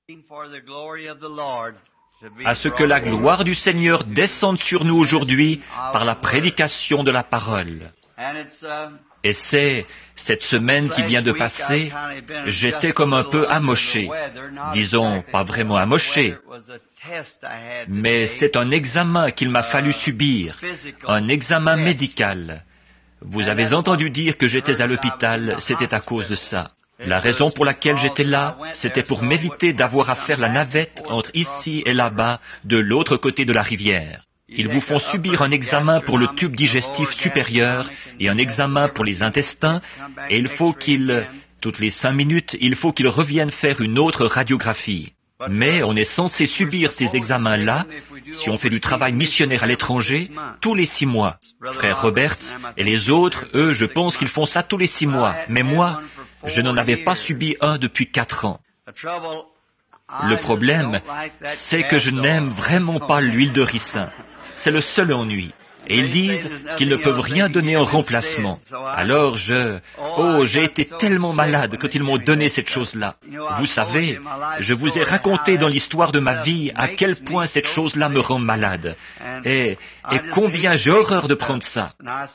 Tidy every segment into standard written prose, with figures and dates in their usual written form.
à ce que la gloire du Seigneur descende sur nous aujourd'hui par la prédication de la parole. Et c'est cette semaine qui vient de passer, j'étais comme un peu amoché. Disons, pas vraiment amoché, mais c'est un examen qu'il m'a fallu subir, un examen médical. Vous avez entendu dire que j'étais à l'hôpital, c'était à cause de ça. La raison pour laquelle j'étais là, c'était pour m'éviter d'avoir à faire la navette entre ici et là-bas, de l'autre côté de la rivière. Ils vous font subir un examen pour le tube digestif supérieur et un examen pour les intestins, et il faut toutes les 5 minutes, il faut qu'ils reviennent faire une autre radiographie. Mais on est censé subir ces examens-là, si on fait du travail missionnaire à l'étranger, tous les 6 mois. Frère Roberts et les autres, eux, je pense qu'ils font ça tous les 6 mois. Mais moi, je n'en avais pas subi un depuis 4 ans. Le problème, c'est que je n'aime vraiment pas l'huile de ricin. C'est le seul ennui. Et ils disent qu'ils ne peuvent rien donner en remplacement. Alors j'ai été tellement malade quand ils m'ont donné cette chose-là. Vous savez, je vous ai raconté dans l'histoire de ma vie à quel point cette chose-là me rend malade. Et combien j'ai horreur de prendre ça.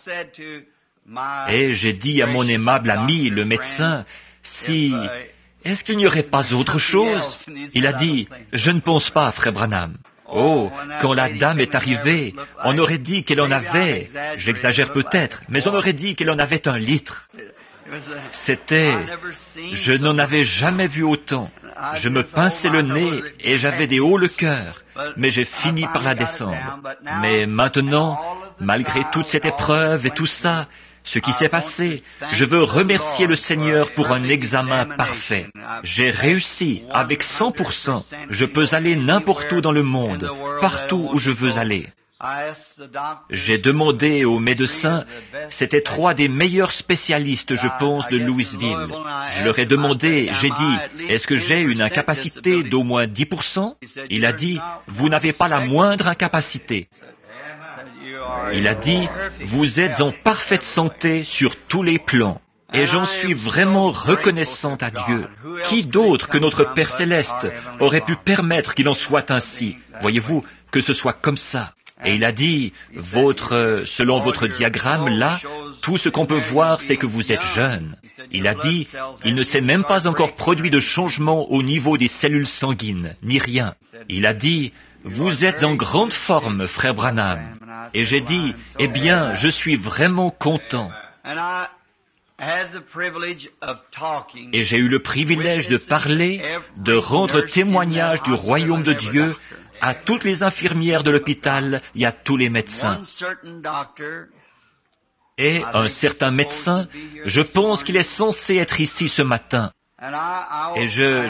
Et j'ai dit à mon aimable ami, le médecin, est-ce qu'il n'y aurait pas autre chose? Il a dit, je ne pense pas, frère Branham. Oh, quand la dame est arrivée, on aurait dit qu'elle en avait, j'exagère peut-être, mais on aurait dit qu'elle en avait 1 litre. Je n'en avais jamais vu autant. Je me pinçais le nez et j'avais des hauts le cœur, mais j'ai fini par la descendre. Mais maintenant, malgré toute cette épreuve et tout ça, ce qui s'est passé, je veux remercier le Seigneur pour un examen parfait. J'ai réussi avec 100%. Je peux aller n'importe où dans le monde, partout où je veux aller. J'ai demandé aux médecins, c'étaient 3 des meilleurs spécialistes, je pense, de Louisville. Je leur ai demandé, j'ai dit, est-ce que j'ai une incapacité d'au moins 10%? Il a dit, vous n'avez pas la moindre incapacité. Il a dit, vous êtes en parfaite santé sur tous les plans. Et j'en suis vraiment reconnaissant à Dieu. Qui d'autre que notre Père Céleste aurait pu permettre qu'il en soit ainsi? Voyez-vous, que ce soit comme ça. Et il a dit, selon votre diagramme, là, tout ce qu'on peut voir, c'est que vous êtes jeune. Il a dit, il ne s'est même pas encore produit de changement au niveau des cellules sanguines, ni rien. Il a dit, vous êtes en grande forme, frère Branham. Et j'ai dit, eh bien, je suis vraiment content. Et j'ai eu le privilège de parler, de rendre témoignage du royaume de Dieu à toutes les infirmières de l'hôpital et à tous les médecins. Et un certain médecin, je pense qu'il est censé être ici ce matin. Et je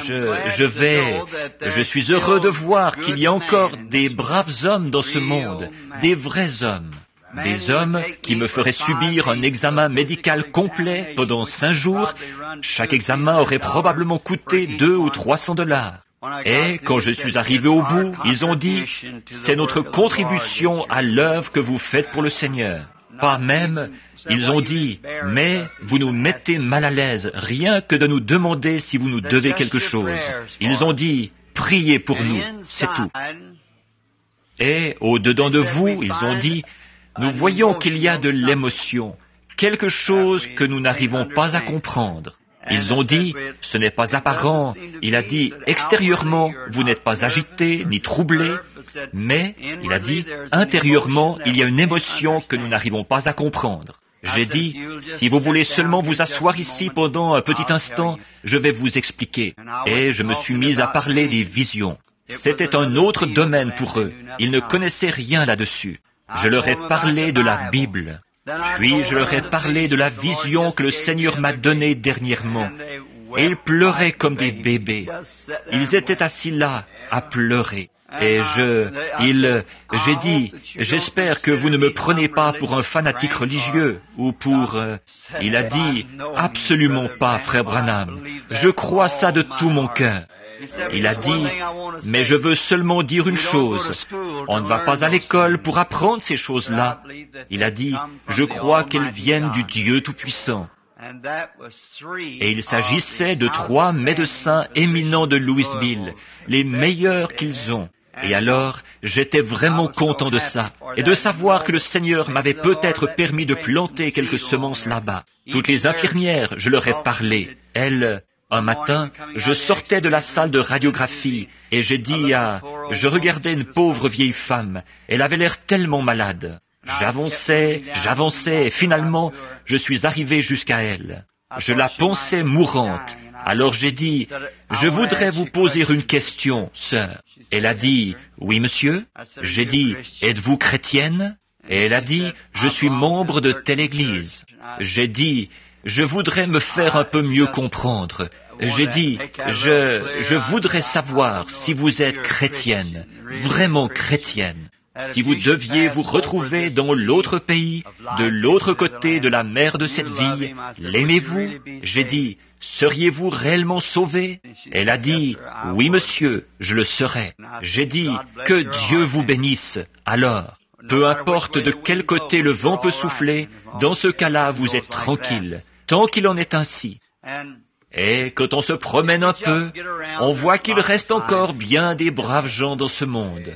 suis heureux de voir qu'il y a encore des braves hommes dans ce monde, des vrais hommes. Des hommes qui me feraient subir un examen médical complet pendant 5 jours. Chaque examen aurait probablement coûté 200 ou 300 $. Et quand je suis arrivé au bout, ils ont dit, c'est notre contribution à l'œuvre que vous faites pour le Seigneur. Pas même, ils ont dit, mais vous nous mettez mal à l'aise, rien que de nous demander si vous nous devez quelque chose. Ils ont dit, priez pour nous, c'est tout. Et au-dedans de vous, ils ont dit, nous voyons qu'il y a de l'émotion, quelque chose que nous n'arrivons pas à comprendre. Ils ont dit, ce n'est pas apparent. Il a dit, extérieurement, vous n'êtes pas agité ni troublé, mais, il a dit, intérieurement, il y a une émotion que nous n'arrivons pas à comprendre. J'ai dit, si vous voulez seulement vous asseoir ici pendant un petit instant, je vais vous expliquer. Et je me suis mis à parler des visions. C'était un autre domaine pour eux. Ils ne connaissaient rien là-dessus. Je leur ai parlé de la Bible. Puis je leur ai parlé de la vision que le Seigneur m'a donnée dernièrement. Et ils pleuraient comme des bébés. Ils étaient assis là, à pleurer. Et j'ai dit, j'espère que vous ne me prenez pas pour un fanatique religieux, ou pour... Il a dit, absolument pas, frère Branham. Je crois ça de tout mon cœur. Il a dit, mais je veux seulement dire une chose. On ne va pas à l'école pour apprendre ces choses-là. Il a dit, je crois qu'elles viennent du Dieu Tout-Puissant. Et il s'agissait de 3 médecins éminents de Louisville, les meilleurs qu'ils ont. Et alors, j'étais vraiment content de ça, et de savoir que le Seigneur m'avait peut-être permis de planter quelques semences là-bas. Toutes les infirmières, je leur ai parlé. Elles, un matin, je sortais de la salle de radiographie, et j'ai dit je regardais une pauvre vieille femme, elle avait l'air tellement malade. J'avançais, et finalement, je suis arrivé jusqu'à elle. Je la pensais mourante. Alors j'ai dit, je voudrais vous poser une question, sœur. Elle a dit, oui, monsieur. J'ai dit, êtes-vous chrétienne? Et elle a dit, je suis membre de telle église. J'ai dit, je voudrais me faire un peu mieux comprendre. J'ai dit, je voudrais savoir si vous êtes chrétienne, vraiment chrétienne. Si vous deviez vous retrouver dans l'autre pays, de l'autre côté de la mer de cette vie, l'aimez-vous? J'ai dit, seriez-vous réellement sauvé? Elle a dit, oui, monsieur, je le serai. J'ai dit, que Dieu vous bénisse. Alors, peu importe de quel côté le vent peut souffler, dans ce cas-là, vous êtes tranquille, tant qu'il en est ainsi. Et quand on se promène un peu, on voit qu'il reste encore bien des braves gens dans ce monde.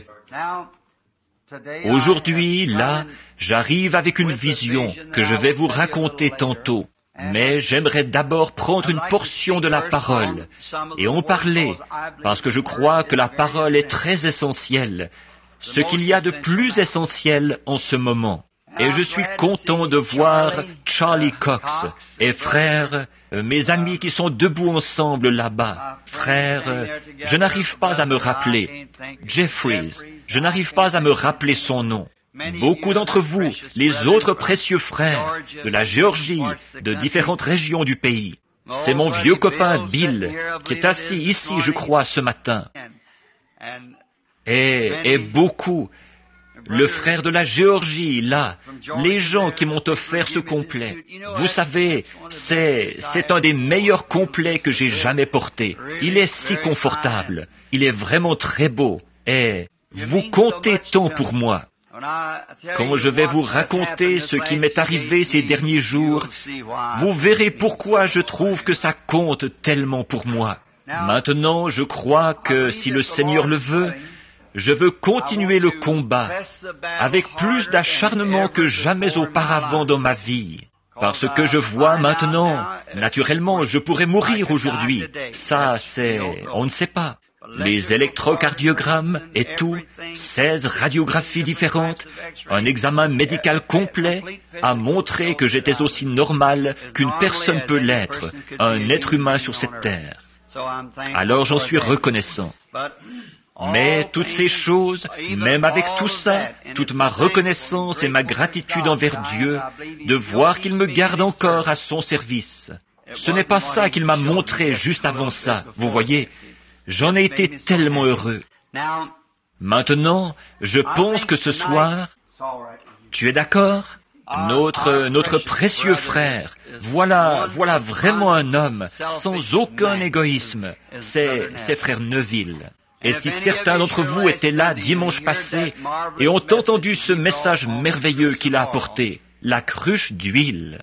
Aujourd'hui, là, j'arrive avec une vision que je vais vous raconter tantôt. Mais j'aimerais d'abord prendre une portion de la parole et en parler, parce que je crois que la parole est très essentielle, ce qu'il y a de plus essentiel en ce moment. Et je suis content de voir Charlie Cox et frère, mes amis qui sont debout ensemble là-bas. Frère, je n'arrive pas à me rappeler. Jeffries, je n'arrive pas à me rappeler son nom. Beaucoup d'entre vous, les autres précieux frères de la Géorgie, de différentes régions du pays. C'est mon vieux copain Bill, qui est assis ici, je crois, ce matin. Et beaucoup, le frère de la Géorgie, là, les gens qui m'ont offert ce complet. Vous savez, c'est un des meilleurs complets que j'ai jamais porté. Il est si confortable. Il est vraiment très beau. Et vous comptez tant pour moi. Quand je vais vous raconter ce qui m'est arrivé ces derniers jours, vous verrez pourquoi je trouve que ça compte tellement pour moi. Maintenant, je crois que si le Seigneur le veut, je veux continuer le combat avec plus d'acharnement que jamais auparavant dans ma vie. Parce que je vois maintenant, naturellement, je pourrais mourir aujourd'hui. Ça, on ne sait pas. Les électrocardiogrammes et tout, 16 radiographies différentes, un examen médical complet a montré que j'étais aussi normal qu'une personne peut l'être, un être humain sur cette terre. Alors j'en suis reconnaissant. Mais toutes ces choses, même avec tout ça, toute ma reconnaissance et ma gratitude envers Dieu, de voir qu'il me garde encore à son service, ce n'est pas ça qu'il m'a montré juste avant ça, vous voyez. J'en ai été tellement heureux. Maintenant, je pense que ce soir, tu es d'accord? Notre précieux frère, voilà vraiment un homme, sans aucun égoïsme, c'est frère Neville. Et si certains d'entre vous étaient là dimanche passé et ont entendu ce message merveilleux qu'il a apporté, la cruche d'huile,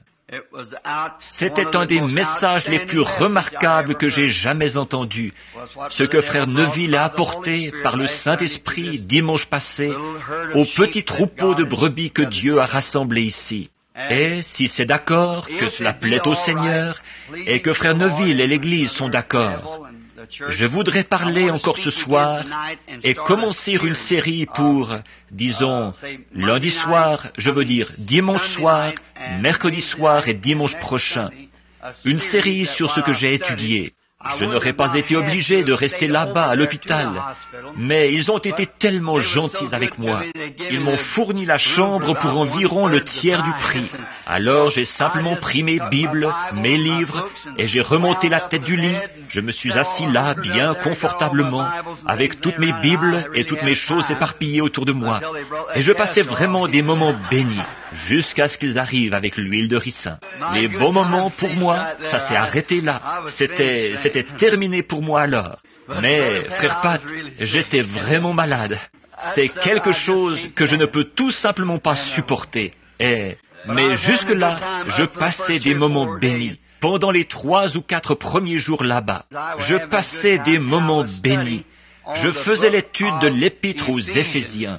c'était un des messages les plus remarquables que j'ai jamais entendus. Ce que frère Neville a apporté par le Saint-Esprit dimanche passé au petit troupeau de brebis que Dieu a rassemblé ici. Et si c'est d'accord, que cela plaît au Seigneur, et que frère Neville et l'Église sont d'accord, je voudrais parler encore ce soir et commencer une série pour, disons, lundi soir, je veux dire dimanche soir, mercredi soir et dimanche prochain. Une série sur ce que j'ai étudié. Je n'aurais pas été obligé de rester là-bas à l'hôpital, mais ils ont été tellement gentils avec moi. Ils m'ont fourni la chambre pour environ le tiers du prix. Alors j'ai simplement pris mes Bibles, mes livres, et j'ai remonté la tête du lit. Je me suis assis là, bien confortablement, avec toutes mes Bibles et toutes mes choses éparpillées autour de moi. Et je passais vraiment des moments bénis, jusqu'à ce qu'ils arrivent avec l'huile de ricin. Les bons moments pour moi, ça s'est arrêté là. C'était terminé pour moi alors. Mais, frère Pat, j'étais vraiment malade. C'est quelque chose que je ne peux tout simplement pas supporter. Et Mais jusque-là, je passais des moments bénis. Pendant les 3 ou 4 premiers jours là-bas, je passais des moments bénis. Je faisais l'étude de l'Épître aux Éphésiens.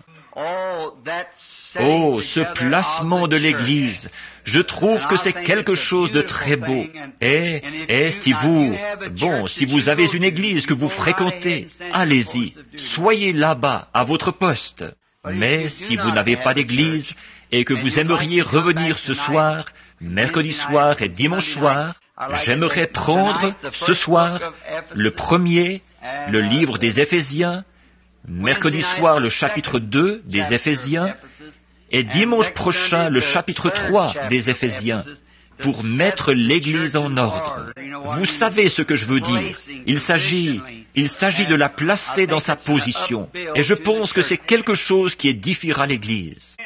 Oh, ce placement de l'Église, je trouve que c'est quelque chose de très beau. Et si vous avez une église que vous fréquentez, allez-y, soyez là-bas, à votre poste. Mais si vous n'avez pas d'église et que vous aimeriez revenir ce soir, mercredi soir et dimanche soir, j'aimerais prendre ce soir le premier, le livre des Éphésiens, mercredi soir le chapitre 2 des Éphésiens, et dimanche prochain le chapitre 3 des Éphésiens, pour mettre l'Église en ordre. Vous savez ce que je veux dire. Il s'agit de la placer dans sa position. Et je pense que c'est quelque chose qui édifiera l'Église.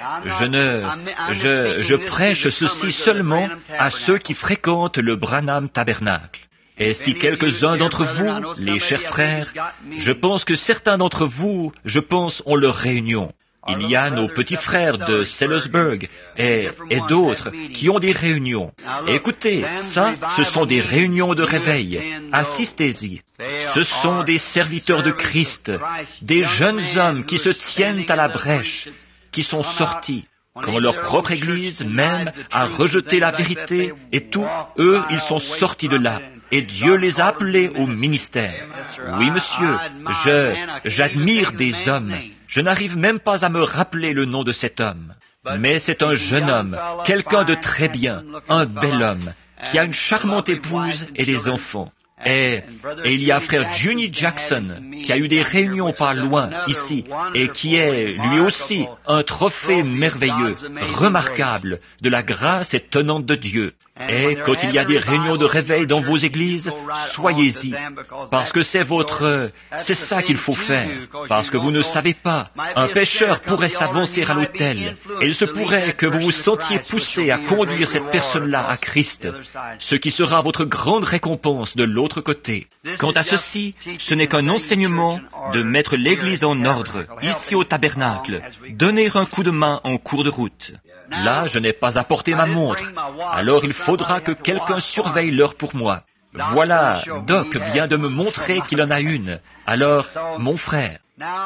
Je prêche ceci seulement à ceux qui fréquentent le Branham Tabernacle. Et si quelques-uns d'entre vous, les chers frères, je pense que certains d'entre vous, ont leur réunion. Il y a nos petits frères de Sellersburg et d'autres qui ont des réunions. Écoutez, ça, ce sont des réunions de réveil. Assistez-y. Ce sont des serviteurs de Christ, des jeunes hommes qui se tiennent à la brèche, qui sont sortis. Quand leur propre Église même a rejeté la vérité et tout, eux, ils sont sortis de là. Et Dieu les a appelés au ministère. Oui, monsieur, j'admire des hommes. Je n'arrive même pas à me rappeler le nom de cet homme. Mais c'est un jeune homme, quelqu'un de très bien, un bel homme, qui a une charmante épouse et des enfants. Et il y a frère Juni Jackson, qui a eu des réunions pas loin, ici, et qui est, lui aussi, un trophée merveilleux, remarquable, de la grâce étonnante de Dieu. Et quand il y a des réunions de réveil dans vos églises, soyez-y, parce que c'est ça qu'il faut faire, parce que vous ne savez pas, un pécheur pourrait s'avancer à l'autel, et il se pourrait que vous vous sentiez poussé à conduire cette personne-là à Christ, ce qui sera votre grande récompense de l'autre côté. Quant à ceci, ce n'est qu'un enseignement de mettre l'Église en ordre, ici au tabernacle, donner un coup de main en cours de route. Là, je n'ai pas apporté ma montre, alors il faudra que quelqu'un surveille l'heure pour moi. Voilà, Doc vient de me montrer qu'il en a une. Alors, mon frère.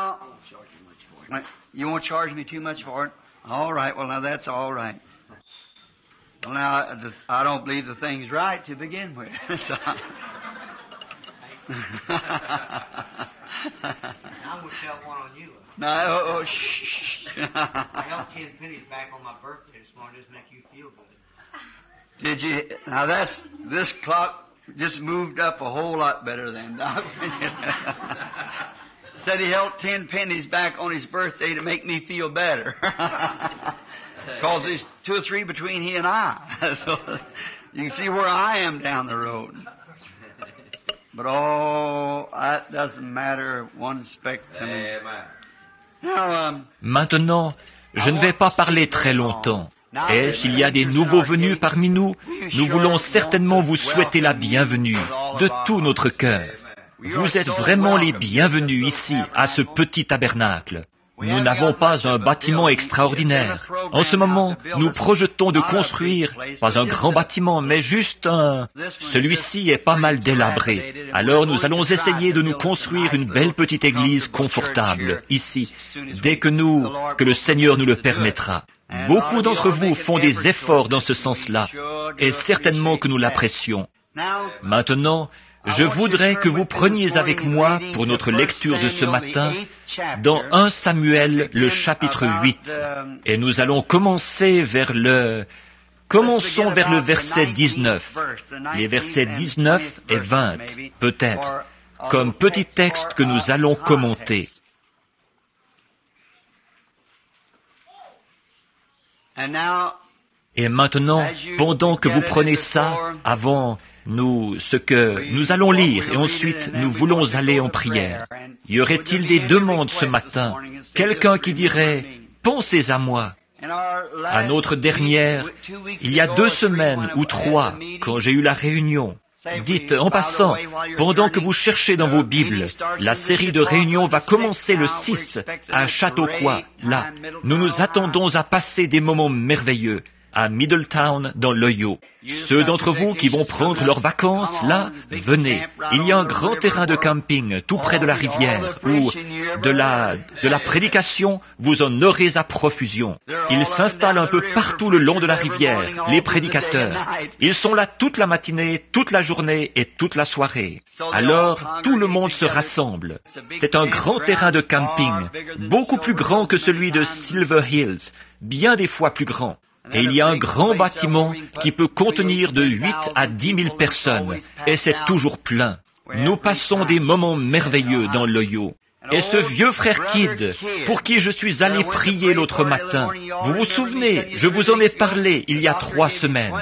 You won't charge me too much for it? All right, well now that's all right. Well now, I don't believe the thing's right to begin with. So. I'm going to tell one on you. No, shh. I got 10 pennies back on my birthday this morning. Doesn't make you feel good. Did you? Now this clock just moved up a whole lot better than Doc. Said he held 10 pennies back on his birthday to make me feel better. Because there's 2 or 3 between he and I. So you can see where I am down the road. But that doesn't matter one speck to me. Maintenant, je ne vais pas parler très longtemps. Et s'il y a des nouveaux venus parmi nous, nous voulons certainement vous souhaiter la bienvenue de tout notre cœur. Vous êtes vraiment les bienvenus ici, à ce petit tabernacle. Nous n'avons pas un bâtiment extraordinaire. En ce moment, nous projetons de construire, pas un grand bâtiment, mais juste un... Celui-ci est pas mal délabré. Alors nous allons essayer de nous construire une belle petite église confortable, ici, dès que le Seigneur nous le permettra. Beaucoup d'entre vous font des efforts dans ce sens-là, et certainement que nous l'apprécions. Maintenant, je voudrais que vous preniez avec moi pour notre lecture de ce matin dans 1 Samuel, le chapitre 8. Et nous allons commencer Commençons vers le verset 19. Les versets 19 et 20, peut-être, comme petit texte que nous allons commenter. Et maintenant, pendant que vous prenez ça, avant ce que nous allons lire, et ensuite nous voulons aller en prière. Y aurait-il des demandes ce matin? Quelqu'un qui dirait, pensez à moi. À notre dernière, il y a 2 semaines ou 3, quand j'ai eu la réunion, dites, en passant, pendant que vous cherchez dans vos Bibles, la série de réunions va commencer le 6 à Chautauqua. Là, nous nous attendons à passer des moments merveilleux. à Middletown, dans l'Ohio. Ceux d'entre vous qui vont prendre leurs vacances, là, venez. Il y a un grand terrain de camping tout près de la rivière, où de la prédication, vous en aurez à profusion. Ils s'installent un peu partout le long de la rivière, les prédicateurs. Ils sont là toute la matinée, toute la journée et toute la soirée. Alors, tout le monde se rassemble. C'est un grand terrain de camping, beaucoup plus grand que celui de Silver Hills, bien des fois plus grand. Et il y a un grand bâtiment qui peut contenir de 8 à 10 000 personnes, et c'est toujours plein. Nous passons des moments merveilleux dans l'Ohio. Et ce vieux frère Kidd, pour qui je suis allé prier l'autre matin, vous vous souvenez, je vous en ai parlé il y a 3 semaines.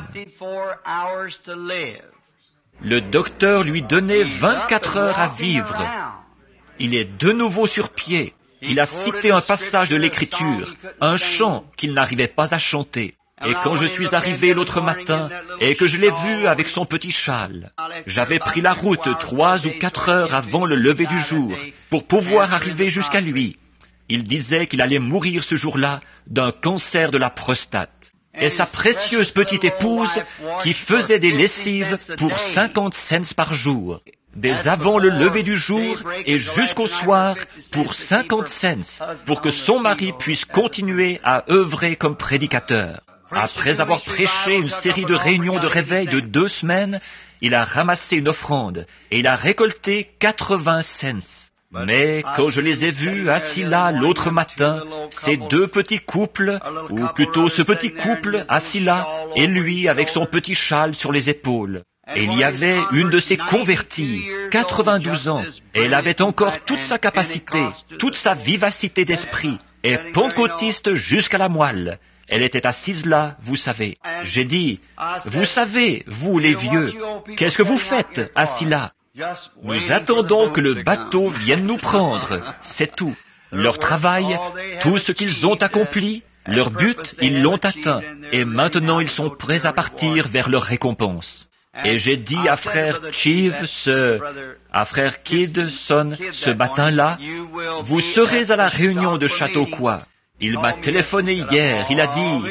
Le docteur lui donnait 24 heures à vivre. Il est de nouveau sur pied. Il a cité un passage de l'Écriture, un chant qu'il n'arrivait pas à chanter. Et quand je suis arrivé l'autre matin et que je l'ai vu avec son petit châle, j'avais pris la route 3 ou 4 heures avant le lever du jour pour pouvoir arriver jusqu'à lui. Il disait qu'il allait mourir ce jour-là d'un cancer de la prostate. Et sa précieuse petite épouse qui faisait des lessives pour 50 cents par jour. Dès avant le lever du jour et jusqu'au soir pour 50 cents, pour que son mari puisse continuer à œuvrer comme prédicateur. Après avoir prêché une série de réunions de réveil de 2 semaines, il a ramassé une offrande et il a récolté 80 cents. Mais quand je les ai vus assis là l'autre matin, ces 2 petits couples, ou plutôt ce petit couple assis là, et lui avec son petit châle sur les épaules, et il y avait une de ces converties, 92 ans, et elle avait encore toute sa capacité, toute sa vivacité d'esprit, et pentecôtiste jusqu'à la moelle. Elle était assise là, vous savez. J'ai dit, vous savez, vous les vieux, qu'est-ce que vous faites assis là? Nous attendons que le bateau vienne nous prendre, c'est tout. Leur travail, tout ce qu'ils ont accompli, leur but, ils l'ont atteint, et maintenant ils sont prêts à partir vers leur récompense. Et j'ai dit à frère Cheeve, à frère Kiddson, ce matin-là, vous serez à la réunion de Chautauqua. Il m'a téléphoné hier, il a dit,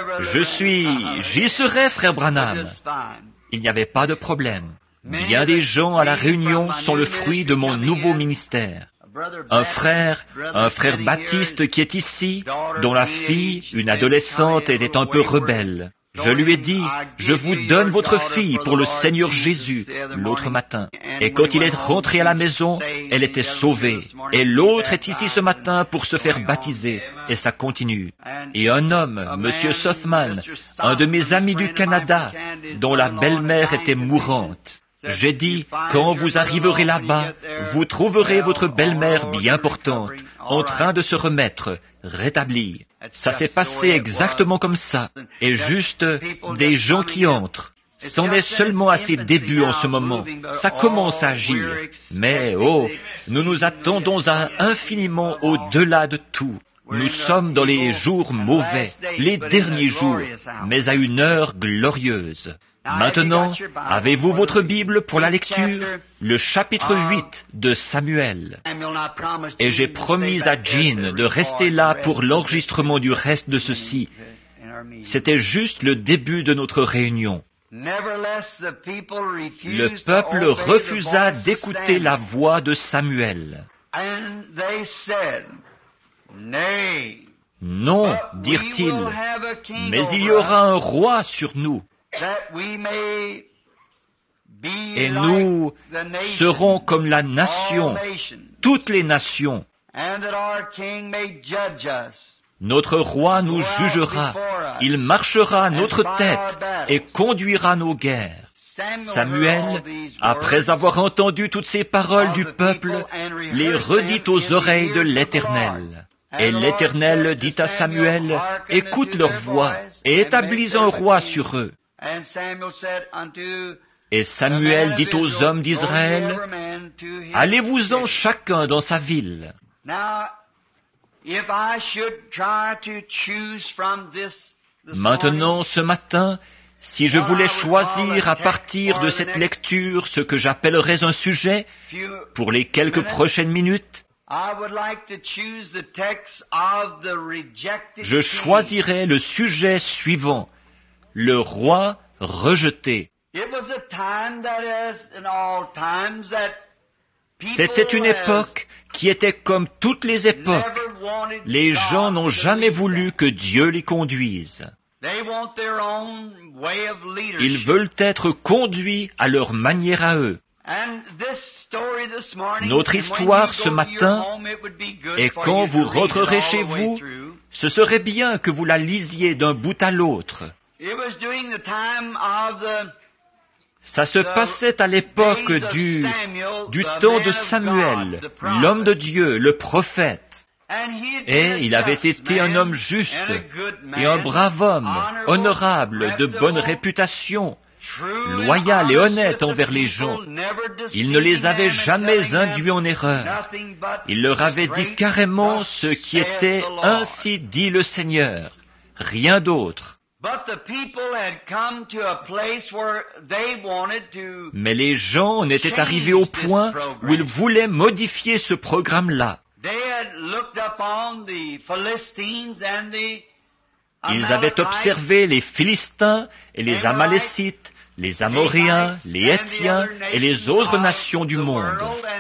j'y serai, frère Branham. Il n'y avait pas de problème. Bien des gens à la réunion sont le fruit de mon nouveau ministère. Un frère Baptiste qui est ici, dont la fille, une adolescente, était un peu rebelle. Je lui ai dit, je vous donne votre fille pour le Seigneur Jésus, l'autre matin. Et quand il est rentré à la maison, elle était sauvée. Et l'autre est ici ce matin pour se faire baptiser. Et ça continue. Et un homme, Monsieur Sothman, un de mes amis du Canada, dont la belle-mère était mourante. J'ai dit, quand vous arriverez là-bas, vous trouverez votre belle-mère bien portante, en train de se remettre, rétablie. Ça s'est passé exactement comme ça. Et juste des gens qui entrent. C'en est seulement à ses débuts en ce moment. Ça commence à agir. Mais, nous nous attendons à infiniment au-delà de tout. Nous sommes dans les jours mauvais, les derniers jours, mais à une heure glorieuse. Maintenant, avez-vous votre Bible pour la lecture? Le chapitre 8 de Samuel. Et j'ai promis à Jean de rester là pour l'enregistrement du reste de ceci. C'était juste le début de notre réunion. Le peuple refusa d'écouter la voix de Samuel. Non, dirent-ils, mais il y aura un roi sur nous. Et nous serons comme la nation, toutes les nations. Notre roi nous jugera, il marchera à notre tête et conduira nos guerres. Samuel, après avoir entendu toutes ces paroles du peuple, les redit aux oreilles de l'Éternel. Et l'Éternel dit à Samuel, écoute leur voix et établis un roi sur eux. Et Samuel dit aux hommes d'Israël, allez-vous-en chacun dans sa ville. Maintenant, ce matin, si je voulais choisir à partir de cette lecture ce que j'appellerais un sujet pour les quelques prochaines minutes, je choisirais le sujet suivant, le roi rejeté. C'était une époque qui était comme toutes les époques. Les gens n'ont jamais voulu que Dieu les conduise. Ils veulent être conduits à leur manière à eux. Notre histoire ce matin est quand vous rentrerez chez vous, ce serait bien que vous la lisiez d'un bout à l'autre. Ça se passait à l'époque du temps de Samuel, l'homme de Dieu, le prophète. Et il avait été un homme juste et un brave homme, honorable, de bonne réputation, loyal et honnête envers les gens. Il ne les avait jamais induits en erreur. Il leur avait dit carrément ce qui était « Ainsi dit le Seigneur », rien d'autre. Mais les gens en étaient arrivés au point où ils voulaient modifier ce programme-là. Ils avaient observé les Philistins et les Amalécites, les Amoréens, les Hétiens et les autres nations du monde.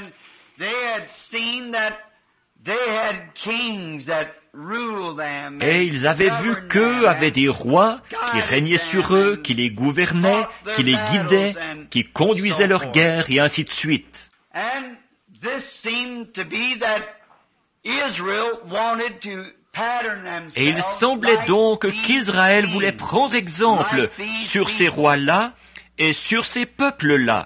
Et ils avaient vu qu'eux avaient des rois qui régnaient sur eux, qui les gouvernaient, qui les guidaient, qui conduisaient leurs guerres et ainsi de suite. Et il semblait donc qu'Israël voulait prendre exemple sur ces rois-là et sur ces peuples-là.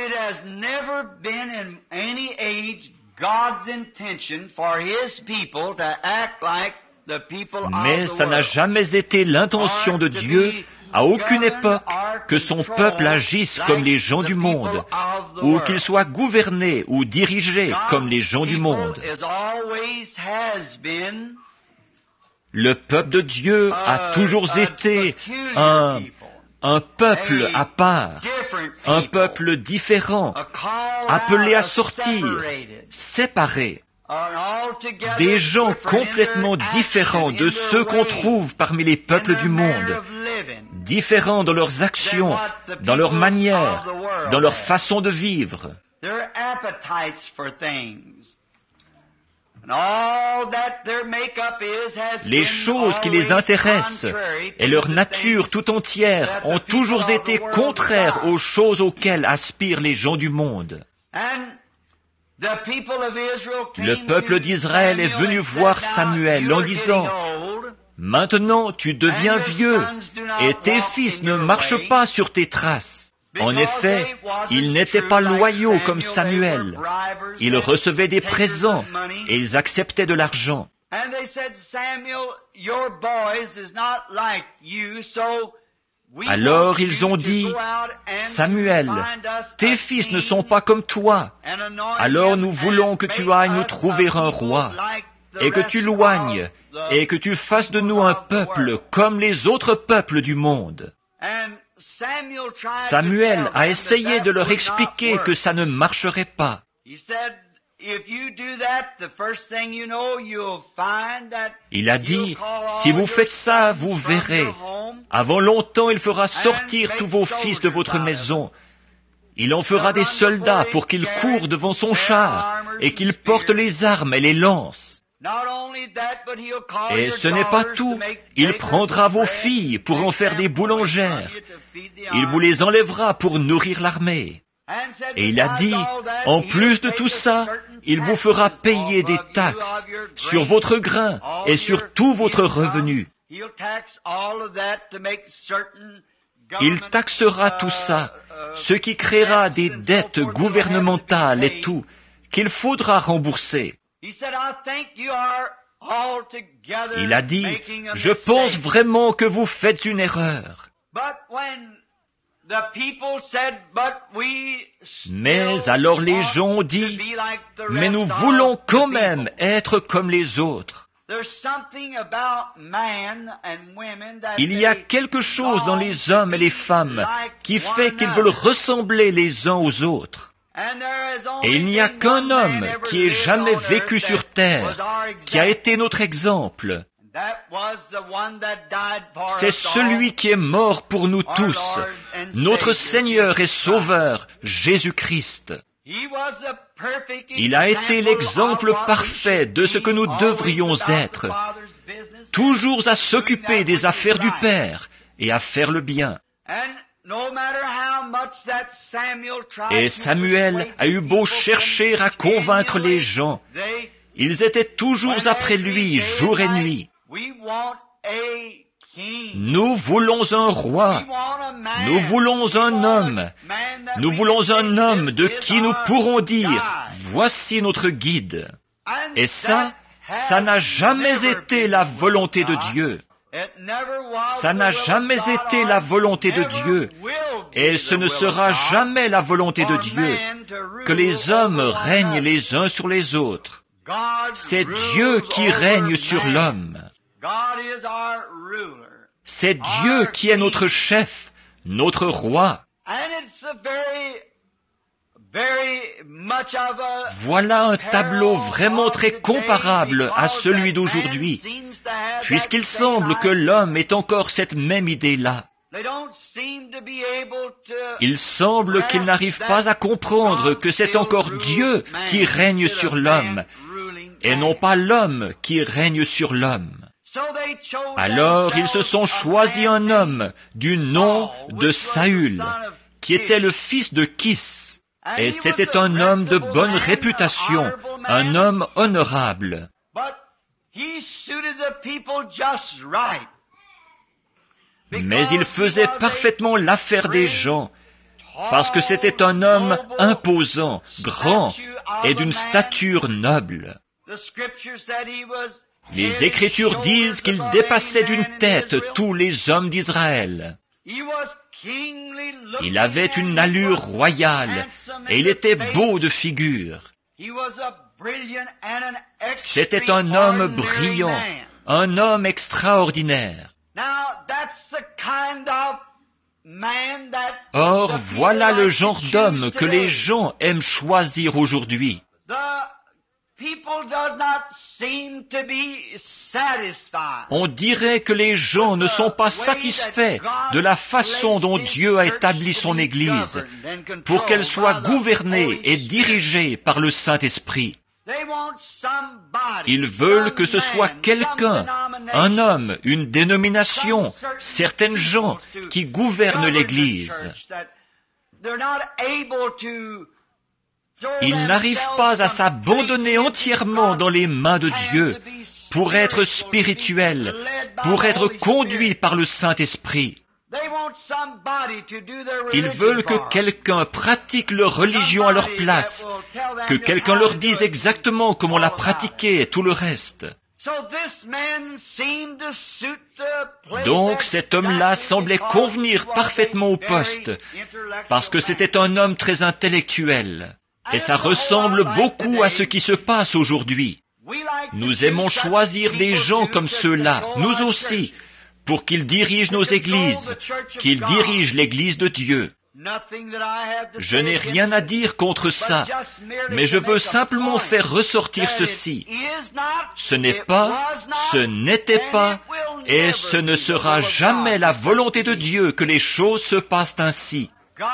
Mais ça n'a jamais été l'intention de Dieu, à aucune époque, que son peuple agisse comme les gens du monde, ou qu'il soit gouverné ou dirigé comme les gens du monde. Le peuple de Dieu a toujours été un peuple à part, un peuple différent, appelé à sortir, séparé. Des gens complètement différents de ceux qu'on trouve parmi les peuples du monde, différents dans leurs actions, dans leurs manières, dans leur façon de vivre. Les choses qui les intéressent et leur nature tout entière ont toujours été contraires aux choses auxquelles aspirent les gens du monde. Le peuple d'Israël est venu voir Samuel en disant « Maintenant tu deviens vieux et tes fils ne marchent pas sur tes traces. » En effet, ils n'étaient pas loyaux comme Samuel. Ils recevaient des présents et ils acceptaient de l'argent. Alors ils ont dit, « Samuel, tes fils ne sont pas comme toi. Alors nous voulons que tu ailles nous trouver un roi, et que tu loignes, et que tu fasses de nous un peuple comme les autres peuples du monde. » Samuel a essayé de leur expliquer que ça ne marcherait pas. Il a dit, si vous faites ça, vous verrez. Avant longtemps, il fera sortir tous vos fils de votre maison. Il en fera des soldats pour qu'ils courent devant son char et qu'ils portent les armes et les lances. Et ce n'est pas tout. Il prendra vos filles pour en faire des boulangères. Il vous les enlèvera pour nourrir l'armée. Et il a dit, en plus de tout ça, il vous fera payer des taxes sur votre grain et sur tout votre revenu. Il taxera tout ça, ce qui créera des dettes gouvernementales et tout, qu'il faudra rembourser. Il a dit, je pense vraiment que vous faites une erreur. Mais alors les gens ont dit, mais nous voulons quand même être comme les autres. Il y a quelque chose dans les hommes et les femmes qui fait qu'ils veulent ressembler les uns aux autres. Et il n'y a qu'un homme qui ait jamais vécu sur terre, qui a été notre exemple. C'est celui qui est mort pour nous tous, notre Seigneur et Sauveur, Jésus-Christ. Il a été l'exemple parfait de ce que nous devrions être, toujours à s'occuper des affaires du Père et à faire le bien. Et Samuel a eu beau chercher à convaincre les gens, ils étaient toujours après lui, jour et nuit. Nous voulons un roi, nous voulons un homme, nous voulons un homme de qui nous pourrons dire, voici notre guide. Et ça n'a jamais été la volonté de Dieu. Ça n'a jamais été la volonté de Dieu, et ce ne sera jamais la volonté de Dieu que les hommes règnent les uns sur les autres. C'est Dieu qui règne sur l'homme. C'est Dieu qui est notre chef, notre roi. Voilà un tableau vraiment très comparable à celui d'aujourd'hui, puisqu'il semble que l'homme ait encore cette même idée-là. Il semble qu'il n'arrive pas à comprendre que c'est encore Dieu qui règne sur l'homme, et non pas l'homme qui règne sur l'homme. Alors ils se sont choisis un homme du nom de Saül, qui était le fils de Kis. Et c'était un homme de bonne réputation, un homme honorable. Mais il faisait parfaitement l'affaire des gens, parce que c'était un homme imposant, grand et d'une stature noble. Les Écritures disent qu'il dépassait d'une tête tous les hommes d'Israël. Il avait une allure royale et il était beau de figure. C'était un homme brillant, un homme extraordinaire. Or, voilà le genre d'homme que les gens aiment choisir aujourd'hui. On dirait que les gens ne sont pas satisfaits de la façon dont Dieu a établi son Église pour qu'elle soit gouvernée et dirigée par le Saint-Esprit. Ils veulent que ce soit quelqu'un, un homme, une dénomination, certaines gens qui gouvernent l'Église. Ils n'arrivent pas à s'abandonner entièrement dans les mains de Dieu pour être spirituels, pour être conduits par le Saint-Esprit. Ils veulent que quelqu'un pratique leur religion à leur place, que quelqu'un leur dise exactement comment la pratiquer et tout le reste. Donc cet homme-là semblait convenir parfaitement au poste, parce que c'était un homme très intellectuel. Et ça ressemble beaucoup à ce qui se passe aujourd'hui. Nous aimons choisir des gens comme ceux-là, nous aussi, pour qu'ils dirigent nos églises, qu'ils dirigent l'Église de Dieu. Je n'ai rien à dire contre ça, mais je veux simplement faire ressortir ceci. Ce n'est pas, ce n'était pas, et ce ne sera jamais la volonté de Dieu que les choses se passent ainsi.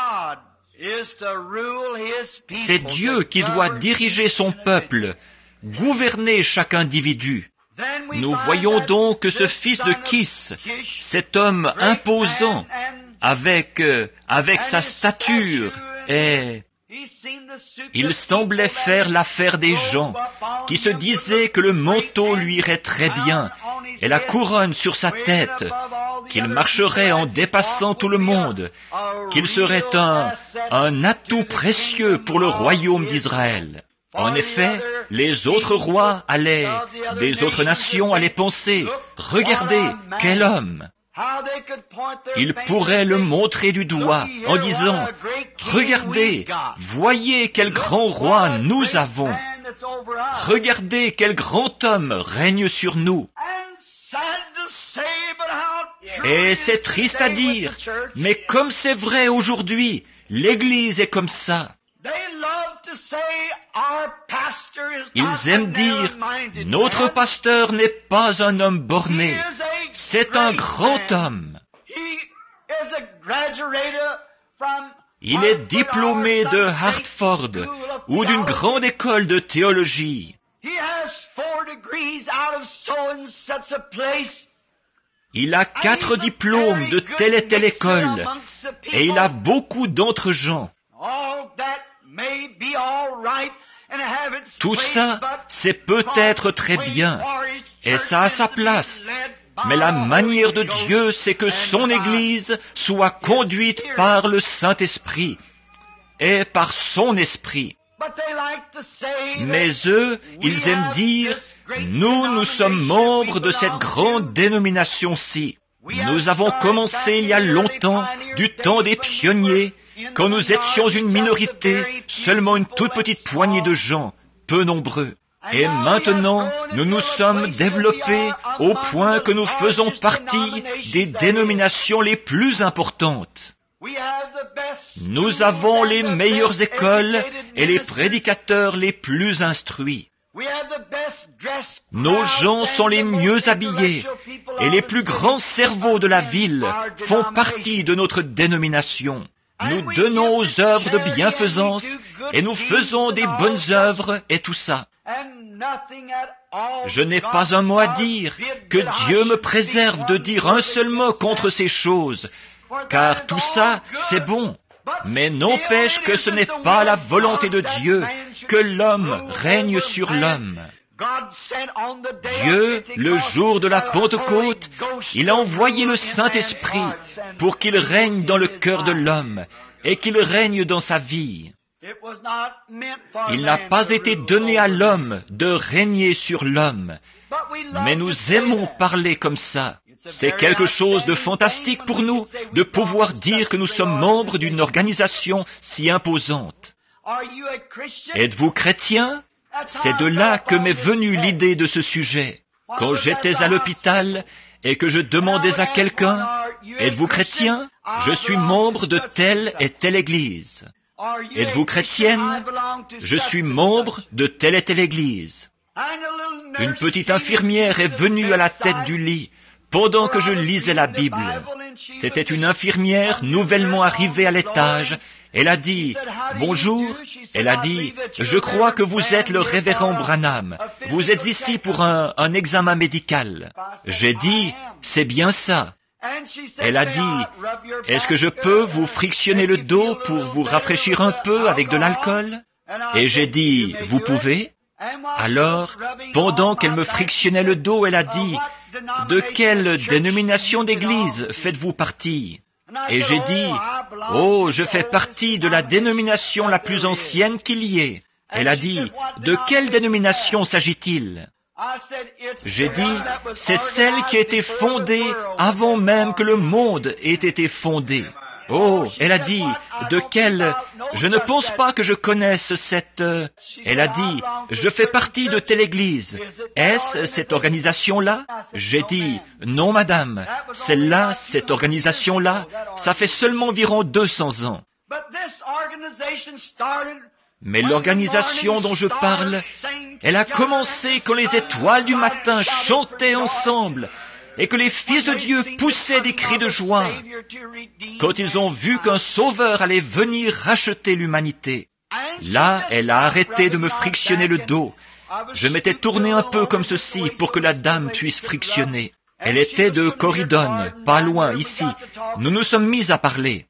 C'est Dieu qui doit diriger son peuple, gouverner chaque individu. Nous voyons donc que ce fils de Kis, cet homme imposant, avec sa stature, et il semblait faire l'affaire des gens, qui se disaient que le manteau lui irait très bien, et la couronne sur sa tête, qu'il marcherait en dépassant tout le monde, qu'il serait un atout précieux pour le royaume d'Israël. En effet, les autres rois des autres nations allaient penser, regardez, quel homme! Ils pourraient le montrer du doigt en disant, regardez, voyez quel grand roi nous avons. Regardez quel grand homme règne sur nous. Et c'est triste à dire, mais comme c'est vrai aujourd'hui, l'Église est comme ça. Ils aiment dire, notre pasteur n'est pas un homme borné, c'est un grand homme. Il est diplômé de Hartford ou d'une grande école de théologie. Il a 4 diplômes de telle et telle école, et il a beaucoup d'autres gens. Tout ça, c'est peut-être très bien, et ça a sa place. Mais la manière de Dieu, c'est que son Église soit conduite par le Saint-Esprit et par son Esprit. Mais eux, ils aiment dire, nous sommes membres de cette grande dénomination-ci. Nous avons commencé il y a longtemps, du temps des pionniers, quand nous étions une minorité, seulement une toute petite poignée de gens, peu nombreux. Et maintenant, nous nous sommes développés au point que nous faisons partie des dénominations les plus importantes. Nous avons les meilleures écoles et les prédicateurs les plus instruits. Nos gens sont les mieux habillés et les plus grands cerveaux de la ville font partie de notre dénomination. Nous donnons aux œuvres de bienfaisance et nous faisons des bonnes œuvres et tout ça. Je n'ai pas un mot à dire, que Dieu me préserve de dire un seul mot contre ces choses, car tout ça, c'est bon. Mais n'empêche que ce n'est pas la volonté de Dieu que l'homme règne sur l'homme. Dieu, le jour de la Pentecôte, il a envoyé le Saint-Esprit pour qu'il règne dans le cœur de l'homme et qu'il règne dans sa vie. Il n'a pas été donné à l'homme de régner sur l'homme, mais nous aimons parler comme ça. C'est quelque chose de fantastique pour nous de pouvoir dire que nous sommes membres d'une organisation si imposante. Êtes-vous chrétien? C'est de là que m'est venue l'idée de ce sujet. Quand j'étais à l'hôpital et que je demandais à quelqu'un, « Êtes-vous chrétien? Je suis membre de telle et telle église. » « Êtes-vous chrétienne? Je suis membre de telle et telle église. » Une petite infirmière est venue à la tête du lit pendant que je lisais la Bible. C'était une infirmière nouvellement arrivée à l'étage. Elle a dit, « Bonjour. » Elle a dit, « Je crois que vous êtes le révérend Branham. Vous êtes ici pour un examen médical. » J'ai dit, « C'est bien ça. » Elle a dit, « Est-ce que je peux vous frictionner le dos pour vous rafraîchir un peu avec de l'alcool ?» Et j'ai dit, « Vous pouvez ?» Alors, pendant qu'elle me frictionnait le dos, elle a dit, « De quelle dénomination d'église faites-vous partie ?» Et j'ai dit, « Oh, je fais partie de la dénomination la plus ancienne qu'il y ait. » Elle a dit, « De quelle dénomination s'agit-il » J'ai dit, c'est celle qui a été fondée avant même que le monde ait été fondé. Oh, elle a dit, de quelle... Je ne pense pas que je connaisse cette... Elle a dit, je fais partie de telle église. Est-ce cette organisation-là? J'ai dit, non madame, celle-là, cette organisation-là, ça fait seulement environ 200 ans. Mais l'organisation dont je parle, elle a commencé quand les étoiles du matin chantaient ensemble et que les fils de Dieu poussaient des cris de joie quand ils ont vu qu'un sauveur allait venir racheter l'humanité. Là, elle a arrêté de me frictionner le dos. Je m'étais tourné un peu comme ceci pour que la dame puisse frictionner. Elle était de Corridon, pas loin, ici. Nous nous sommes mis à parler.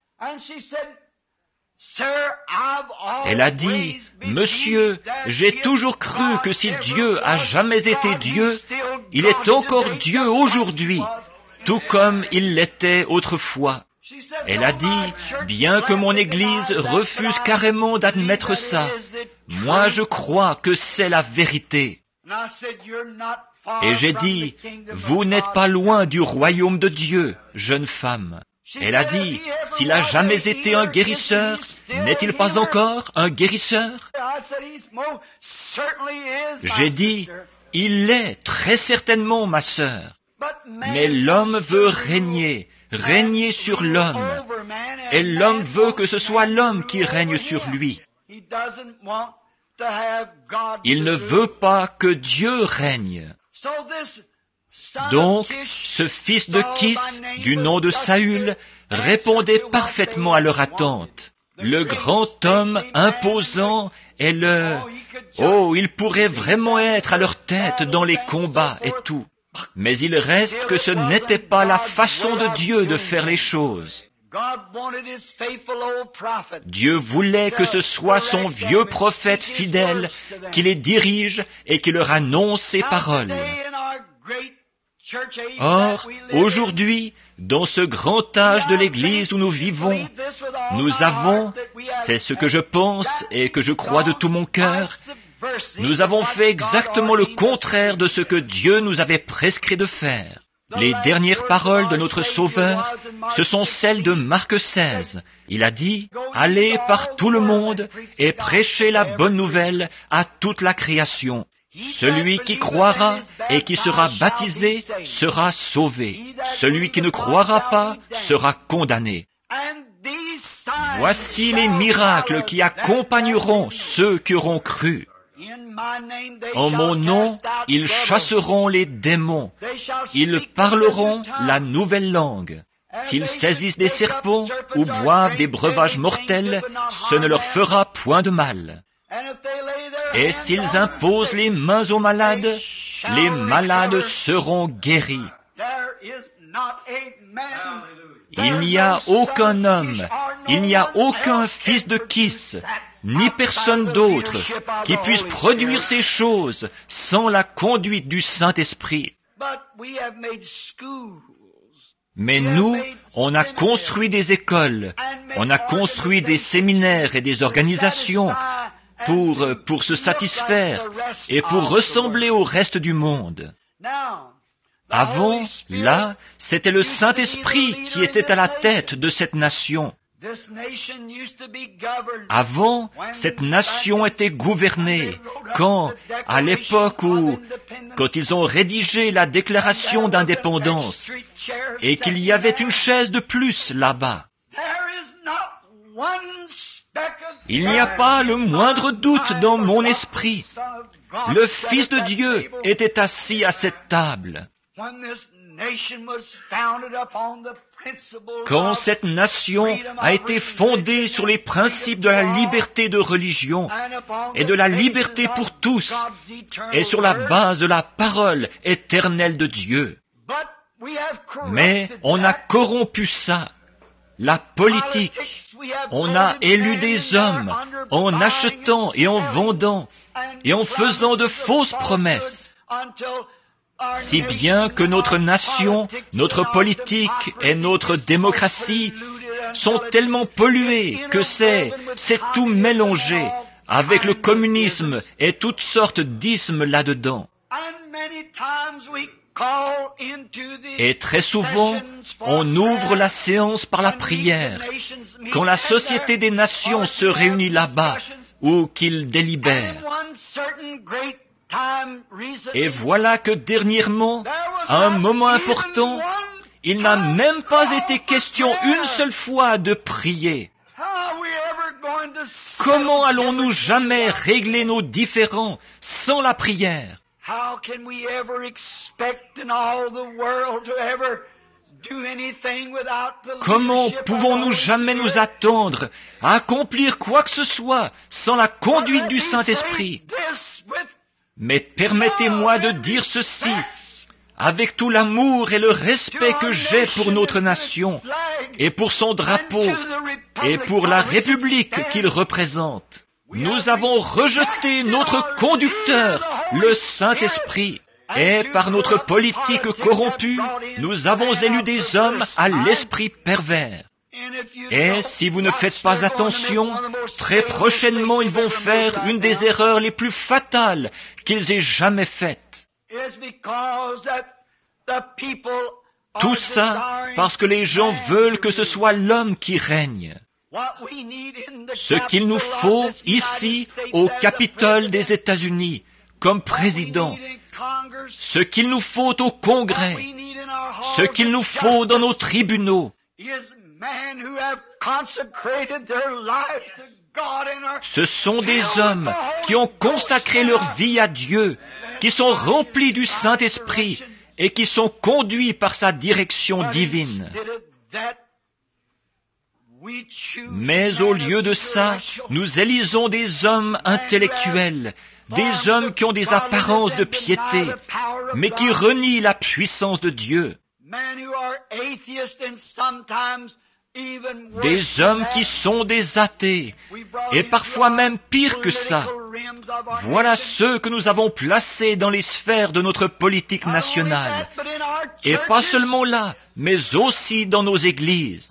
Elle a dit, « Monsieur, j'ai toujours cru que si Dieu a jamais été Dieu, il est encore Dieu aujourd'hui, tout comme il l'était autrefois. » Elle a dit, « Bien que mon Église refuse carrément d'admettre ça, moi je crois que c'est la vérité. » Et j'ai dit, « Vous n'êtes pas loin du royaume de Dieu, jeune femme. » Elle a dit, « S'il a jamais été un guérisseur, n'est-il pas encore un guérisseur ?» J'ai dit, « Il l'est très certainement, ma sœur. Mais l'homme veut régner sur l'homme. Et l'homme veut que ce soit l'homme qui règne sur lui. Il ne veut pas que Dieu règne. Donc, ce fils de Kis, du nom de Saül, répondait parfaitement à leur attente. Le grand homme imposant est il pourrait vraiment être à leur tête dans les combats et tout. Mais il reste que ce n'était pas la façon de Dieu de faire les choses. Dieu voulait que ce soit son vieux prophète fidèle qui les dirige et qui leur annonce ses paroles. Or, aujourd'hui, dans ce grand âge de l'Église où nous vivons, nous avons, c'est ce que je pense et que je crois de tout mon cœur, nous avons fait exactement le contraire de ce que Dieu nous avait prescrit de faire. Les dernières paroles de notre Sauveur, ce sont celles de Marc 16. Il a dit, « Allez par tout le monde et prêchez la bonne nouvelle à toute la création. Celui qui croira et qui sera baptisé sera sauvé. Celui qui ne croira pas sera condamné. Voici les miracles qui accompagneront ceux qui auront cru. En mon nom, ils chasseront les démons. Ils parleront la nouvelle langue. S'ils saisissent des serpents ou boivent des breuvages mortels, ce ne leur fera point de mal. Et s'ils imposent les mains aux malades, les malades seront guéris. Il n'y a aucun homme, il n'y a aucun fils de Kis, ni personne d'autre qui puisse produire ces choses sans la conduite du Saint-Esprit. Mais nous, on a construit des écoles, on a construit des séminaires et des organisations pour se satisfaire et pour ressembler au reste du monde. Avant, là, c'était le Saint-Esprit qui était à la tête de cette nation. Avant, cette nation était gouvernée quand ils ont rédigé la déclaration d'indépendance et qu'il y avait une chaise de plus là-bas. Il n'y a pas le moindre doute dans mon esprit. Le Fils de Dieu était assis à cette table. Quand cette nation a été fondée sur les principes de la liberté de religion et de la liberté pour tous et sur la base de la parole éternelle de Dieu. Mais on a corrompu ça. La politique. On a élu des hommes en achetant et en vendant et en faisant de fausses promesses. Si bien que notre nation, notre politique et notre démocratie sont tellement polluées que c'est tout mélangé avec le communisme et toutes sortes d'ismes là-dedans. Et très souvent, on ouvre la séance par la prière, quand la Société des Nations se réunit là-bas, ou qu'ils délibèrent. Et voilà que dernièrement, à un moment important, il n'a même pas été question une seule fois de prier. Comment allons-nous jamais régler nos différends sans la prière? Comment pouvons-nous jamais nous attendre à accomplir quoi que ce soit sans la conduite du Saint-Esprit? Mais permettez-moi de dire ceci, avec tout l'amour et le respect que j'ai pour notre nation, et pour son drapeau, et pour la République qu'il représente. Nous avons rejeté notre conducteur, le Saint-Esprit, et par notre politique corrompue, nous avons élu des hommes à l'esprit pervers. Et si vous ne faites pas attention, très prochainement ils vont faire une des erreurs les plus fatales qu'ils aient jamais faites. Tout ça parce que les gens veulent que ce soit l'homme qui règne. Ce qu'il nous faut ici, au Capitole des États-Unis, comme président, ce qu'il nous faut au Congrès, ce qu'il nous faut dans nos tribunaux, Ce sont des hommes qui ont consacré leur vie à Dieu, qui sont remplis du Saint-Esprit et qui sont conduits par sa direction divine. Mais au lieu de ça, nous élisons des hommes intellectuels, des hommes qui ont des apparences de piété, mais qui renient la puissance de Dieu. Des hommes qui sont des athées, et parfois même pire que ça. Voilà ceux que nous avons placés dans les sphères de notre politique nationale. Et pas seulement là, mais aussi dans nos églises.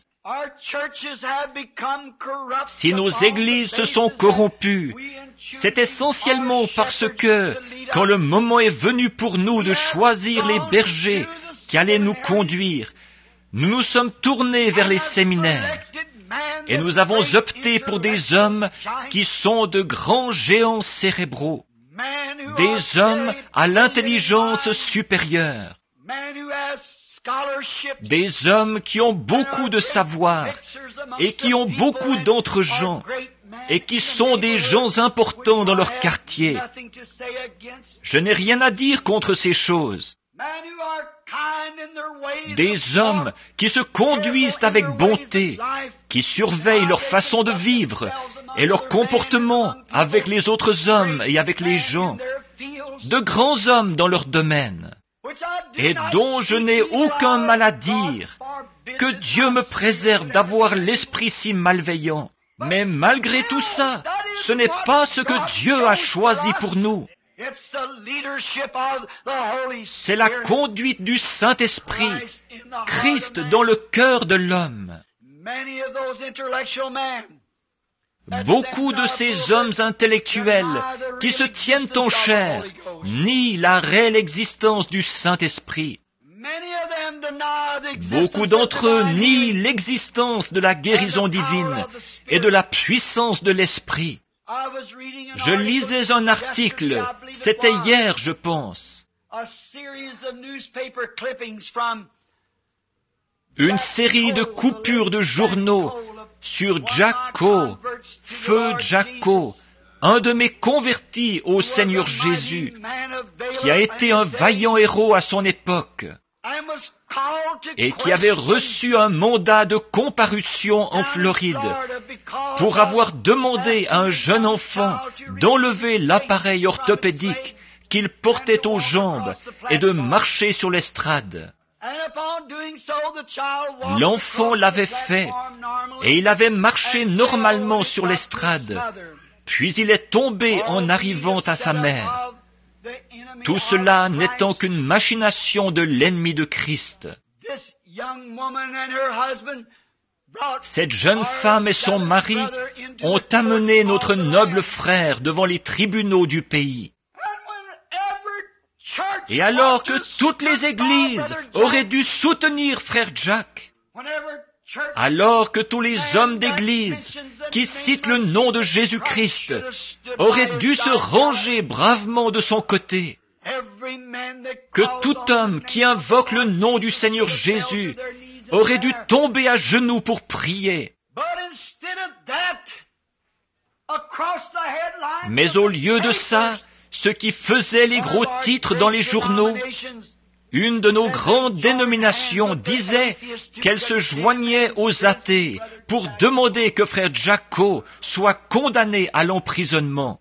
Si nos églises se sont corrompues, c'est essentiellement parce que, quand le moment est venu pour nous de choisir les bergers qui allaient nous conduire, nous nous sommes tournés vers les séminaires et nous avons opté pour des hommes qui sont de grands géants cérébraux, des hommes à l'intelligence supérieure, des hommes qui ont beaucoup de savoir et qui ont beaucoup d'autres gens et qui sont des gens importants dans leur quartier. Je n'ai rien à dire contre ces choses. Des hommes qui se conduisent avec bonté, qui surveillent leur façon de vivre et leur comportement avec les autres hommes et avec les gens, de grands hommes dans leur domaine, et dont je n'ai aucun mal à dire. Que Dieu me préserve d'avoir l'esprit si malveillant. Mais malgré tout ça, ce n'est pas ce que Dieu a choisi pour nous. C'est la conduite du Saint-Esprit, Christ dans le cœur de l'homme. Beaucoup de ces hommes intellectuels qui se tiennent en chair nient la réelle existence du Saint-Esprit. Beaucoup d'entre eux nient l'existence de la guérison divine et de la puissance de l'Esprit. Je lisais un article, c'était hier, je pense. Une série de coupures de journaux sur Jack Coe, Feu Jack Coe, un de mes convertis au Seigneur Jésus, qui a été un vaillant héros à son époque et qui avait reçu un mandat de comparution en Floride pour avoir demandé à un jeune enfant d'enlever l'appareil orthopédique qu'il portait aux jambes et de marcher sur l'estrade. L'enfant l'avait fait et il avait marché normalement sur l'estrade, puis il est tombé en arrivant à sa mère. Tout cela n'étant qu'une machination de l'ennemi de Christ. Cette jeune femme et son mari ont amené notre noble frère devant les tribunaux du pays. Et alors que toutes les églises auraient dû soutenir frère Jack, alors que tous les hommes d'église qui citent le nom de Jésus-Christ auraient dû se ranger bravement de son côté, que tout homme qui invoque le nom du Seigneur Jésus aurait dû tomber à genoux pour prier. Mais au lieu de ça, ce qui faisait les gros titres dans les journaux, une de nos grandes dénominations disait qu'elle se joignait aux athées pour demander que frère Jack Coe soit condamné à l'emprisonnement.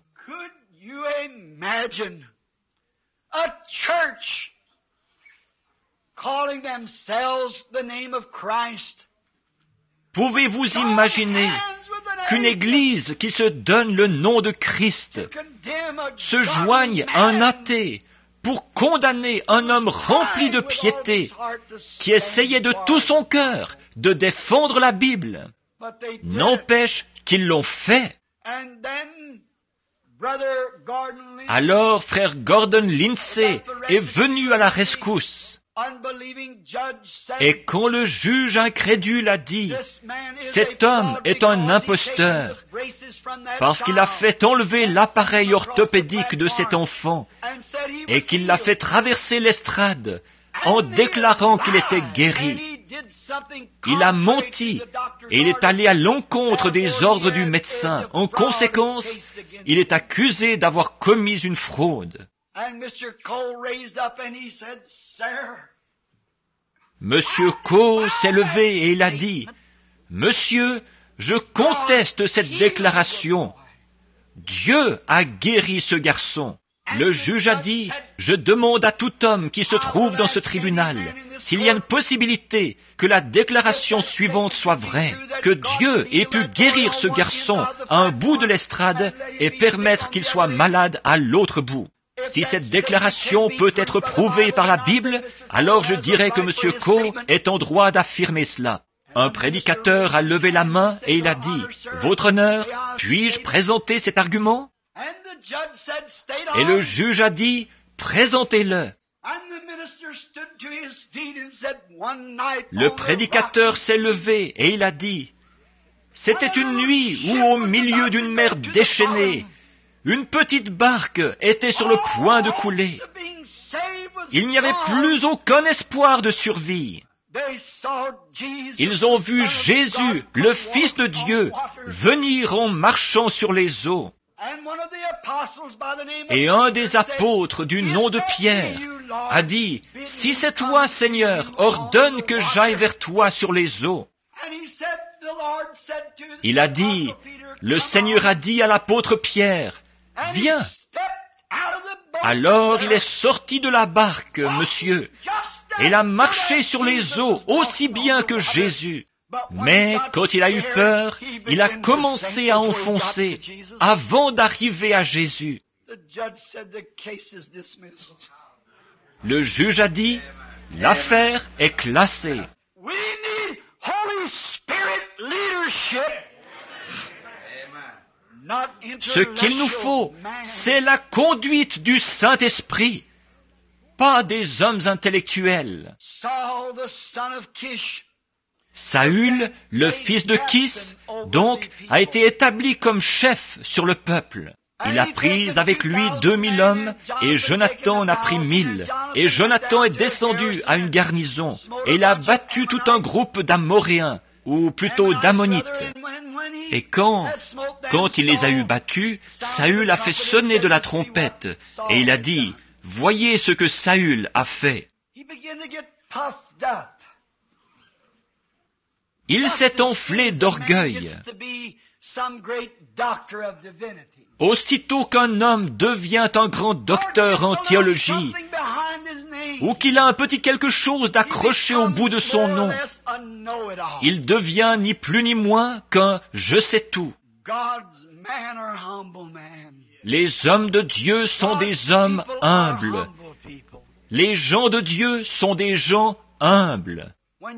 Pouvez-vous imaginer qu'une église qui se donne le nom de Christ se joigne à un athée pour condamner un homme rempli de piété qui essayait de tout son cœur de défendre la Bible? N'empêche qu'ils l'ont fait. Alors frère Gordon Lindsay est venu à la rescousse. Et quand le juge incrédule a dit « Cet homme est un imposteur parce qu'il a fait enlever l'appareil orthopédique de cet enfant et qu'il l'a fait traverser l'estrade en déclarant qu'il était guéri. » Il a menti et il est allé à l'encontre des ordres du médecin. En conséquence, il est accusé d'avoir commis une fraude. Monsieur Coe s'est levé et il a dit, « Monsieur, je conteste cette déclaration. Dieu a guéri ce garçon. » Le juge a dit, « Je demande à tout homme qui se trouve dans ce tribunal, s'il y a une possibilité que la déclaration suivante soit vraie, que Dieu ait pu guérir ce garçon à un bout de l'estrade et permettre qu'il soit malade à l'autre bout. Si cette déclaration peut être prouvée par la Bible, alors je dirais que M. Coe est en droit d'affirmer cela. » Un prédicateur a levé la main et il a dit, « Votre honneur, puis-je présenter cet argument ?» Et le juge a dit, « Présentez-le. » Le prédicateur s'est levé et il a dit, « C'était une nuit où, au milieu d'une mer déchaînée, une petite barque était sur le point de couler. Il n'y avait plus aucun espoir de survie. Ils ont vu Jésus, le Fils de Dieu, venir en marchant sur les eaux. Et un des apôtres du nom de Pierre a dit, « Si c'est toi, Seigneur, ordonne que j'aille vers toi sur les eaux. » Il a dit, « Le Seigneur a dit à l'apôtre Pierre, « Viens. » Alors il est sorti de la barque, monsieur, et il a marché sur les eaux aussi bien que Jésus. Mais quand il a eu peur, il a commencé à enfoncer avant d'arriver à Jésus. Le juge a dit, l'affaire est classée. Ce qu'il nous faut, c'est la conduite du Saint-Esprit, pas des hommes intellectuels. Saül, le fils de Kis, donc, a été établi comme chef sur le peuple. Il a pris avec lui 2000 hommes, et Jonathan en a pris 1000. Et Jonathan est descendu à une garnison, et il a battu tout un groupe d'Amoréens, ou plutôt d'Ammonites. Et quand il les a eu battus, Saül a fait sonner de la trompette, et il a dit, « Voyez ce que Saül a fait. » Il s'est enflé d'orgueil. Aussitôt qu'un homme devient un grand docteur en théologie, ou qu'il a un petit quelque chose d'accroché au bout de son nom, il devient ni plus ni moins qu'un « je sais tout ». Les hommes de Dieu sont des hommes humbles. Les gens de Dieu sont des gens humbles.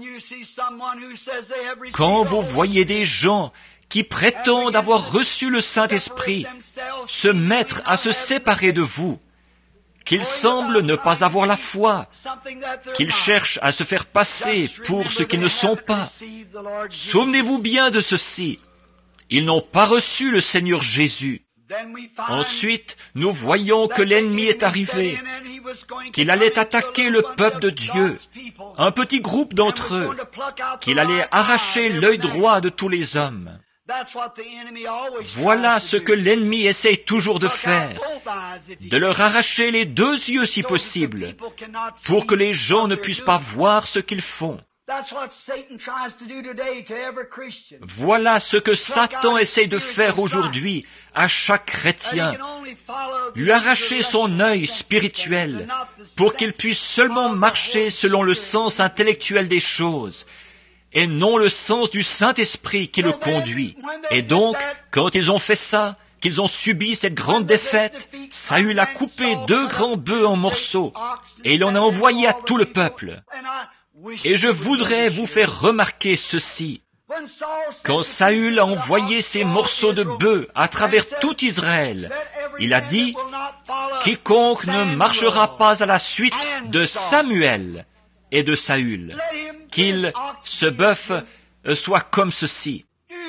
Quand vous voyez des gens qui prétendent avoir reçu le Saint-Esprit se mettre à se séparer de vous, qu'ils semblent ne pas avoir la foi, qu'ils cherchent à se faire passer pour ce qu'ils ne sont pas, souvenez-vous bien de ceci, ils n'ont pas reçu le Seigneur Jésus. Ensuite, nous voyons que l'ennemi est arrivé, qu'il allait attaquer le peuple de Dieu, un petit groupe d'entre eux, qu'il allait arracher l'œil droit de tous les hommes. Voilà ce que l'ennemi essaye toujours de faire, de leur arracher les 2 yeux si possible, pour que les gens ne puissent pas voir ce qu'ils font. Voilà ce que Satan essaye de faire aujourd'hui à chaque chrétien, lui arracher son œil spirituel pour qu'il puisse seulement marcher selon le sens intellectuel des choses et non le sens du Saint-Esprit qui le conduit. Et donc, quand ils ont fait ça, qu'ils ont subi cette grande défaite, Saül a coupé 2 grands bœufs en morceaux et il en a envoyé à tout le peuple. Et je voudrais vous faire remarquer ceci. Quand Saül a envoyé ces morceaux de bœufs à travers tout Israël, il a dit, « Quiconque ne marchera pas à la suite de Samuel et de Saül, qu'il, ce bœuf, soit comme ceci. »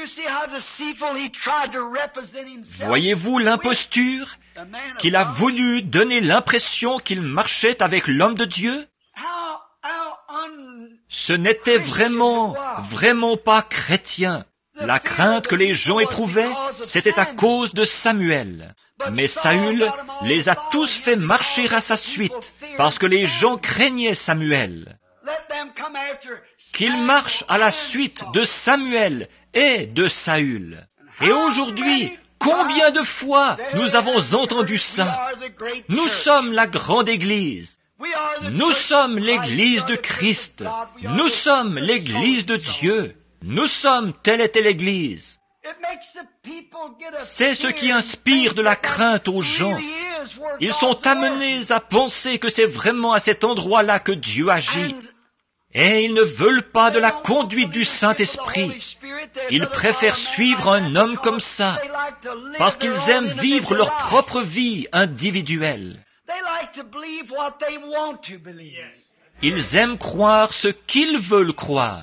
Voyez-vous l'imposture qu'il a voulu donner l'impression qu'il marchait avec l'homme de Dieu? Ce n'était vraiment pas chrétien. La crainte que les gens éprouvaient, c'était à cause de Samuel. Mais Saül les a tous fait marcher à sa suite, parce que les gens craignaient Samuel. Qu'ils marchent à la suite de Samuel et de Saül. Et aujourd'hui, combien de fois nous avons entendu ça? Nous sommes la grande Église. Nous sommes l'Église de Christ. Nous sommes l'Église de Dieu. Nous sommes telle et telle Église. C'est ce qui inspire de la crainte aux gens. Ils sont amenés à penser que c'est vraiment à cet endroit-là que Dieu agit. Et ils ne veulent pas de la conduite du Saint-Esprit. Ils préfèrent suivre un homme comme ça, parce qu'ils aiment vivre leur propre vie individuelle. Ils aiment croire ce qu'ils veulent croire.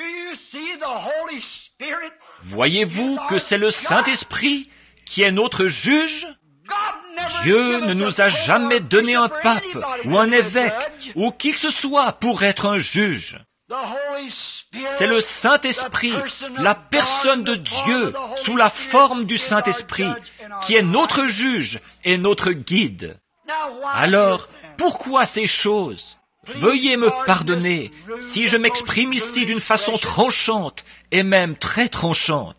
Voyez-vous que c'est le Saint-Esprit qui est notre juge? Dieu ne nous a jamais donné un pape ou un évêque ou qui que ce soit pour être un juge. C'est le Saint-Esprit, la personne de Dieu sous la forme du Saint-Esprit, qui est notre juge et notre guide. Alors, pourquoi ces choses? Veuillez me pardonner si je m'exprime ici d'une façon tranchante et même très tranchante.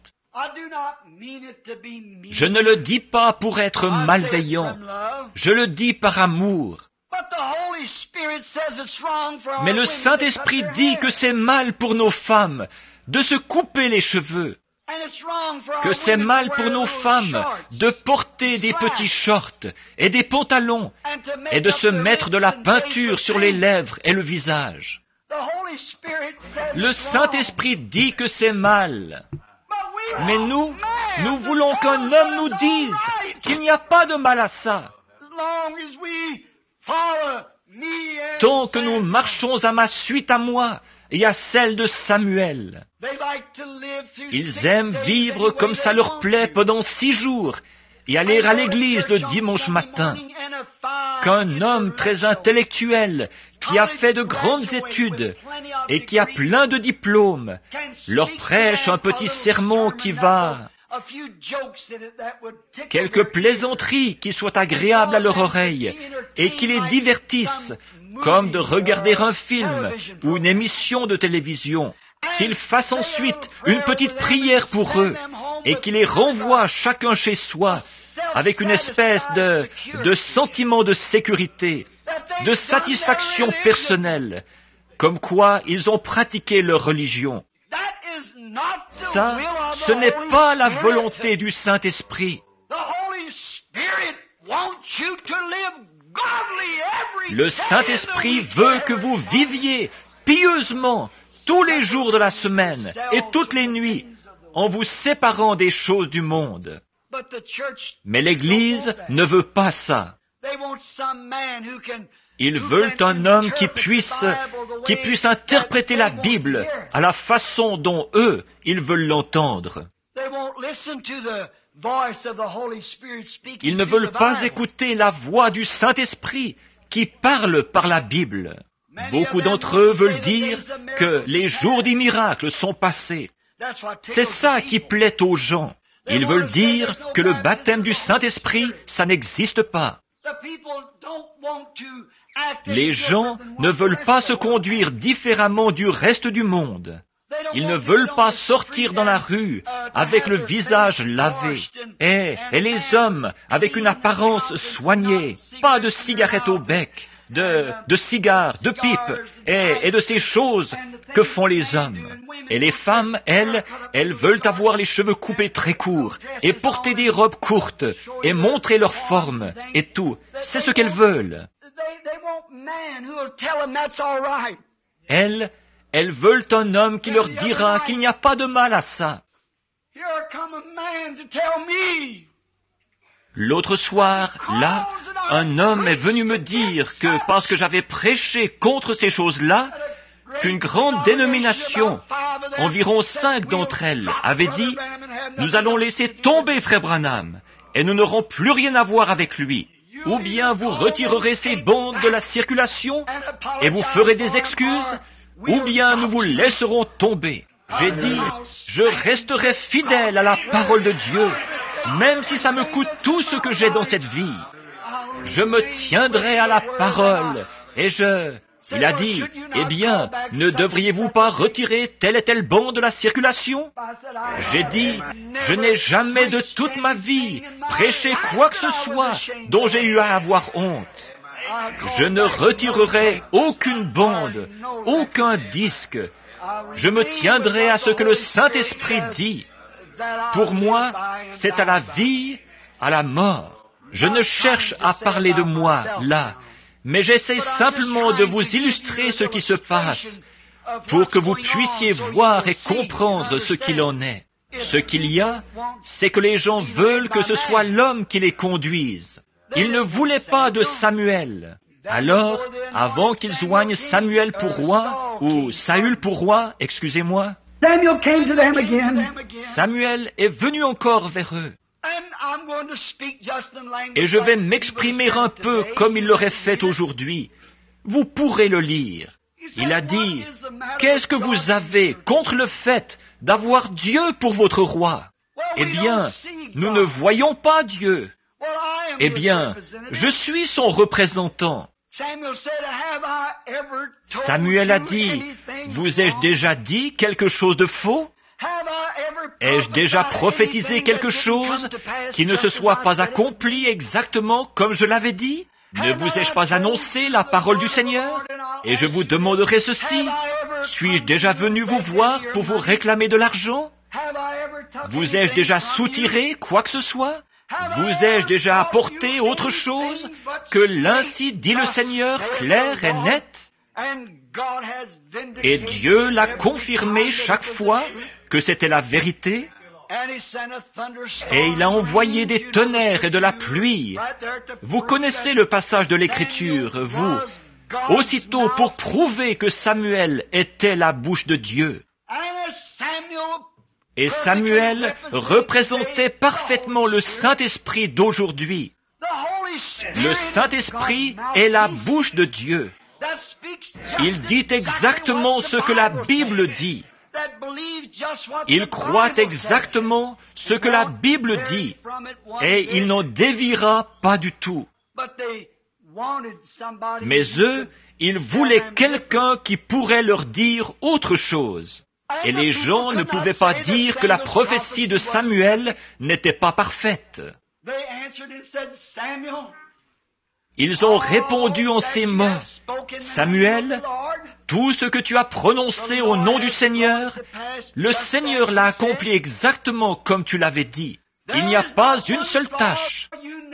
Je ne le dis pas pour être malveillant, je le dis par amour. Mais le Saint-Esprit dit que c'est mal pour nos femmes de se couper les cheveux, que c'est mal pour nos femmes de porter des petits shorts et des pantalons et de se mettre de la peinture sur les lèvres et le visage. Le Saint-Esprit dit que c'est mal. Mais nous voulons qu'un homme nous dise qu'il n'y a pas de mal à ça. Tant que nous marchons à ma suite à moi et à celle de Samuel. Ils aiment vivre comme ça leur plaît pendant 6 jours et aller à l'église le dimanche matin. Qu'un homme très intellectuel, qui a fait de grandes études et qui a plein de diplômes, leur prêche un petit sermon qui va... quelques plaisanteries qui soient agréables à leur oreille et qui les divertissent, comme de regarder un film ou une émission de télévision, qu'ils fassent ensuite une petite prière pour eux et qu'ils les renvoient chacun chez soi avec une espèce de sentiment de sécurité, de satisfaction personnelle, comme quoi ils ont pratiqué leur religion. Ça, ce n'est pas la volonté du Saint-Esprit. Le Saint-Esprit veut que vous viviez pieusement tous les jours de la semaine et toutes les nuits en vous séparant des choses du monde. Mais l'Église ne veut pas ça. Ils veulent un homme qui puisse interpréter la Bible à la façon dont eux, ils veulent l'entendre. Ils ne veulent pas écouter la voix du Saint-Esprit qui parle par la Bible. Beaucoup d'entre eux veulent dire que les jours des miracles sont passés. C'est ça qui plaît aux gens. Ils veulent dire que le baptême du Saint-Esprit, ça n'existe pas. Les gens ne veulent pas se conduire différemment du reste du monde. Ils ne veulent pas sortir dans la rue avec le visage lavé. Et les hommes avec une apparence soignée, pas de cigarettes au bec, de cigares, de pipes et de ces choses que font les hommes. Et les femmes, elles veulent avoir les cheveux coupés très courts et porter des robes courtes et montrer leur forme et tout. C'est ce qu'elles veulent. Elles veulent un homme qui leur dira qu'il n'y a pas de mal à ça. L'autre soir, là, un homme est venu me dire que parce que j'avais prêché contre ces choses-là, qu'une grande dénomination, environ 5 d'entre elles, avait dit « Nous allons laisser tomber Frère Branham et nous n'aurons plus rien à voir avec lui. Ou bien vous retirerez ces bandes de la circulation et vous ferez des excuses ou bien nous vous laisserons tomber. J'ai dit, je resterai fidèle à la parole de Dieu, même si ça me coûte tout ce que j'ai dans cette vie. Je me tiendrai à la parole, et il a dit, eh bien, ne devriez-vous pas retirer tel et tel bon de la circulation? J'ai dit, je n'ai jamais de toute ma vie prêché quoi que ce soit dont j'ai eu à avoir honte. Je ne retirerai aucune bande, aucun disque. Je me tiendrai à ce que le Saint-Esprit dit. Pour moi, c'est à la vie, à la mort. Je ne cherche à parler de moi, là, mais j'essaie simplement de vous illustrer ce qui se passe pour que vous puissiez voir et comprendre ce qu'il en est. Ce qu'il y a, c'est que les gens veulent que ce soit l'homme qui les conduise. Ils ne voulaient pas de Samuel. Alors, avant qu'ils joignent Samuel pour roi, ou Saül pour roi, excusez-moi, Samuel est venu encore vers eux. Et je vais m'exprimer un peu comme il l'aurait fait aujourd'hui. Vous pourrez le lire. Il a dit, « Qu'est-ce que vous avez contre le fait d'avoir Dieu pour votre roi? » Eh bien, nous ne voyons pas Dieu. Eh bien, je suis son représentant. Samuel a dit, « Vous ai-je déjà dit quelque chose de faux? Ai-je déjà prophétisé quelque chose qui ne se soit pas accompli exactement comme je l'avais dit? Ne vous ai-je pas annoncé la parole du Seigneur? Et je vous demanderai ceci, suis-je déjà venu vous voir pour vous réclamer de l'argent? Vous ai-je déjà soutiré quoi que ce soit? Vous ai-je déjà apporté autre chose que l'ainsi dit le Seigneur clair et net? Et Dieu l'a confirmé chaque fois que c'était la vérité, et il a envoyé des tonnerres et de la pluie. Vous connaissez le passage de l'Écriture, vous, aussitôt pour prouver que Samuel était la bouche de Dieu. Et Samuel représentait parfaitement le Saint-Esprit d'aujourd'hui. Le Saint-Esprit est la bouche de Dieu. Il dit exactement ce que la Bible dit. Il croit exactement ce que la Bible dit, et il n'en déviera pas du tout. Mais eux, ils voulaient quelqu'un qui pourrait leur dire autre chose. Et les gens ne pouvaient pas dire que la prophétie de Samuel n'était pas parfaite. Ils ont répondu en ces mots, « Samuel, tout ce que tu as prononcé au nom du Seigneur, le Seigneur l'a accompli exactement comme tu l'avais dit. Il n'y a pas une seule tâche.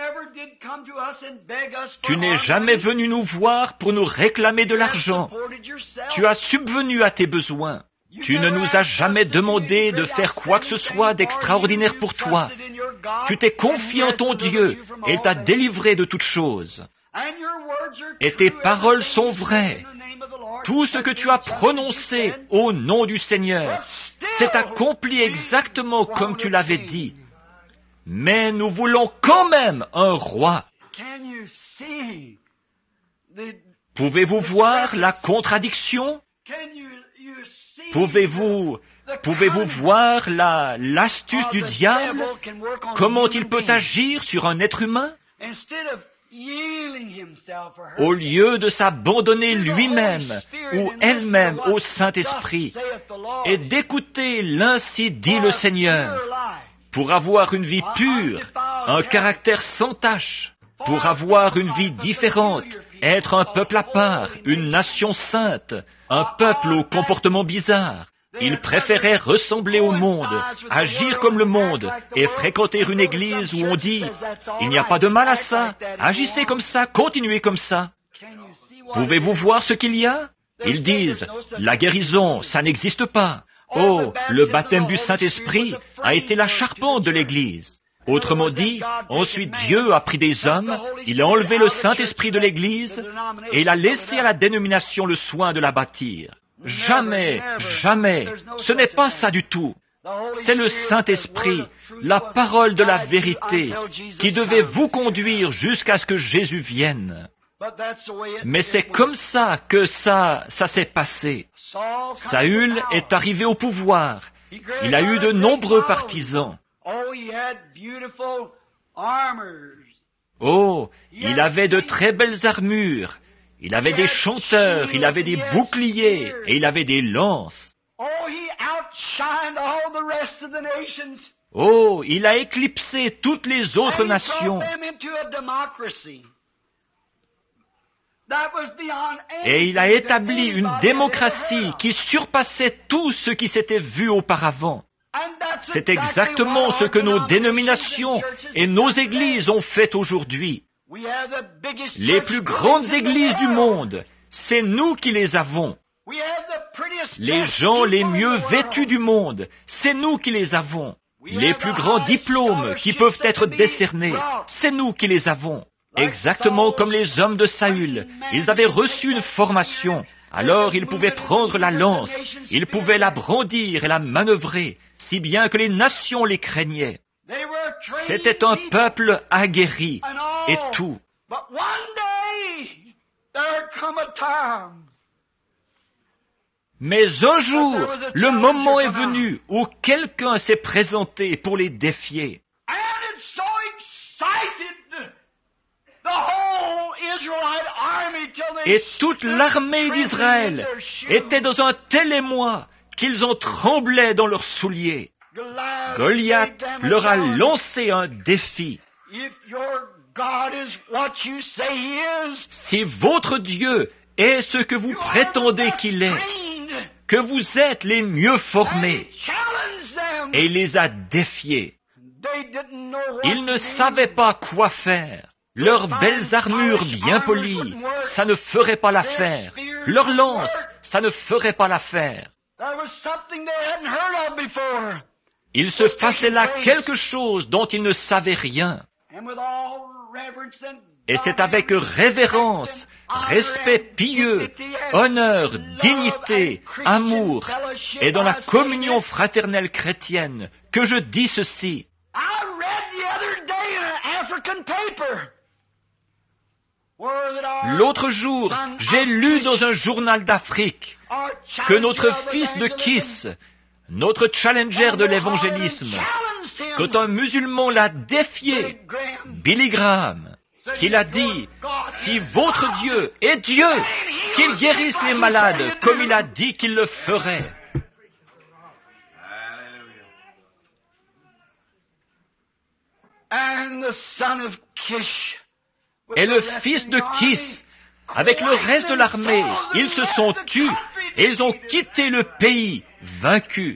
Tu n'es jamais venu nous voir pour nous réclamer de l'argent. Tu as subvenu à tes besoins. Tu ne nous as jamais demandé de faire quoi que ce soit d'extraordinaire pour toi. Tu t'es confié en ton Dieu et il t'a délivré de toutes choses. Et tes paroles sont vraies. Tout ce que tu as prononcé au nom du Seigneur s'est accompli exactement comme tu l'avais dit. Mais nous voulons quand même un roi. » Pouvez-vous voir la contradiction? Pouvez-vous voir l'astuce du diable? Comment il peut agir sur un être humain? Au lieu de s'abandonner lui-même ou elle-même au Saint-Esprit et d'écouter l'ainsi dit le Seigneur, pour avoir une vie pure, un caractère sans tache, pour avoir une vie différente, être un peuple à part, une nation sainte, un peuple au comportement bizarre. Ils préféraient ressembler au monde, agir comme le monde, et fréquenter une église où on dit « Il n'y a pas de mal à ça, agissez comme ça, continuez comme ça. » Pouvez-vous voir ce qu'il y a? Ils disent « La guérison, ça n'existe pas. Oh, le baptême du Saint-Esprit a été la charpente de l'église. » Autrement dit, ensuite Dieu a pris des hommes, il a enlevé le Saint-Esprit de l'église, et il a laissé à la dénomination le soin de la bâtir. Jamais, jamais, ce n'est pas ça du tout. C'est le Saint-Esprit, la parole de la vérité, qui devait vous conduire jusqu'à ce que Jésus vienne. Mais c'est comme ça que ça s'est passé. Saül est arrivé au pouvoir. Il a eu de nombreux partisans. Oh, il avait de très belles armures. Il avait des chanteurs, il avait des boucliers et il avait des lances. Oh, il a éclipsé toutes les autres nations. Et il a établi une démocratie qui surpassait tout ce qui s'était vu auparavant. C'est exactement ce que nos dénominations et nos églises ont fait aujourd'hui. Les plus grandes églises du monde, c'est nous qui les avons. Les gens les mieux vêtus du monde, c'est nous qui les avons. Les plus grands diplômes qui peuvent être décernés, c'est nous qui les avons. Exactement comme les hommes de Saül, ils avaient reçu une formation. Alors ils pouvaient prendre la lance, ils pouvaient la brandir et la manœuvrer, si bien que les nations les craignaient. C'était un peuple aguerri et tout. Mais un jour, le moment est venu où quelqu'un s'est présenté pour les défier. Et toute l'armée d'Israël était dans un tel émoi qu'ils en tremblaient dans leurs souliers. Goliath leur a lancé un défi. Si votre Dieu est ce que vous prétendez qu'il est, que vous êtes les mieux formés, et il les a défiés. Ils ne savaient pas quoi faire. Leurs belles armures bien polies, ça ne ferait pas l'affaire. Leurs lances, ça ne ferait pas l'affaire. Il se passait là quelque chose dont ils ne savaient rien. Et c'est avec révérence, respect pieux, honneur, dignité, amour, et dans la communion fraternelle chrétienne que je dis ceci. L'autre jour, j'ai lu dans un journal d'Afrique que notre fils de Kiss, notre challenger de l'évangélisme, quand un musulman l'a défié, Billy Graham, qu'il a dit, si votre Dieu est Dieu, qu'il guérisse les malades comme il a dit qu'il le ferait. Et le fils de Kish, avec le reste de l'armée, ils se sont tus et ils ont quitté le pays vaincus.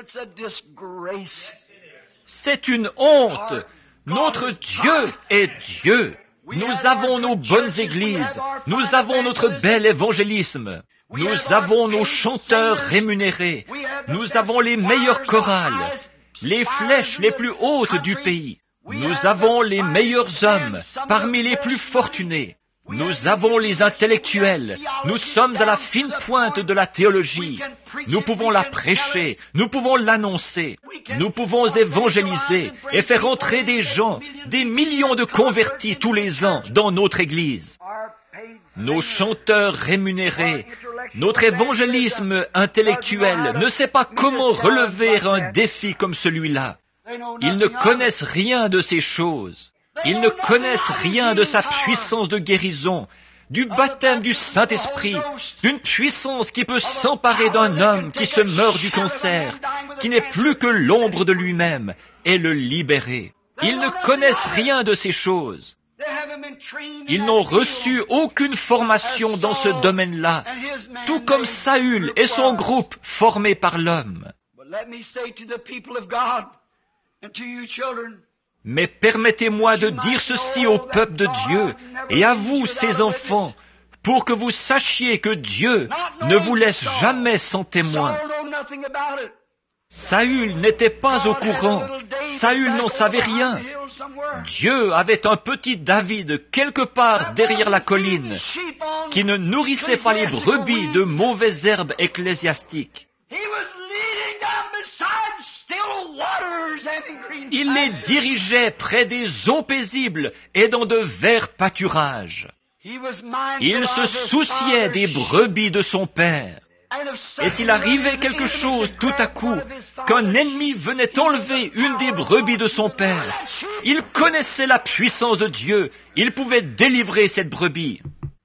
C'est une honte. Notre Dieu est Dieu. Nous avons nos bonnes églises. Nous avons notre bel évangélisme. Nous avons nos chanteurs rémunérés. Nous avons les meilleures chorales, les flèches les plus hautes du pays. Nous avons les meilleurs hommes parmi les plus fortunés. Nous avons les intellectuels. Nous sommes à la fine pointe de la théologie. Nous pouvons la prêcher. Nous pouvons l'annoncer. Nous pouvons évangéliser et faire entrer des gens, des millions de convertis tous les ans dans notre Église. Nos chanteurs rémunérés, notre évangélisme intellectuel ne sait pas comment relever un défi comme celui-là. Ils ne connaissent rien de ces choses. Ils ne connaissent rien de sa puissance de guérison, du baptême du Saint-Esprit, d'une puissance qui peut s'emparer d'un homme qui se meurt du cancer, qui n'est plus que l'ombre de lui-même, et le libérer. Ils ne connaissent rien de ces choses. Ils n'ont reçu aucune formation dans ce domaine-là, tout comme Saül et son groupe formé par l'homme. Mais permettez-moi de dire ceci au peuple de Dieu et à vous, ses enfants, pour que vous sachiez que Dieu ne vous laisse jamais sans témoin. Saül n'était pas au courant. Saül n'en savait rien. Dieu avait un petit David quelque part derrière la colline qui ne nourrissait pas les brebis de mauvaises herbes ecclésiastiques. Il les dirigeait près des eaux paisibles et dans de verts pâturages. Il se souciait des brebis de son père. Et s'il arrivait quelque chose tout à coup, qu'un ennemi venait enlever une des brebis de son père, il connaissait la puissance de Dieu. Il pouvait délivrer cette brebis.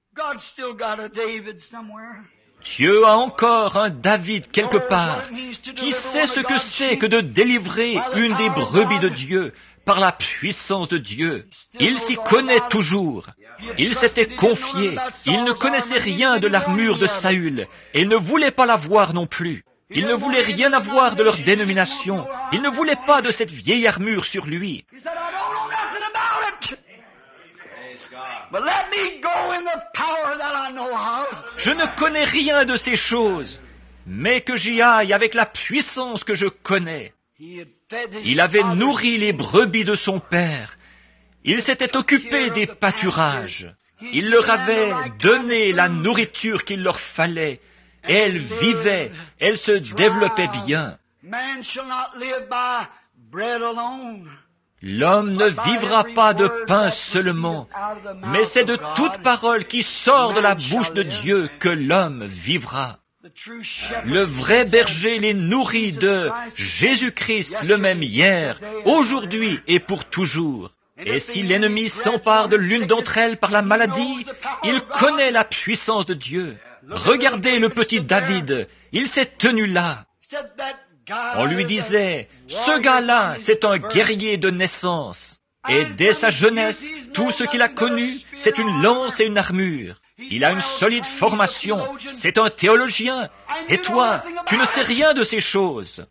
Dieu a encore un David quelque part qui sait ce que c'est que de délivrer une des brebis de Dieu par la puissance de Dieu. Il s'y connaît toujours. Il s'était confié. Il ne connaissait rien de l'armure de Saül et il ne voulait pas la voir non plus. Il ne voulait rien avoir de leur dénomination. Il ne voulait pas de cette vieille armure sur lui. Je ne connais rien de ces choses, mais que j'y aille avec la puissance que je connais. Il avait nourri les brebis de son père. Il s'était occupé des pâturages. Il leur avait donné la nourriture qu'il leur fallait. Et elles vivaient, elles se développaient bien. L'homme ne vivra pas de pain seulement, mais c'est de toute parole qui sort de la bouche de Dieu que l'homme vivra. Le vrai berger les nourrit de Jésus-Christ le même hier, aujourd'hui et pour toujours. Et si l'ennemi s'empare de l'une d'entre elles par la maladie, il connaît la puissance de Dieu. Regardez le petit David, il s'est tenu là. On lui disait, ce gars-là, c'est un guerrier de naissance. Et dès sa jeunesse, tout ce qu'il a connu, c'est une lance et une armure. Il a une solide formation, c'est un théologien. Et toi, tu ne sais rien de ces choses.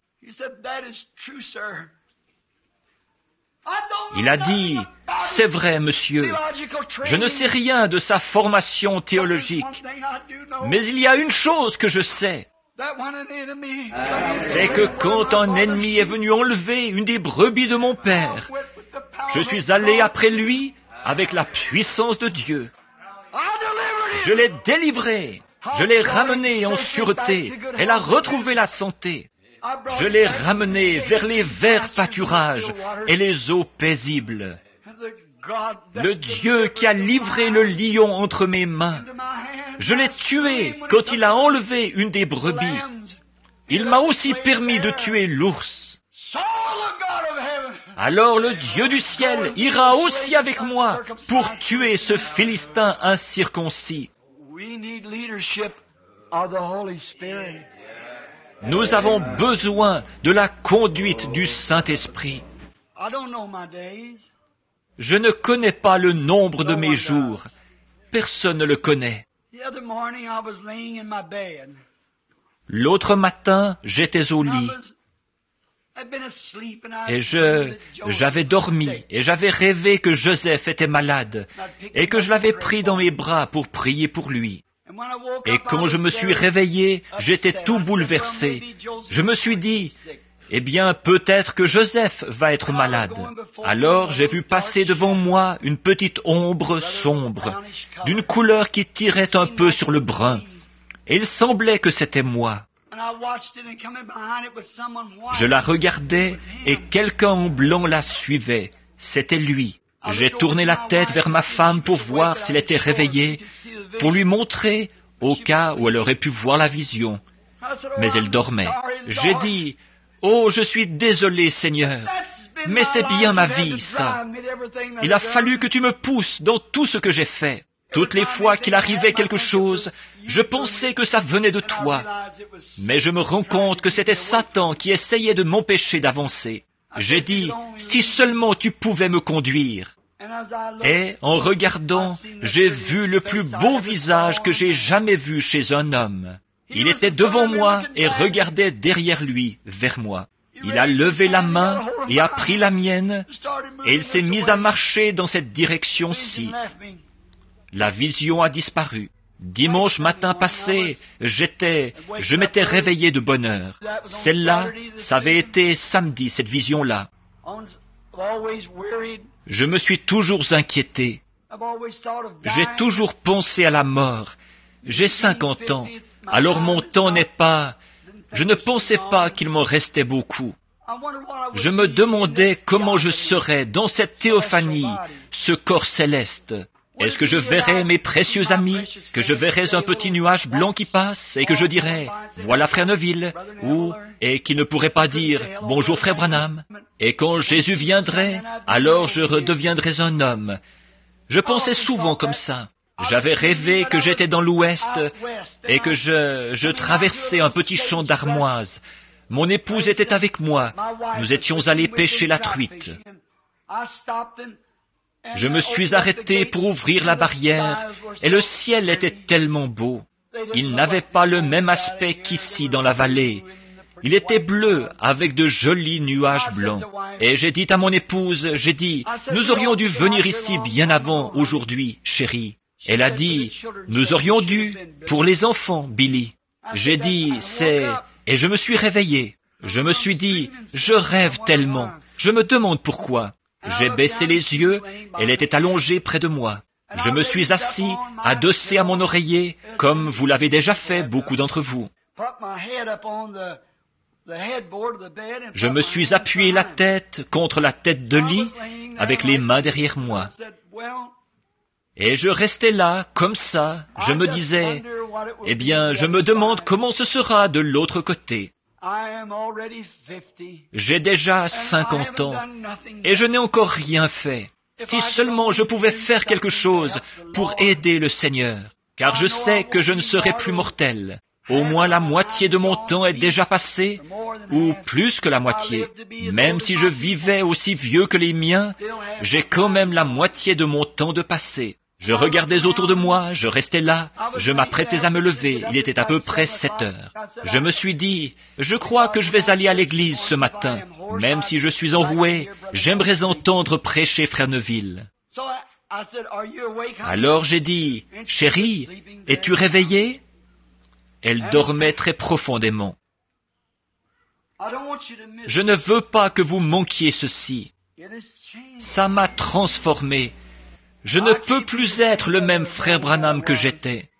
Il a dit, c'est vrai, monsieur, je ne sais rien de sa formation théologique, mais il y a une chose que je sais. C'est que quand un ennemi est venu enlever une des brebis de mon père, je suis allé après lui avec la puissance de Dieu. Je l'ai délivré, je l'ai ramené en sûreté, elle a retrouvé la santé. Je l'ai ramené vers les verts pâturages et les eaux paisibles. Le Dieu qui a livré le lion entre mes mains, je l'ai tué quand il a enlevé une des brebis. Il m'a aussi permis de tuer l'ours. Alors le Dieu du ciel ira aussi avec moi pour tuer ce Philistin incirconcis. Nous avons besoin de la conduite du Saint-Esprit. Je ne connais pas le nombre de mes jours. Personne ne le connaît. L'autre matin, j'étais au lit. Et j'avais dormi et j'avais rêvé que Joseph était malade et que je l'avais pris dans mes bras pour prier pour lui. Et quand je me suis réveillé, j'étais tout bouleversé. Je me suis dit, eh bien, peut-être que Joseph va être malade. Alors j'ai vu passer devant moi une petite ombre sombre, d'une couleur qui tirait un peu sur le brun. Et il semblait que c'était moi. Je la regardais et quelqu'un en blanc la suivait. C'était lui. J'ai tourné la tête vers ma femme pour voir s'elle était réveillée, pour lui montrer au cas où elle aurait pu voir la vision. Mais elle dormait. J'ai dit, « Oh, je suis désolé, Seigneur, mais c'est bien ma vie, ça. Il a fallu que tu me pousses dans tout ce que j'ai fait. Toutes les fois qu'il arrivait quelque chose, je pensais que ça venait de toi. Mais je me rends compte que c'était Satan qui essayait de m'empêcher d'avancer. J'ai dit, si seulement tu pouvais me conduire. Et en regardant, j'ai vu le plus beau visage que j'ai jamais vu chez un homme. Il était devant moi et regardait derrière lui, vers moi. Il a levé la main et a pris la mienne, et il s'est mis à marcher dans cette direction-ci. La vision a disparu. Dimanche matin passé, je m'étais réveillé de bonne heure. Celle-là, ça avait été samedi, cette vision-là. Je me suis toujours inquiété. J'ai toujours pensé à la mort. J'ai 50 ans, alors mon temps n'est pas... Je ne pensais pas qu'il m'en restait beaucoup. Je me demandais comment je serais dans cette théophanie, ce corps céleste. Est-ce que je verrai mes précieux amis, que je verrai un petit nuage blanc qui passe et que je dirai « Voilà frère Neville » et qui ne pourrait pas dire « Bonjour frère Branham » et quand Jésus viendrait, alors je redeviendrai un homme. Je pensais souvent comme ça. J'avais rêvé que j'étais dans l'Ouest et que je traversais un petit champ d'armoise. Mon épouse était avec moi. Nous étions allés pêcher la truite. Je me suis arrêté pour ouvrir la barrière et le ciel était tellement beau. Il n'avait pas le même aspect qu'ici dans la vallée. Il était bleu avec de jolis nuages blancs. Et j'ai dit à mon épouse, nous aurions dû venir ici bien avant aujourd'hui, chérie. Elle a dit, nous aurions dû, pour les enfants, Billy. J'ai dit, et je me suis réveillé. Je me suis dit, je rêve tellement. Je me demande pourquoi. J'ai baissé les yeux, elle était allongée près de moi. Je me suis assis, adossé à mon oreiller, comme vous l'avez déjà fait, beaucoup d'entre vous. Je me suis appuyé la tête contre la tête de lit, avec les mains derrière moi. Et je restais là, comme ça, je me disais, eh bien, je me demande comment ce sera de l'autre côté. J'ai déjà 50 ans, et je n'ai encore rien fait. Si seulement je pouvais faire quelque chose pour aider le Seigneur, car je sais que je ne serai plus mortel. Au moins la moitié de mon temps est déjà passé, ou plus que la moitié. Même si je vivais aussi vieux que les miens, j'ai quand même la moitié de mon temps de passé. Je regardais autour de moi, je restais là, je m'apprêtais à me lever, il était à peu près 7 heures. Je me suis dit, je crois que je vais aller à l'église ce matin. Même si je suis enroué, j'aimerais entendre prêcher frère Neville. Alors j'ai dit, chérie, es-tu réveillée? Elle dormait très profondément. Je ne veux pas que vous manquiez ceci. Ça m'a transformé. Je ne peux plus être le même frère Branham que j'étais.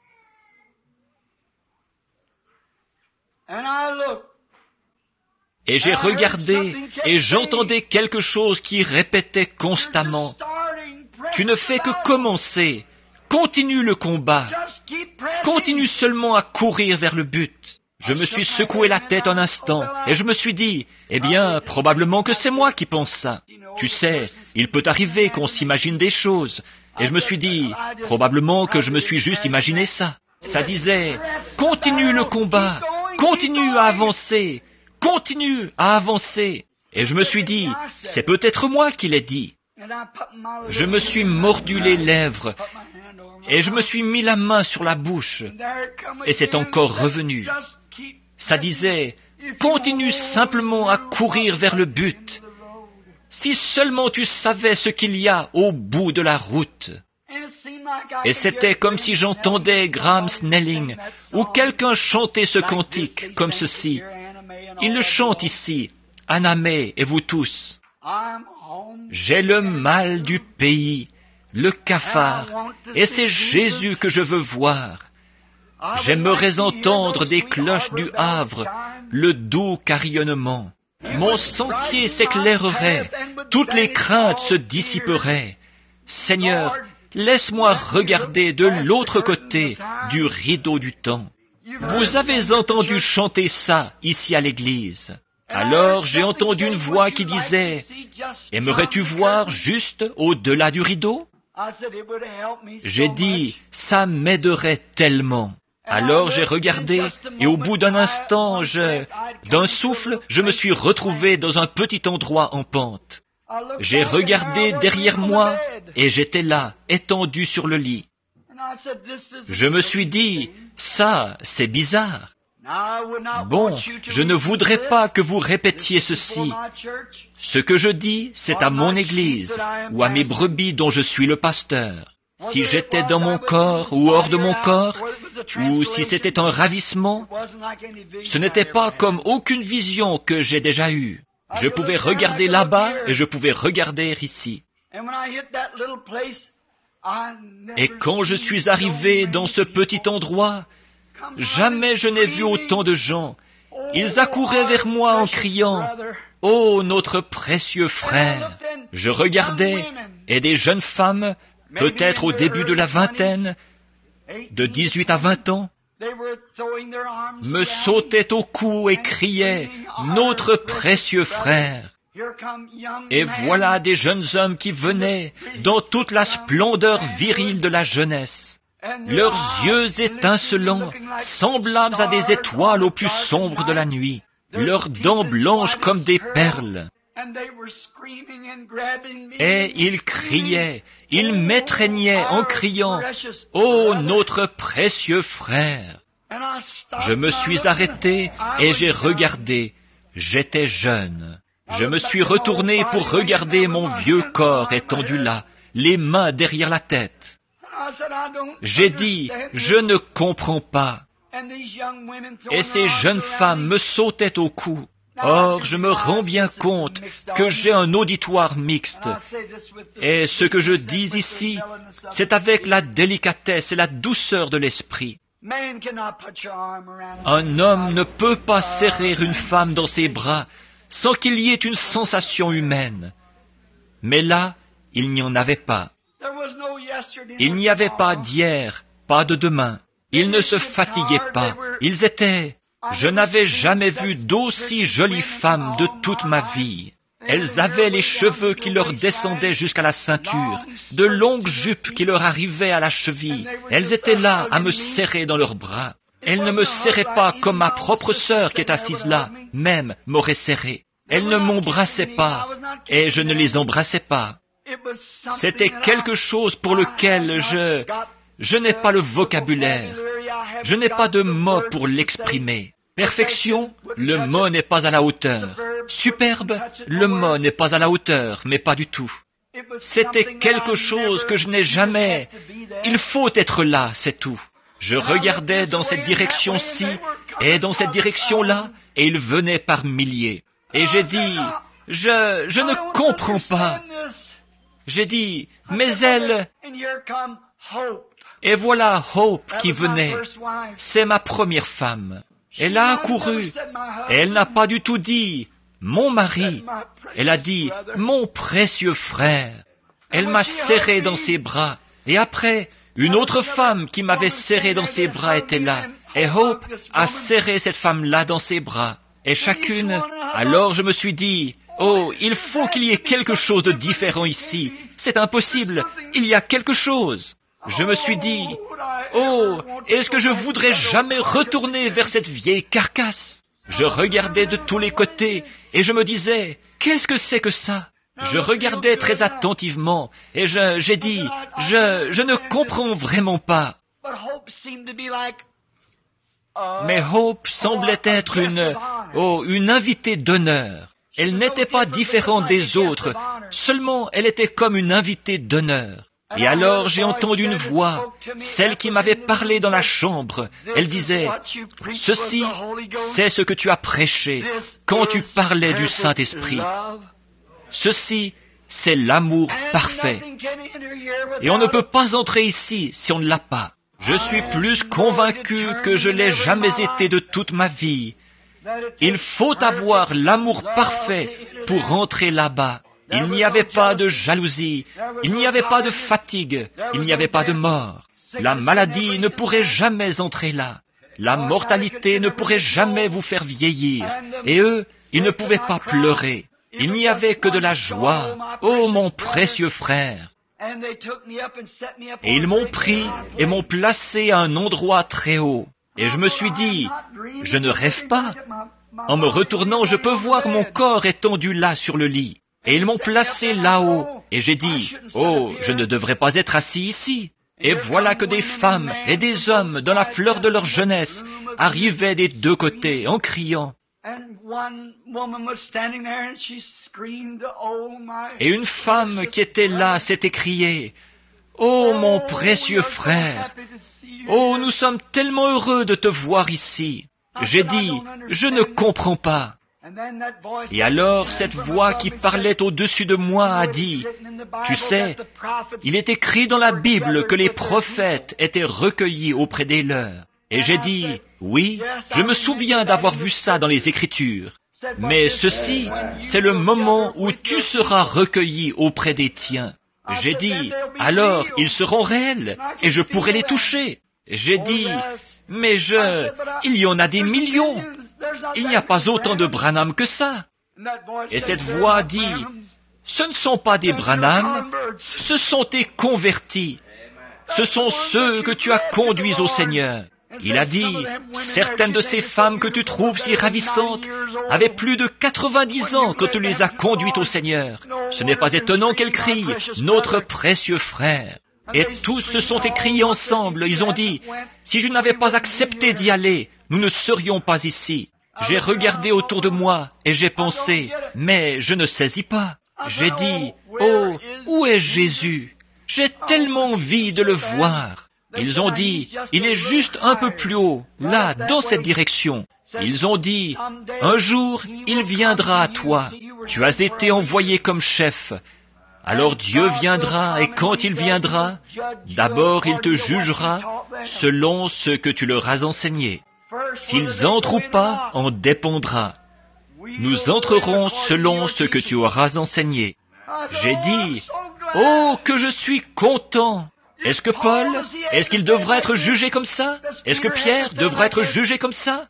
Et j'ai regardé et j'entendais quelque chose qui répétait constamment. Tu ne fais que commencer. Continue le combat. Continue seulement à courir vers le but. Je me suis secoué la tête un instant et je me suis dit, eh bien, probablement que c'est moi qui pense ça. Tu sais, il peut arriver qu'on s'imagine des choses. Et je me suis dit, probablement que je me suis juste imaginé ça. Ça disait, continue le combat, continue à avancer, continue à avancer. Et je me suis dit, c'est peut-être moi qui l'ai dit. Je me suis mordu les lèvres et je me suis mis la main sur la bouche. Et c'est encore revenu. Ça disait, continue simplement à courir vers le but. Si seulement tu savais ce qu'il y a au bout de la route. Et c'était comme si j'entendais Graham Snelling ou quelqu'un chanter ce cantique comme ceci. Il le chante ici, Anna May et vous tous. J'ai le mal du pays, le cafard, et c'est Jésus que je veux voir. J'aimerais entendre des cloches du Havre, le doux carillonnement. Mon sentier s'éclairerait, toutes les craintes se dissiperaient. Seigneur, laisse-moi regarder de l'autre côté du rideau du temps. Vous avez entendu chanter ça ici à l'église. Alors j'ai entendu une voix qui disait, « Aimerais-tu voir juste au-delà du rideau ?» J'ai dit, « Ça m'aiderait tellement. » Alors j'ai regardé, et au bout d'un instant, d'un souffle, je me suis retrouvé dans un petit endroit en pente. J'ai regardé derrière moi, et j'étais là, étendu sur le lit. Je me suis dit, ça, c'est bizarre. Bon, je ne voudrais pas que vous répétiez ceci. Ce que je dis, c'est à mon église, ou à mes brebis dont je suis le pasteur. Si j'étais dans mon corps ou hors de mon corps, ou si c'était un ravissement, ce n'était pas comme aucune vision que j'ai déjà eue. Je pouvais regarder là-bas et je pouvais regarder ici. Et quand je suis arrivé dans ce petit endroit, jamais je n'ai vu autant de gens. Ils accouraient vers moi en criant, « Oh, notre précieux frère !» Je regardais, et des jeunes femmes, peut-être au début de la vingtaine, de 18 à 20 ans, me sautaient au cou et criaient « Notre précieux frère !» Et voilà des jeunes hommes qui venaient dans toute la splendeur virile de la jeunesse. Leurs yeux étincelants, semblables à des étoiles au plus sombre de la nuit, leurs dents blanches comme des perles. Et ils criaient, ils m'étreignaient en criant « Ô notre précieux frère !» Je me suis arrêté et j'ai regardé. J'étais jeune. Je me suis retourné pour regarder mon vieux corps étendu là, les mains derrière la tête. J'ai dit, je ne comprends pas. Et ces jeunes femmes me sautaient au cou. Or, je me rends bien compte que j'ai un auditoire mixte. Et ce que je dis ici, c'est avec la délicatesse et la douceur de l'esprit. Un homme ne peut pas serrer une femme dans ses bras sans qu'il y ait une sensation humaine. Mais là, il n'y en avait pas. Il n'y avait pas d'hier, pas de demain. Ils ne se fatiguaient pas. Ils étaient... Je n'avais jamais vu d'aussi jolies femmes de toute ma vie. Elles avaient les cheveux qui leur descendaient jusqu'à la ceinture, de longues jupes qui leur arrivaient à la cheville. Elles étaient là à me serrer dans leurs bras. Elles ne me serraient pas comme ma propre sœur qui est assise là, même m'aurait serré. Elles ne m'embrassaient pas, et je ne les embrassais pas. C'était quelque chose pour lequel je n'ai pas le vocabulaire. Je n'ai pas de mots pour l'exprimer. Perfection, le mot n'est pas à la hauteur. Superbe, le mot n'est pas à la hauteur, mais pas du tout. C'était quelque chose que je n'ai jamais. Il faut être là, c'est tout. Je regardais dans cette direction-ci et dans cette direction-là, et ils venaient par milliers. Et j'ai dit, je ne comprends pas. J'ai dit, mais elle... Et voilà Hope qui venait. C'est ma première femme. Elle a accouru. Et elle n'a pas du tout dit « mon mari ». Elle a dit « mon précieux frère ». Elle m'a serré dans ses bras. Et après, une autre femme qui m'avait serré dans ses bras était là. Et Hope a serré cette femme-là dans ses bras. Et chacune... Alors je me suis dit « oh, il faut qu'il y ait quelque chose de différent ici. C'est impossible. Il y a quelque chose. » Je me suis dit, oh, est-ce que je voudrais jamais retourner vers cette vieille carcasse? Je regardais de tous les côtés et je me disais, qu'est-ce que c'est que ça? Je regardais très attentivement et j'ai dit, je ne comprends vraiment pas. Mais Hope semblait être une invitée d'honneur. Elle n'était pas différente des autres, seulement elle était comme une invitée d'honneur. Et alors j'ai entendu une voix, celle qui m'avait parlé dans la chambre. Elle disait, « Ceci, c'est ce que tu as prêché quand tu parlais du Saint-Esprit. Ceci, c'est l'amour parfait. Et on ne peut pas entrer ici si on ne l'a pas. Je suis plus convaincu que je l'ai jamais été de toute ma vie. Il faut avoir l'amour parfait pour entrer là-bas. Il n'y avait pas de jalousie, il n'y avait pas de fatigue, il n'y avait pas de mort. La maladie ne pourrait jamais entrer là. La mortalité ne pourrait jamais vous faire vieillir. Et eux, ils ne pouvaient pas pleurer. Il n'y avait que de la joie. Oh, mon précieux frère! Et ils m'ont pris et m'ont placé à un endroit très haut. Et je me suis dit, je ne rêve pas. En me retournant, je peux voir mon corps étendu là sur le lit. Et ils m'ont placé là-haut. Et j'ai dit, oh, je ne devrais pas être assis ici. Et voilà que des femmes et des hommes, dans la fleur de leur jeunesse, arrivaient des deux côtés en criant. Et une femme qui était là s'est écriée, « Oh, mon précieux frère! Oh, nous sommes tellement heureux de te voir ici. » J'ai dit, « Je ne comprends pas. » Et alors cette voix qui parlait au-dessus de moi a dit, « Tu sais, il est écrit dans la Bible que les prophètes étaient recueillis auprès des leurs. » Et j'ai dit, « Oui, je me souviens d'avoir vu ça dans les Écritures. Mais ceci, c'est le moment où tu seras recueilli auprès des tiens. » J'ai dit, alors ils seront réels et je pourrai les toucher. J'ai dit, mais il y en a des millions. Il n'y a pas autant de Branham que ça. Et cette voix dit, ce ne sont pas des Branham, ce sont tes convertis. Ce sont ceux que tu as conduits au Seigneur. Il a dit, certaines de ces femmes que tu trouves si ravissantes avaient plus de 90 ans quand tu les as conduites au Seigneur. Ce n'est pas étonnant qu'elles crient, notre précieux frère. Et tous se sont écriés ensemble. Ils ont dit, si tu n'avais pas accepté d'y aller, nous ne serions pas ici. J'ai regardé autour de moi et j'ai pensé, mais je ne saisis pas. J'ai dit, oh, où est Jésus? J'ai tellement envie de le voir. Ils ont dit, il est juste un peu plus haut, là, dans cette direction. Ils ont dit, un jour, il viendra à toi. Tu as été envoyé comme chef. Alors Dieu viendra, et quand il viendra, d'abord il te jugera selon ce que tu leur as enseigné. S'ils entrent ou pas, en dépendra. Nous entrerons selon ce que tu auras enseigné. J'ai dit, oh, que je suis content! Est-ce que Paul, est-ce qu'il devrait être jugé comme ça? Est-ce que Pierre devrait être jugé comme ça?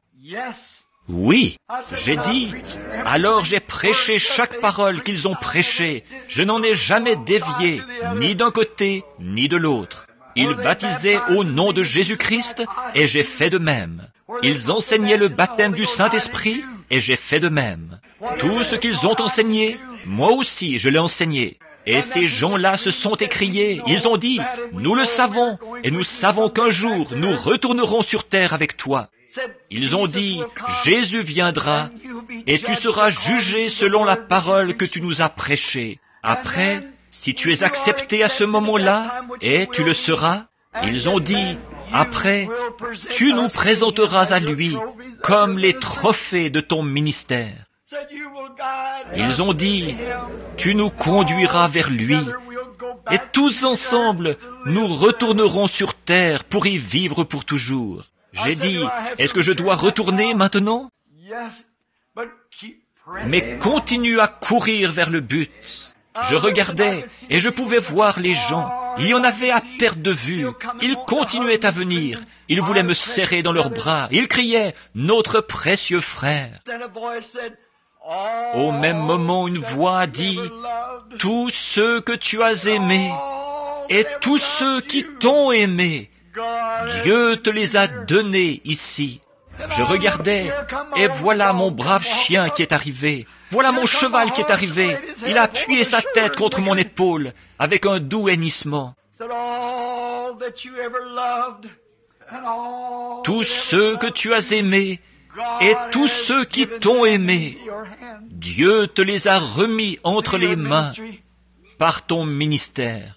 Oui, j'ai dit, alors j'ai prêché chaque parole qu'ils ont prêchée. Je n'en ai jamais dévié, ni d'un côté, ni de l'autre. Ils baptisaient au nom de Jésus-Christ, et j'ai fait de même. Ils enseignaient le baptême du Saint-Esprit, et j'ai fait de même. Tout ce qu'ils ont enseigné, moi aussi je l'ai enseigné. Et ces gens-là se sont écriés, ils ont dit, nous le savons, et nous savons qu'un jour nous retournerons sur terre avec toi. Ils ont dit, Jésus viendra, et tu seras jugé selon la parole que tu nous as prêchée. Après, si tu es accepté à ce moment-là, et tu le seras, ils ont dit, après, tu nous présenteras à lui comme les trophées de ton ministère. Ils ont dit, tu nous conduiras vers lui, et tous ensemble, nous retournerons sur terre pour y vivre pour toujours. J'ai dit, est-ce que je dois retourner maintenant? Mais continue à courir vers le but. Je regardais et je pouvais voir les gens. Il y en avait à perte de vue. Ils continuaient à venir. Ils voulaient me serrer dans leurs bras. Ils criaient, notre précieux frère. Au même moment, une voix dit, tous ceux que tu as aimés et tous ceux qui t'ont aimé, Dieu te les a donnés ici. Je regardais, et voilà mon brave chien qui est arrivé. Voilà mon cheval qui est arrivé. Il a appuyé sa tête contre mon épaule avec un doux hennissement. Tous ceux que tu as aimés et tous ceux qui t'ont aimé, Dieu te les a remis entre les mains par ton ministère.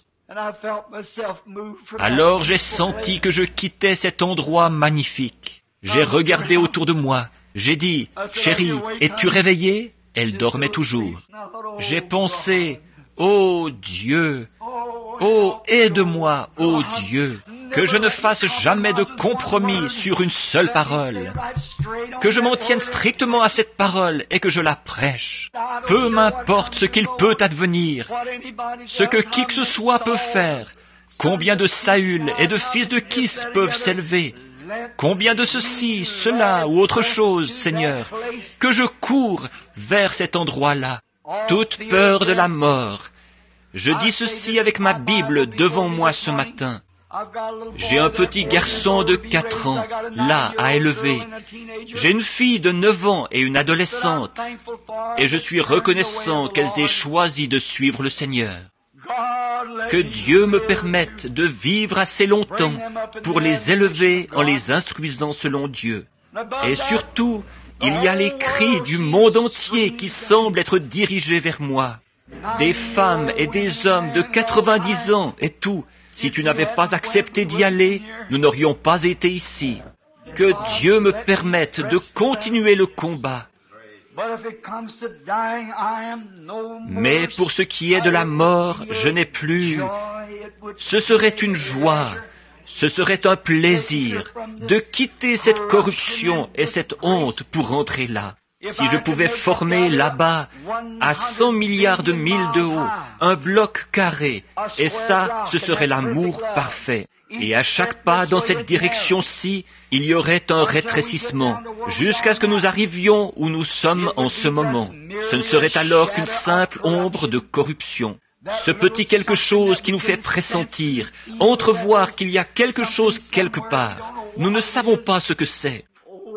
Alors j'ai senti que je quittais cet endroit magnifique. J'ai regardé autour de moi. J'ai dit, chérie, es-tu réveillée? Elle dormait toujours. J'ai pensé, ô Dieu, ô aide-moi, ô Dieu, que je ne fasse jamais de compromis sur une seule parole, que je m'en tienne strictement à cette parole et que je la prêche. Peu m'importe ce qu'il peut advenir, ce que qui que ce soit peut faire, combien de Saül et de fils de Kis peuvent s'élever, combien de ceci, cela ou autre chose, Seigneur, que je cours vers cet endroit-là, toute peur de la mort. Je dis ceci avec ma Bible devant moi ce matin. J'ai un petit garçon de 4 ans, là, à élever. J'ai une fille de 9 ans et une adolescente. Et je suis reconnaissant qu'elles aient choisi de suivre le Seigneur. Que Dieu me permette de vivre assez longtemps pour les élever en les instruisant selon Dieu. Et surtout, il y a les cris du monde entier qui semblent être dirigés vers moi. Des femmes et des hommes de 90 ans et tout. Si tu n'avais pas accepté d'y aller, nous n'aurions pas été ici. Que Dieu me permette de continuer le combat. Mais pour ce qui est de la mort, je n'ai plus. Ce serait une joie, ce serait un plaisir de quitter cette corruption et cette honte pour rentrer là. Si je pouvais former là-bas, à 100 milliards de milles de haut, un bloc carré, et ça, ce serait l'amour parfait. Et à chaque pas dans cette direction-ci, il y aurait un rétrécissement, jusqu'à ce que nous arrivions où nous sommes en ce moment. Ce ne serait alors qu'une simple ombre de corruption. Ce petit quelque chose qui nous fait pressentir, entrevoir qu'il y a quelque chose quelque part. Nous ne savons pas ce que c'est.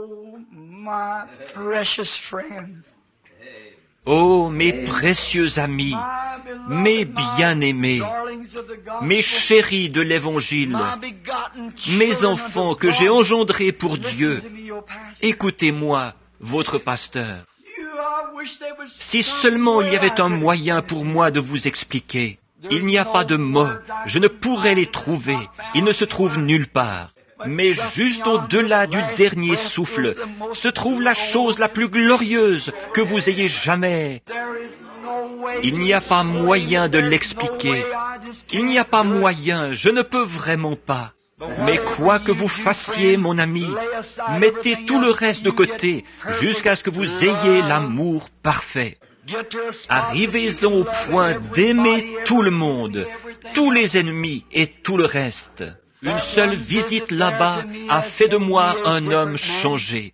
Oh, mes précieux amis, mes bien-aimés, mes chéris de l'Évangile, mes enfants que j'ai engendrés pour Dieu, écoutez-moi, votre pasteur. Si seulement il y avait un moyen pour moi de vous expliquer. Il n'y a pas de mots, je ne pourrais les trouver, ils ne se trouvent nulle part. Mais juste au-delà du dernier souffle se trouve la chose la plus glorieuse que vous ayez jamais. Il n'y a pas moyen de l'expliquer. Il n'y a pas moyen, je ne peux vraiment pas. Mais quoi que vous fassiez, mon ami, mettez tout le reste de côté jusqu'à ce que vous ayez l'amour parfait. Arrivez-en au point d'aimer tout le monde, tous les ennemis et tout le reste. Une seule visite là-bas a fait de moi un homme changé.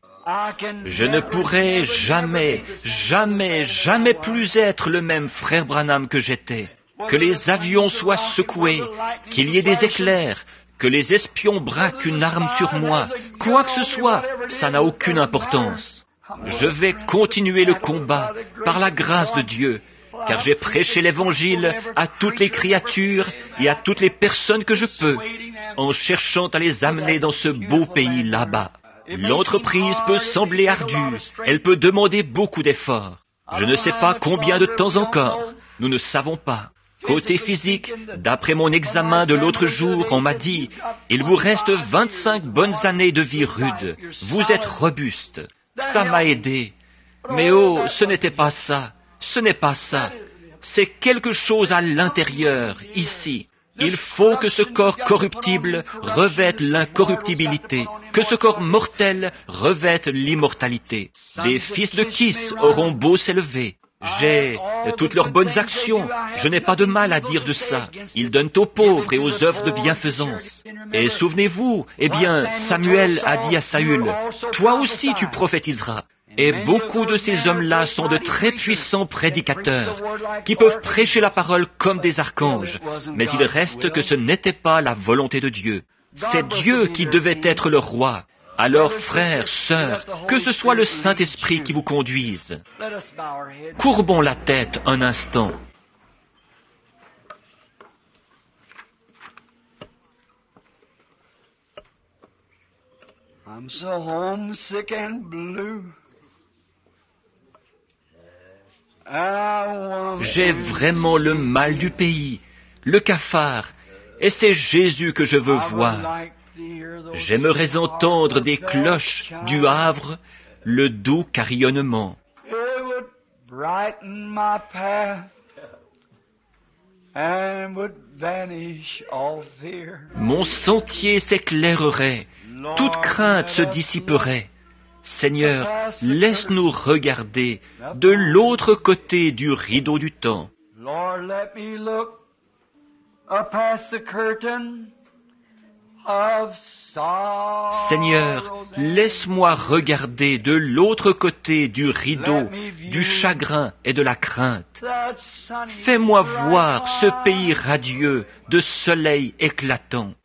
Je ne pourrai jamais, jamais, jamais plus être le même frère Branham que j'étais. Que les avions soient secoués, qu'il y ait des éclairs, que les espions braquent une arme sur moi, quoi que ce soit, ça n'a aucune importance. Je vais continuer le combat par la grâce de Dieu, car j'ai prêché l'Évangile à toutes les créatures et à toutes les personnes que je peux, en cherchant à les amener dans ce beau pays là-bas. L'entreprise peut sembler ardue, elle peut demander beaucoup d'efforts. Je ne sais pas combien de temps encore, nous ne savons pas. Côté physique, d'après mon examen de l'autre jour, on m'a dit, il vous reste 25 bonnes années de vie rude, vous êtes robuste. Ça m'a aidé. Mais oh, ce n'était pas ça. Ce n'est pas ça. C'est quelque chose à l'intérieur, ici. Il faut que ce corps corruptible revête l'incorruptibilité, que ce corps mortel revête l'immortalité. Des fils de Kis auront beau s'élever. J'ai toutes leurs bonnes actions. Je n'ai pas de mal à dire de ça. Ils donnent aux pauvres et aux œuvres de bienfaisance. Et souvenez-vous, eh bien, Samuel a dit à Saül, « Toi aussi tu prophétiseras. » Et beaucoup de ces hommes-là sont de très puissants prédicateurs, qui peuvent prêcher la parole comme des archanges, mais il reste que ce n'était pas la volonté de Dieu. C'est Dieu qui devait être le roi. Alors, frères, sœurs, que ce soit le Saint-Esprit qui vous conduise. Courbons la tête un instant. I'm so homesick and blue. J'ai vraiment le mal du pays, le cafard, et c'est Jésus que je veux voir. J'aimerais entendre des cloches du Havre, le doux carillonnement. Mon sentier s'éclairerait, toute crainte se dissiperait. Seigneur, laisse-nous regarder de l'autre côté du rideau du temps. Seigneur, laisse-moi regarder de l'autre côté du rideau, du chagrin et de la crainte. Fais-moi voir ce pays radieux de soleil éclatant.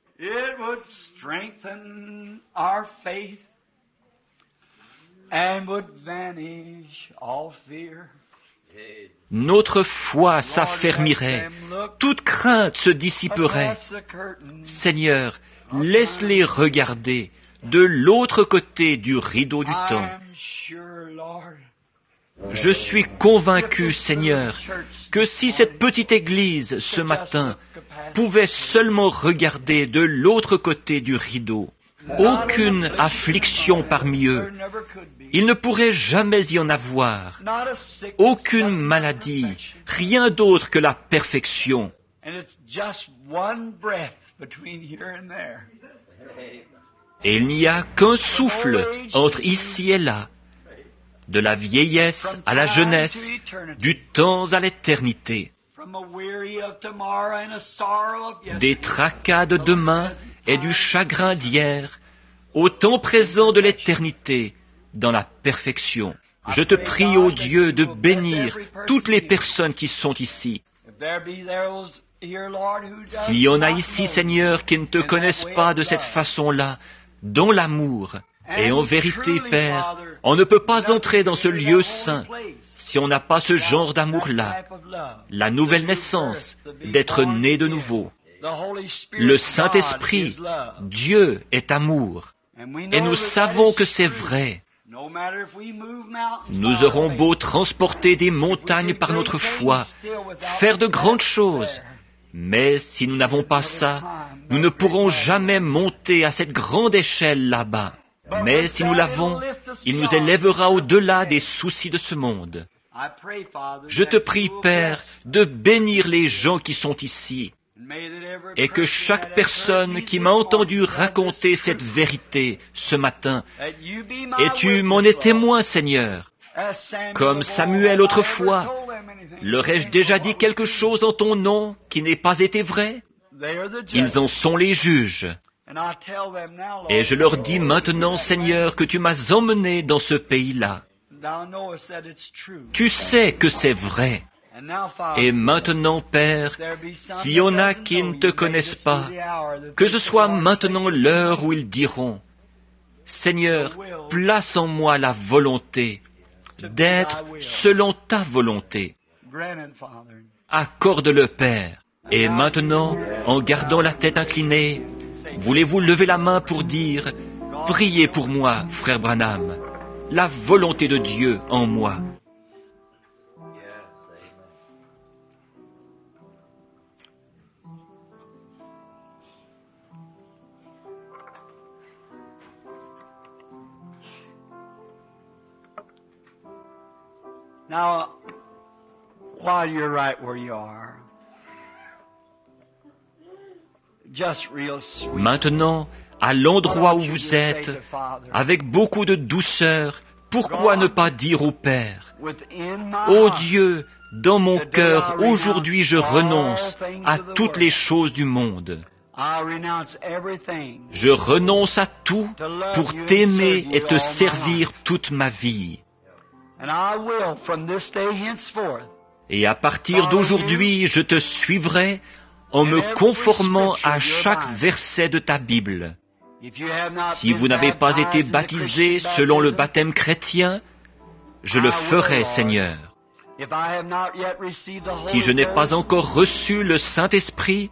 Notre foi s'affermirait, toute crainte se dissiperait. Seigneur, laisse-les regarder de l'autre côté du rideau du temps. Je suis convaincu, Seigneur, que si cette petite église, ce matin, pouvait seulement regarder de l'autre côté du rideau, aucune affliction parmi eux, il ne pourrait jamais y en avoir, aucune maladie, rien d'autre que la perfection. Et il n'y a qu'un souffle entre ici et là. de la vieillesse à la jeunesse, du temps à l'éternité, des tracas de demain et du chagrin d'hier, au temps présent de l'éternité, dans la perfection. Je te prie, ô Dieu, de bénir toutes les personnes qui sont ici. S'il y en a ici, Seigneur, qui ne te connaissent pas de cette façon-là, dans l'amour, et en vérité, Père, on ne peut pas entrer dans ce lieu saint si on n'a pas ce genre d'amour-là, la nouvelle naissance, d'être né de nouveau. Le Saint-Esprit, Dieu est amour, et nous savons que c'est vrai. Nous aurons beau transporter des montagnes par notre foi, faire de grandes choses, mais si nous n'avons pas ça, nous ne pourrons jamais monter à cette grande échelle là-bas. Mais si nous l'avons, il nous élèvera au-delà des soucis de ce monde. Je te prie, Père, de bénir les gens qui sont ici, et que chaque personne qui m'a entendu raconter cette vérité ce matin, et tu m'en es témoin, Seigneur, comme Samuel autrefois, leur ai-je déjà dit quelque chose en ton nom qui n'ait pas été vrai? Ils en sont les juges. Et je leur dis maintenant, Seigneur, que tu m'as emmené dans ce pays-là. Tu sais que c'est vrai. Et maintenant, Père, s'il y en a qui ne te connaissent pas, que ce soit maintenant l'heure où ils diront, Seigneur, place en moi la volonté d'être selon ta volonté. Accorde-le, Père. Et maintenant, en gardant la tête inclinée, voulez-vous lever la main pour dire, priez pour moi, frère Branham, la volonté de Dieu en moi. Now, while you're right where you are, just real sweet. Maintenant, à l'endroit où vous êtes, avec beaucoup de douceur, pourquoi ne pas dire au Père, ô Dieu, dans mon cœur, aujourd'hui je renonce à toutes les choses du monde. Je renonce à tout pour t'aimer et te servir toute ma vie. Et à partir d'aujourd'hui, je te suivrai en me conformant à chaque verset de ta Bible. Si vous n'avez pas été baptisé selon le baptême chrétien, je le ferai, Seigneur. Si je n'ai pas encore reçu le Saint-Esprit,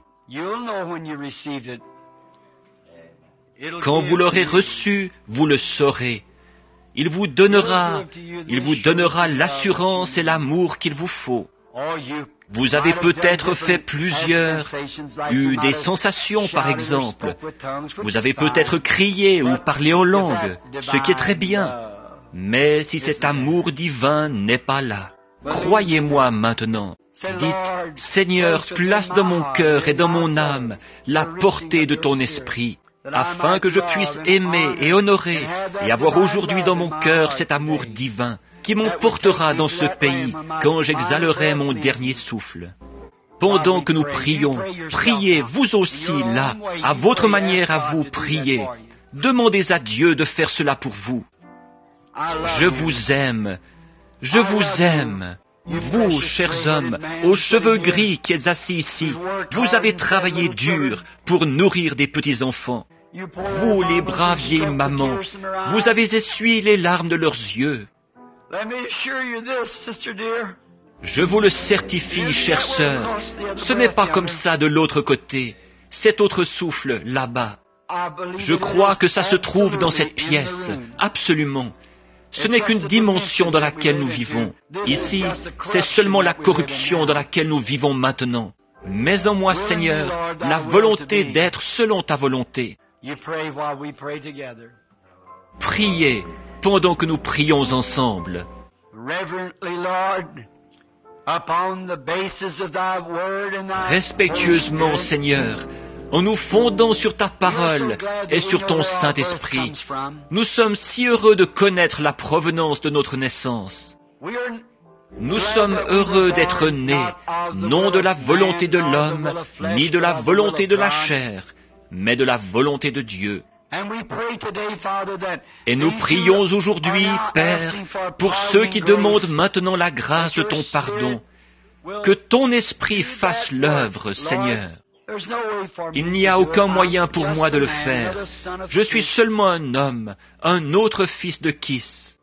quand vous l'aurez reçu, vous le saurez. Il vous donnera l'assurance et l'amour qu'il vous faut. Vous avez peut-être fait eu des sensations par exemple. Vous avez peut-être crié ou parlé en langue, ce qui est très bien. Mais si cet amour divin n'est pas là, croyez-moi maintenant. Dites, Seigneur, place dans mon cœur et dans mon âme la portée de ton esprit, afin que je puisse aimer et honorer et avoir aujourd'hui dans mon cœur cet amour divin qui m'emportera dans ce pays quand j'exhalerai mon dernier souffle. Pendant que nous prions, priez vous aussi là, à votre manière à vous, priez. Demandez à Dieu de faire cela pour vous. Je vous aime, je vous aime. Vous, chers hommes, aux cheveux gris qui êtes assis ici, vous avez travaillé dur pour nourrir des petits-enfants. Vous, les braves vieilles mamans, vous avez essuyé les larmes de leurs yeux. Je vous le certifie, chère sœur, ce n'est pas comme ça de l'autre côté, cet autre souffle là-bas. Je crois que ça se trouve dans cette pièce, absolument. Ce n'est qu'une dimension dans laquelle nous vivons. Ici, c'est seulement la corruption dans laquelle nous vivons maintenant. Mets en moi, Seigneur, la volonté d'être selon ta volonté. Priez pendant que nous prions ensemble. Respectueusement, Seigneur, en nous fondant sur ta parole et sur ton Saint-Esprit. Nous sommes si heureux de connaître la provenance de notre naissance. Nous sommes heureux d'être nés, non de la volonté de l'homme, ni de la volonté de la chair, mais de la volonté de Dieu. Et nous prions aujourd'hui, Père, pour ceux qui demandent maintenant la grâce de ton pardon, que ton Esprit fasse l'œuvre, Seigneur. Il n'y a aucun moyen pour moi de le faire. Je suis seulement un homme, un autre fils de Kis.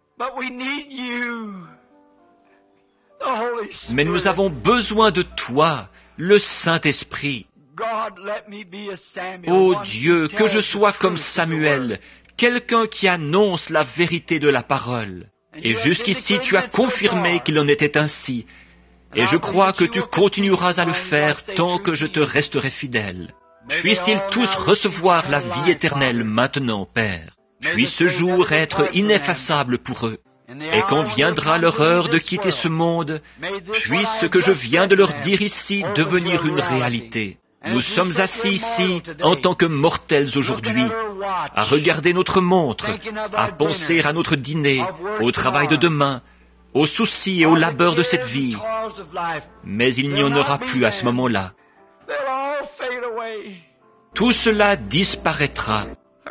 Mais nous avons besoin de toi, le Saint-Esprit. Ô Dieu, que je sois comme Samuel, quelqu'un qui annonce la vérité de la parole. Et jusqu'ici, tu as confirmé qu'il en était ainsi. Et je crois que tu continueras à le faire tant que je te resterai fidèle. Puissent-ils tous recevoir la vie éternelle maintenant, Père. Puisse ce jour être ineffaçable pour eux. Et quand viendra leur heure de quitter ce monde, puisse ce que je viens de leur dire ici devenir une réalité. Nous sommes assis ici en tant que mortels aujourd'hui, à regarder notre montre, à penser à notre dîner, au travail de demain, aux soucis et aux labeurs de cette vie. Mais il n'y en aura plus à ce moment-là. Tout cela disparaîtra.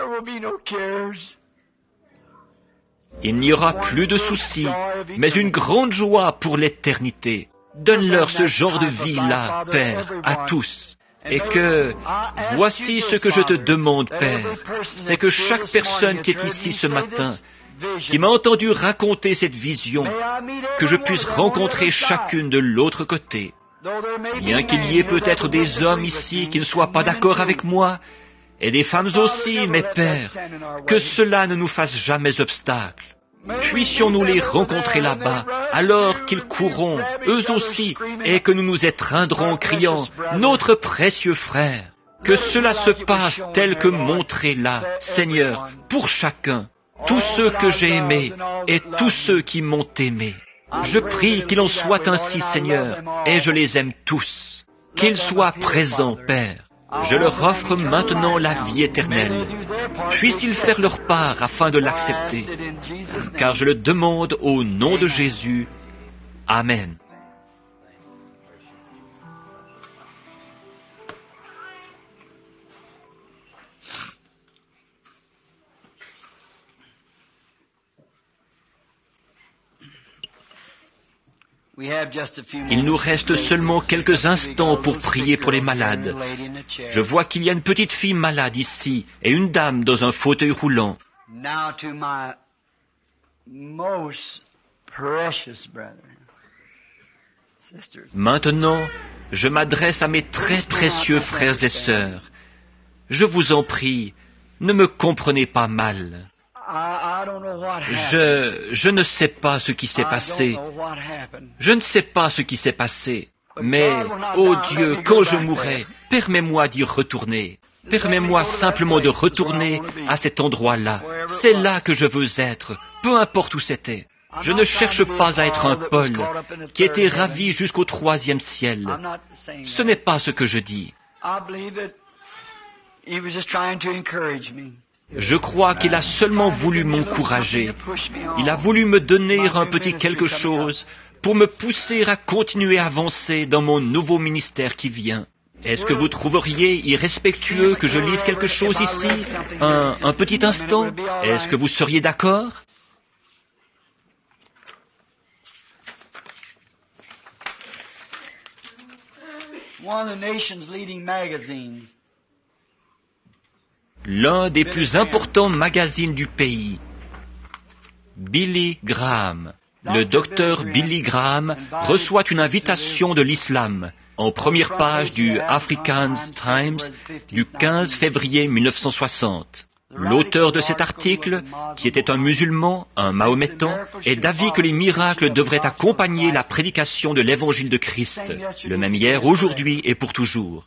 Il n'y aura plus de soucis, mais une grande joie pour l'éternité. Donne-leur ce genre de vie-là, Père, à tous. Et que, voici ce que je te demande, Père, c'est que chaque personne qui est ici ce matin, qui m'a entendu raconter cette vision, que je puisse rencontrer chacune de l'autre côté. Bien qu'il y ait peut-être des hommes ici qui ne soient pas d'accord avec moi, et des femmes aussi, mes pères, que cela ne nous fasse jamais obstacle. Puissions-nous les rencontrer là-bas, alors qu'ils courront, eux aussi, et que nous nous étreindrons en criant, « Notre précieux frère !» Que cela se passe tel que montré là, Seigneur, pour chacun, tous ceux que j'ai aimés et tous ceux qui m'ont aimé. Je prie qu'il en soit ainsi, Seigneur, et je les aime tous. Qu'ils soient présents, Père. Je leur offre maintenant la vie éternelle. Puissent-ils faire leur part afin de l'accepter, car je le demande au nom de Jésus. Amen. Il nous reste seulement quelques instants pour prier pour les malades. Je vois qu'il y a une petite fille malade ici et une dame dans un fauteuil roulant. Maintenant, je m'adresse à mes très précieux frères et sœurs. Je vous en prie, ne me comprenez pas mal. Je ne sais pas ce qui s'est passé. Je ne sais pas ce qui s'est passé. Mais, ô Dieu, quand je mourrai, permets-moi d'y retourner. Permets-moi simplement de retourner à cet endroit-là. C'est là que je veux être, peu importe où c'était. Je ne cherche pas à être un Paul qui était ravi jusqu'au 3e ciel. Ce n'est pas ce que je dis. Je crois qu'il a seulement voulu m'encourager. Il a voulu me donner un petit quelque chose pour me pousser à continuer à avancer dans mon nouveau ministère qui vient. Est-ce que vous trouveriez irrespectueux que je lise quelque chose ici, un petit instant? Est-ce que vous seriez d'accord? L'un des plus importants magazines du pays, Billy Graham. Le docteur Billy Graham reçoit une invitation de l'islam en première page du African Times du 15 février 1960. L'auteur de cet article, qui était un musulman, un mahométan, est d'avis que les miracles devraient accompagner la prédication de l'évangile de Christ, le même hier, aujourd'hui et pour toujours.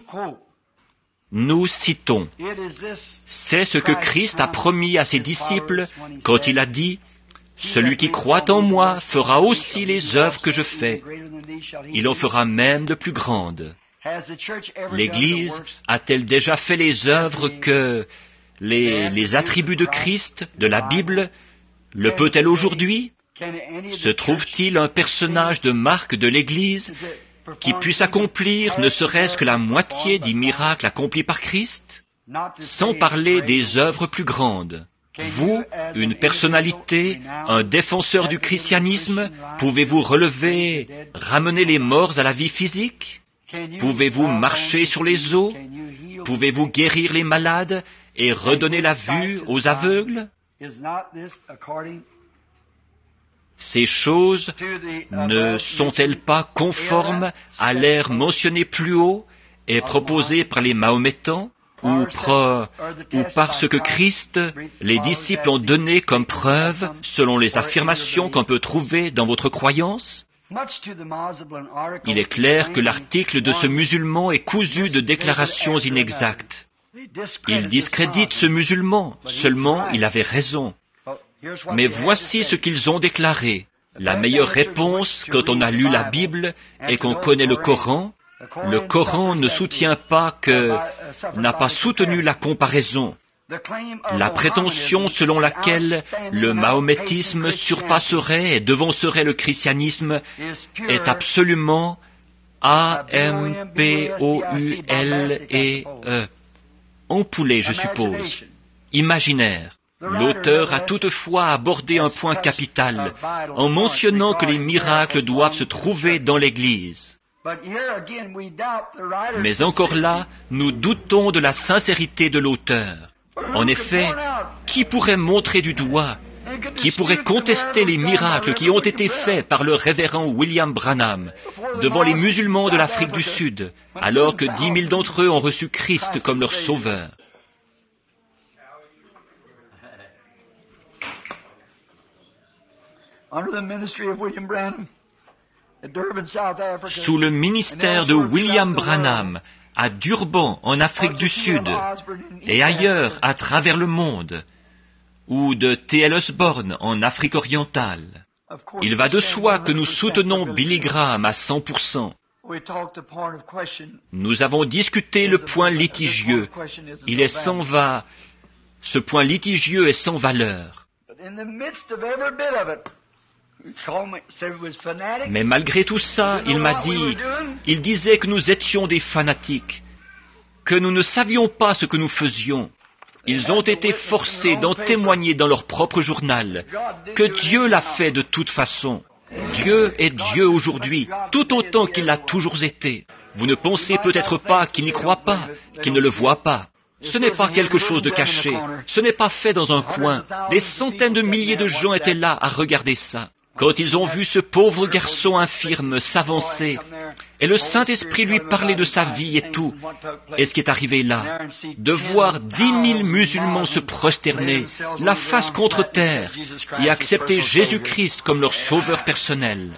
Nous citons, « C'est ce que Christ a promis à ses disciples quand il a dit, « Celui qui croit en moi fera aussi les œuvres que je fais. Il en fera même de plus grandes. » L'Église a-t-elle déjà fait les œuvres que les attributs de Christ, de la Bible, le peut-elle aujourd'hui? Se trouve-t-il un personnage de marque de l'Église qui puisse accomplir ne serait-ce que la moitié des miracles accomplis par Christ? Sans parler des œuvres plus grandes. Vous, une personnalité, un défenseur du christianisme, pouvez-vous relever, ramener les morts à la vie physique? Pouvez-vous marcher sur les eaux? Pouvez-vous guérir les malades et redonner la vue aux aveugles? Ces choses ne sont-elles pas conformes à l'ère mentionnée plus haut et proposée par les Mahométans? Ou parce que Christ, les disciples ont donné comme preuve, selon les affirmations qu'on peut trouver dans votre croyance? Il est clair que l'article de ce musulman est cousu de déclarations inexactes. Il discrédite ce musulman, seulement il avait raison. Mais voici ce qu'ils ont déclaré. La meilleure réponse quand on a lu la Bible et qu'on connaît le Coran, le Coran ne soutient pas n'a pas soutenu la comparaison. La prétention selon laquelle le mahométisme surpasserait et devancerait le christianisme est absolument A-M-P-O-U-L-E-E. Ampoulé, je suppose. Imaginaire. L'auteur a toutefois abordé un point capital en mentionnant que les miracles doivent se trouver dans l'Église. Mais encore là, nous doutons de la sincérité de l'auteur. En effet, qui pourrait montrer du doigt, qui pourrait contester les miracles qui ont été faits par le révérend William Branham devant les musulmans de l'Afrique du Sud, alors que 10 000 d'entre eux ont reçu Christ comme leur sauveur? Sous le ministère de William Branham, à Durban, en Afrique du Sud, et ailleurs à travers le monde, ou de T.L. Osborne en Afrique orientale, il va de soi que nous soutenons Billy Graham à 100%. Nous avons discuté le point litigieux. Il est ce point litigieux est sans valeur. Mais malgré tout ça, il disait que nous étions des fanatiques, que nous ne savions pas ce que nous faisions. Ils ont été forcés d'en témoigner dans leur propre journal, que Dieu l'a fait de toute façon. Dieu est Dieu aujourd'hui, tout autant qu'il l'a toujours été. Vous ne pensez peut-être pas qu'il n'y croit pas, qu'il ne le voit pas. Ce n'est pas quelque chose de caché, ce n'est pas fait dans un coin. Des centaines de milliers de gens étaient là à regarder ça. Quand ils ont vu ce pauvre garçon infirme s'avancer, et le Saint-Esprit lui parler de sa vie et tout, et ce qui est arrivé là, de voir 10 000 musulmans se prosterner, la face contre terre, et accepter Jésus-Christ comme leur sauveur personnel.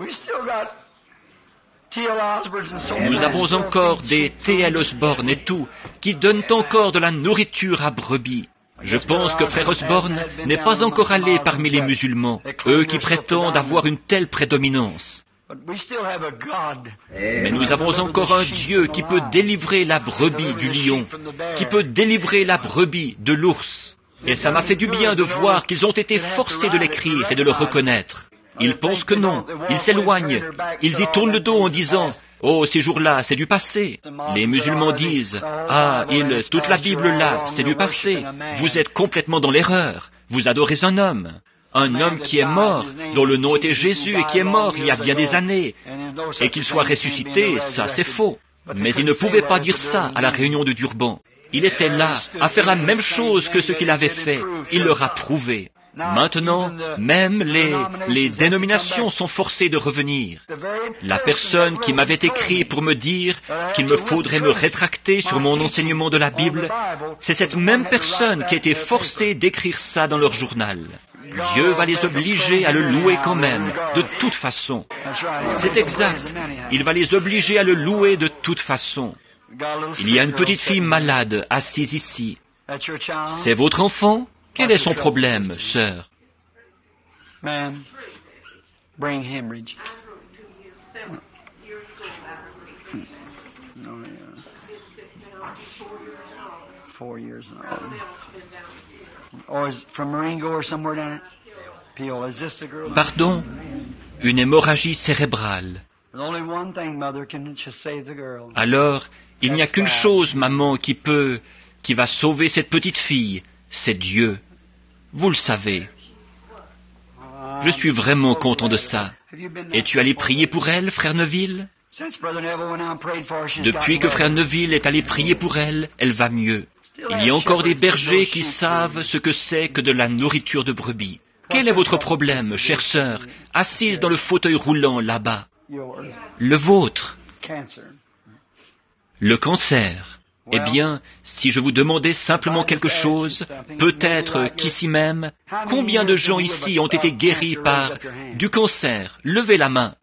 Nous avons encore des T.L. Osborne et tout, qui donnent encore de la nourriture à brebis. Je pense que Frère Osborne n'est pas encore allé parmi les musulmans, eux qui prétendent avoir une telle prédominance. Mais nous avons encore un Dieu qui peut délivrer la brebis du lion, qui peut délivrer la brebis de l'ours. Et ça m'a fait du bien de voir qu'ils ont été forcés de l'écrire et de le reconnaître. Ils pensent que non, ils s'éloignent, ils y tournent le dos en disant « Oh, ces jours-là, c'est du passé ». Les musulmans disent « Ah, toute la Bible là, c'est du passé. Vous êtes complètement dans l'erreur. Vous adorez un homme qui est mort, dont le nom était Jésus et qui est mort il y a bien des années. Et qu'il soit ressuscité, ça c'est faux. » Mais ils ne pouvaient pas dire ça à la réunion de Durban. Il était là à faire la même chose que ce qu'il avait fait. Il leur a prouvé. Maintenant, même les dénominations sont forcées de revenir. La personne qui m'avait écrit pour me dire qu'il me faudrait me rétracter sur mon enseignement de la Bible, c'est cette même personne qui a été forcée d'écrire ça dans leur journal. Dieu va les obliger à le louer quand même, de toute façon. C'est exact. Il va les obliger à le louer de toute façon. Il y a une petite fille malade assise ici. C'est votre enfant? Quel est son problème, sœur? Man, brain hemorrhage. 4 years old. Or is from Marengo or somewhere down it? Peel. Is this the girl? Pardon? Une hémorragie cérébrale. There's only one thing, Mother, can just save the girl. Alors, il n'y a qu'une chose, maman, qui va sauver cette petite fille, c'est Dieu. Vous le savez. Je suis vraiment content de ça. Et tu allais prier pour elle, frère Neville? Depuis que frère Neville est allé prier pour elle, elle va mieux. Il y a encore des bergers qui savent ce que c'est que de la nourriture de brebis. Quel est votre problème, chère sœur, assise dans le fauteuil roulant là-bas? Le vôtre. Le cancer. Eh bien, si je vous demandais simplement quelque chose, peut-être qu'ici même, combien de gens ici ont été guéris par du cancer? Levez la main.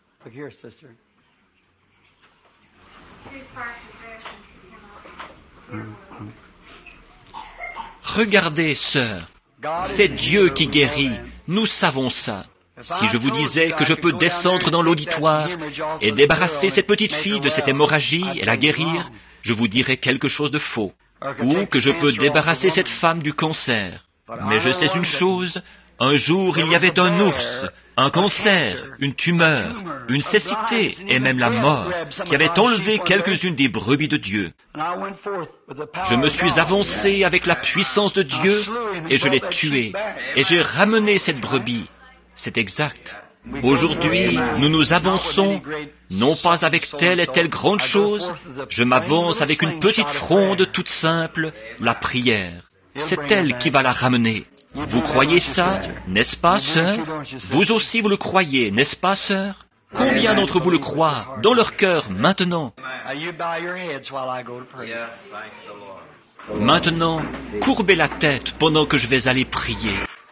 Regardez, sœur, c'est Dieu qui guérit, nous savons ça. Si je vous disais que je peux descendre dans l'auditoire et débarrasser cette petite fille de cette hémorragie et la guérir, je vous dirais quelque chose de faux. Ou que je peux débarrasser cette femme du cancer. Mais je sais une chose, un jour il y avait un ours, un cancer, une tumeur, une cécité et même la mort qui avait enlevé quelques-unes des brebis de Dieu. Je me suis avancé avec la puissance de Dieu et je l'ai tué et j'ai ramené cette brebis. C'est exact. Aujourd'hui, nous nous avançons, non pas avec telle et telle grande chose, je m'avance avec une petite fronde toute simple, la prière. C'est elle qui va la ramener. Vous croyez ça, n'est-ce pas, sœur? Vous aussi vous le croyez, n'est-ce pas, sœur? Combien d'entre vous le croient dans leur cœur maintenant? Maintenant, courbez la tête pendant que je vais aller prier.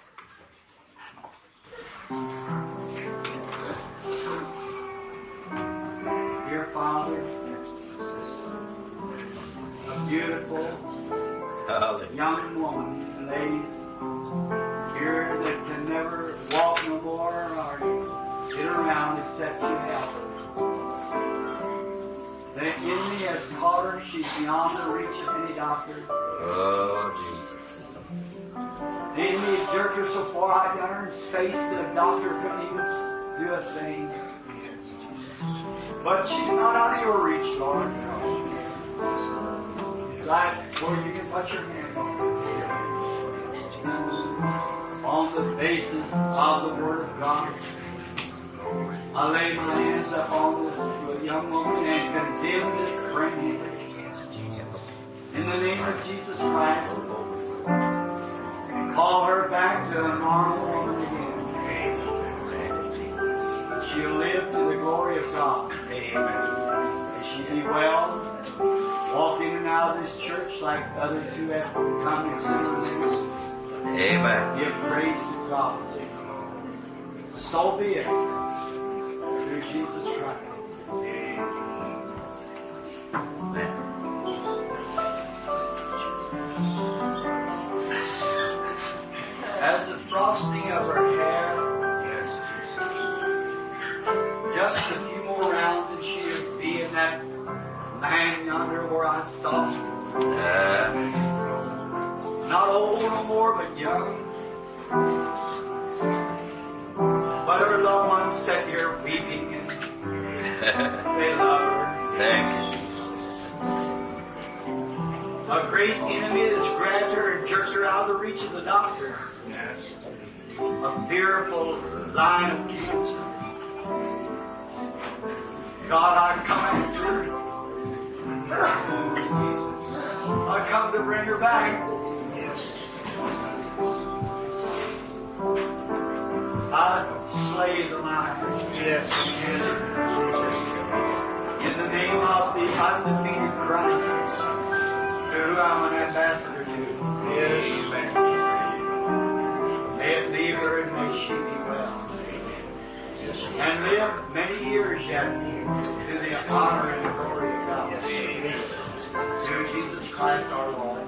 Young woman lays here that can never walk no more or get around except you help her. The enemy has caught her. She's beyond the reach of any doctor. Oh, Jesus. The enemy has jerked her so far out down her space that a doctor couldn't even do a thing. But she's not out of your reach, Lord. Right where you can put your hand on the basis of the Word of God. I lay my hands upon this young woman and condemn this brain. In the name of Jesus Christ, call her back to a normal woman again. She'll live to the glory of God. Amen. May she be well, walk in and out of this church like others who have come and seen. Amen. Give praise to God. So be it. Through Jesus Christ. Amen. As the frosting of her hair, just a few more rounds and she would be in that land yonder where I saw her. Not old no more, but young. But her loved ones sat here weeping and they love her. Thank you. A great enemy has grabbed her and jerked her out of the reach of the doctor. A fearful line of cancer. God, I come after her. I come to bring her back. I slay the liar. Yes. In the name of the undefeated Christ, to whom I'm an ambassador to. Yes. Amen. May it be her and may she be well. Yes. And live many years yet to the honor and the glory of God. Through Jesus Christ our Lord.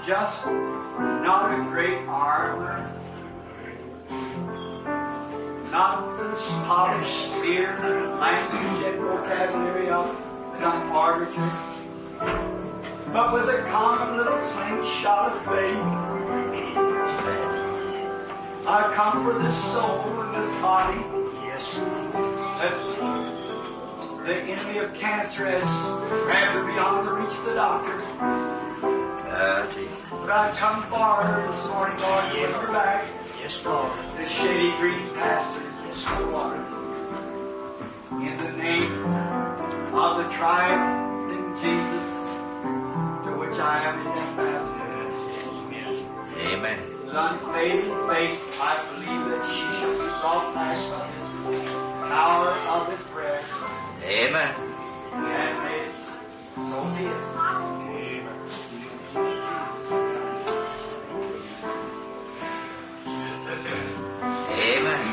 just not a great armor, not the polished spear, language and vocabulary of some orator, but with a common little slingshot of faith. I come for this soul and this body. Yes. That's the enemy of cancer has grabbed her beyond the reach of the doctor. Jesus. But I come for her this morning, Lord, to take her back. Yes, Lord. The shady green pastures, yes, Lord. In the name of the triumphing Jesus, to which I am his ambassador. Amen. With unfading faith, I believe that she shall be brought back from this power of this prayer. Amen. And may it so be it. Amen.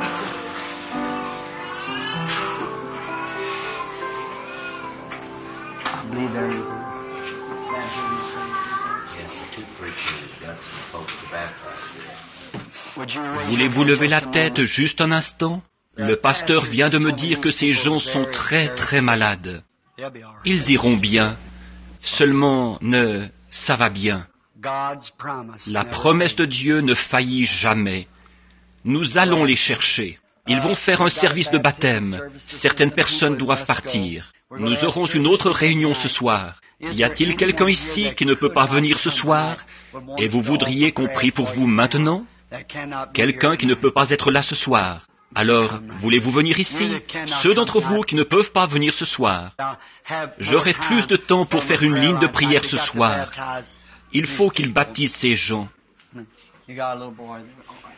I believe there is a baptism. Yes, the two preachers got some folks to baptize. Would you raise Voulez-vous your lever la voice tête juste un instant? Le pasteur vient de me dire que ces gens sont très très malades. They'll be all right. Ils iront bien. Seulement, ça va bien. God's promise. La never promesse de fails. Dieu ne faillit jamais. Nous allons les chercher. Ils vont faire un service de baptême. Certaines personnes doivent partir. Nous aurons une autre réunion ce soir. Y a-t-il quelqu'un ici qui ne peut pas venir ce soir? Et vous voudriez qu'on prie pour vous maintenant? Quelqu'un qui ne peut pas être là ce soir. Alors, voulez-vous venir ici? Ceux d'entre vous qui ne peuvent pas venir ce soir. J'aurai plus de temps pour faire une ligne de prière ce soir. Il faut qu'ils baptisent ces gens. You got a little boy there.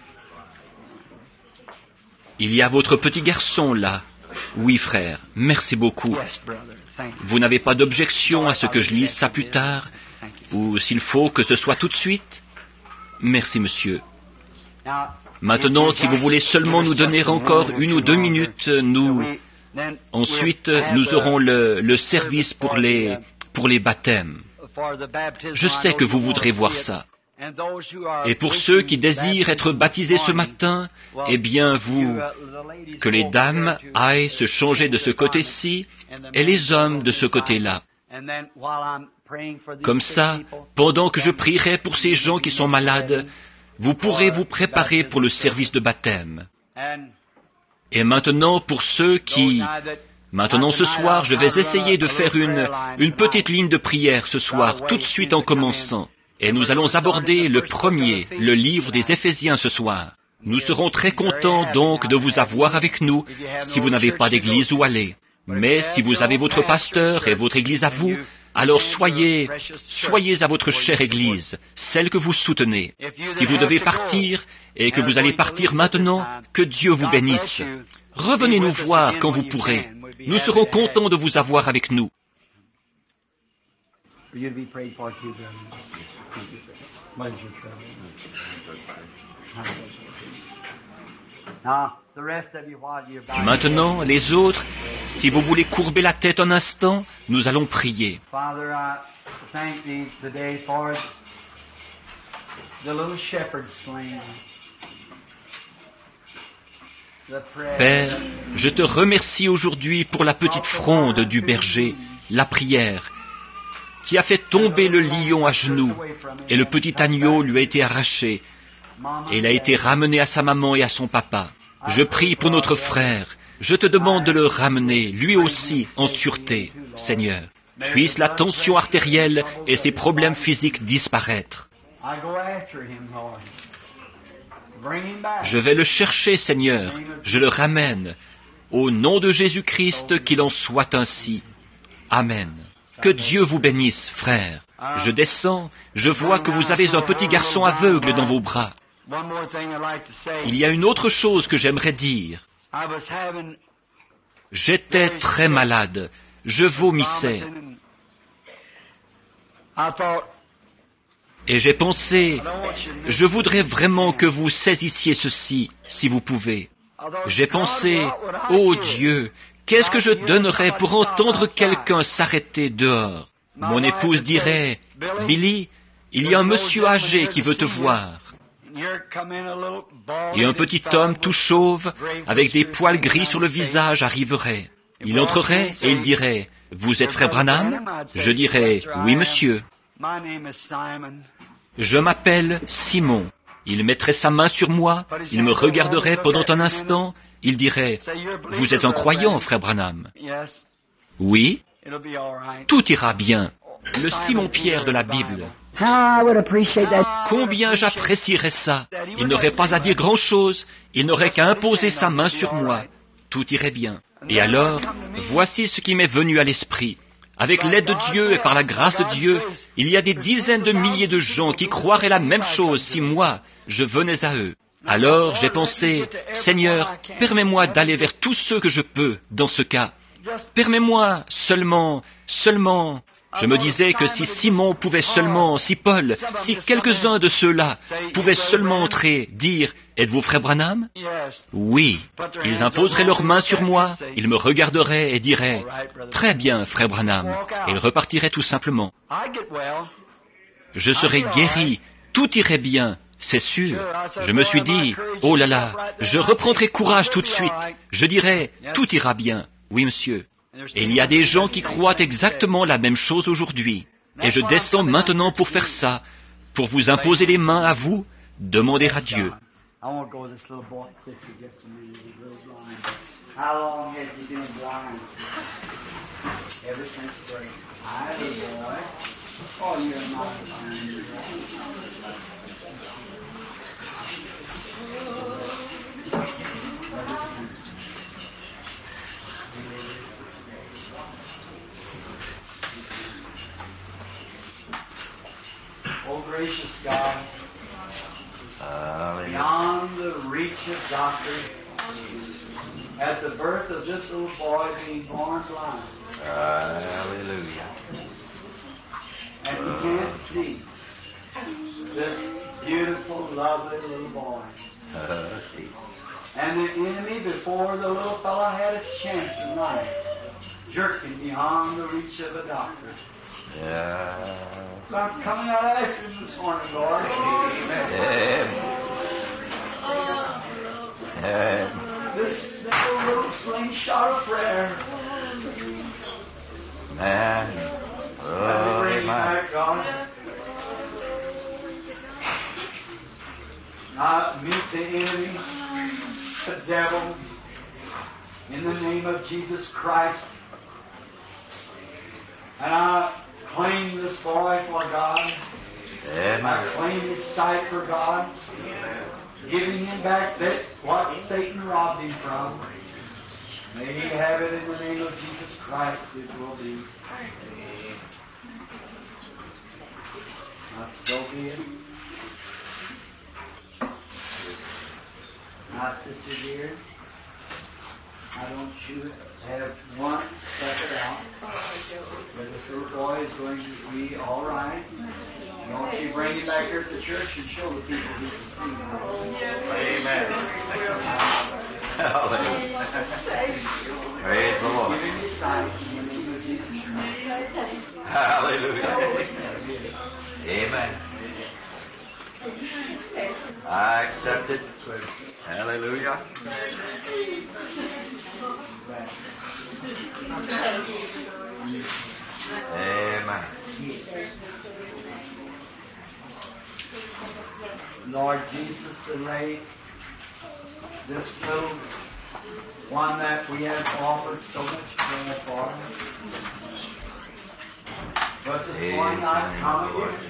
Il y a votre petit garçon là. Oui, frère, merci beaucoup. Yes, brother. Thank you. Vous n'avez pas d'objection à ce que je lise ça plus tard? Ou s'il faut que ce soit tout de suite? Merci, monsieur. Now, Maintenant, si vous voulez seulement nous donner encore 1 ou 2 minutes, ensuite, nous aurons le service pour les baptêmes. Je sais que vous voudrez voir ça. Et pour ceux qui désirent être baptisés ce matin, eh bien, que les dames aillent se changer de ce côté-ci et les hommes de ce côté-là. Comme ça, pendant que je prierai pour ces gens qui sont malades, vous pourrez vous préparer pour le service de baptême. Et maintenant, pour ceux qui... Maintenant, ce soir, je vais essayer de faire une petite ligne de prière ce soir, tout de suite en commençant. Et nous allons aborder le livre des Éphésiens ce soir. Nous serons très contents donc de vous avoir avec nous si vous n'avez pas d'église où aller. Mais si vous avez votre pasteur et votre église à vous, alors soyez à votre chère église, celle que vous soutenez. Si vous devez partir et que vous allez partir maintenant, que Dieu vous bénisse. Revenez nous voir quand vous pourrez. Nous serons contents de vous avoir avec nous. For you to be prayed for too, brother. What is your trouble? Now, the rest of you, while you're bowing Maintenant, les autres, si vous voulez courber la tête un instant, nous allons prier. Father, I thank thee today for the little shepherd slain. The prayer. Père, je te remercie aujourd'hui pour la petite fronde du berger, la prière, qui a fait tomber le lion à genoux, et le petit agneau lui a été arraché, et il a été ramené à sa maman et à son papa. Je prie pour notre frère, je te demande de le ramener, lui aussi, en sûreté, Seigneur. Puisse la tension artérielle et ses problèmes physiques disparaître. I go after him, Lord. Bring him back. Je vais le chercher, Seigneur, je le ramène. Au nom de Jésus-Christ, qu'il en soit ainsi. Amen. Que Dieu vous bénisse, frère. Je descends, je vois que vous avez un petit garçon aveugle dans vos bras. One more thing I'd like to say. Il y a une autre chose que j'aimerais dire. I was having J'étais très malade, je vomissais, I thought, et j'ai pensé, I don't want you to miss je voudrais vraiment que vous saisissiez ceci, si vous pouvez. J'ai pensé, ô Dieu, qu'est-ce que je donnerais pour entendre quelqu'un s'arrêter dehors? Mon épouse dirait, Billy, il y a un monsieur âgé qui veut te voir. Et un petit homme tout chauve, avec des poils gris sur le visage, arriverait. Il entrerait et il dirait, « Vous êtes frère Branham ?» Je dirais, « Oui, monsieur. » Je m'appelle Simon. Il mettrait sa main sur moi, il me regarderait pendant un instant, il dirait, « Vous êtes un croyant, frère Branham ?» Oui, tout ira bien. Le Simon-Pierre de la Bible. Combien j'apprécierais ça. Il n'aurait pas à dire grand-chose, il n'aurait qu'à imposer sa main sur moi. Tout irait bien. Et alors, voici ce qui m'est venu à l'esprit. Avec l'aide de Dieu et par la grâce de Dieu, il y a des dizaines de milliers de gens qui croiraient la même chose si moi, je venais à eux. Alors j'ai pensé, Seigneur, permets-moi d'aller vers tous ceux que je peux dans ce cas. Permets-moi seulement, je me disais que si Simon pouvait seulement, si Paul, si quelques-uns de ceux-là pouvaient seulement entrer, dire, « Êtes-vous frère Branham ?» Oui, ils imposeraient leurs mains sur moi, ils me regarderaient et diraient, « Très bien, frère Branham », et ils repartiraient tout simplement. Je serais guéri, tout irait bien, c'est sûr. Je me suis dit, « Oh là là, je reprendrai courage tout de suite, je dirais, tout ira bien. » Oui, monsieur. Et il y a des gens qui croient exactement la même chose aujourd'hui. Et je descends maintenant pour faire ça, pour vous imposer les mains à vous, demander à Dieu. Oh, gracious God, beyond the reach of doctors, at the birth of this little boy being born blind, Hallelujah. and he can't see this beautiful, lovely little boy. And the enemy, before the little fellow had a chance in life, jerked him beyond the reach of a doctor. So I'm coming out after him this morning, Lord. This simple little slingshot of prayer. Man. Let me bring him back, God. I meet the enemy, the devil, in the name of Jesus Christ. And I claim this boy for God. I claim his sight for God. Giving him back that what Satan robbed him from. May he have it in the name of Jesus Christ. It will be. Now, so be it. Now, sister dear, I don't you have one second out. But this little boy is going to be all right. Won't you bring him back here to the church and show the people who can see him? Amen. Hallelujah. Praise the Lord. Give him his sight in the name of Jesus Christ. Hallelujah. Amen. I accept it. Hallelujah. Amen. Lord Jesus, delay this little one that we have offered so much prayer for. But this morning I come again.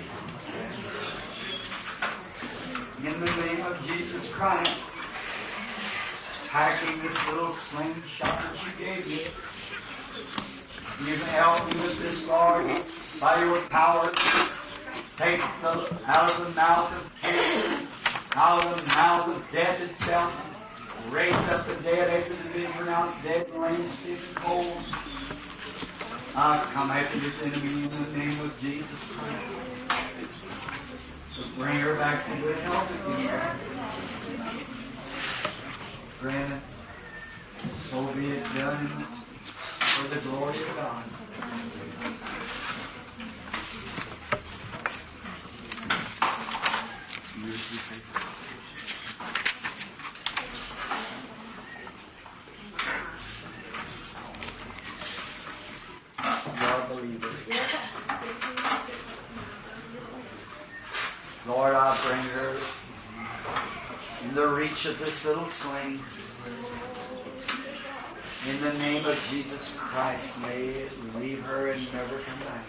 In the name of Jesus Christ, packing this little slingshot that you gave me. You can help me with this, Lord, by your power. Take out of the mouth of cancer, out of the mouth of death itself, raise up the dead after they've been pronounced dead and laying stiff and cold. I come after this enemy in the name of Jesus Christ. So bring her back to good health again. Grant it. So be it done for the glory of God. Lord, I bring her in the reach of this little sling. In the name of Jesus Christ, may it leave her and never come back.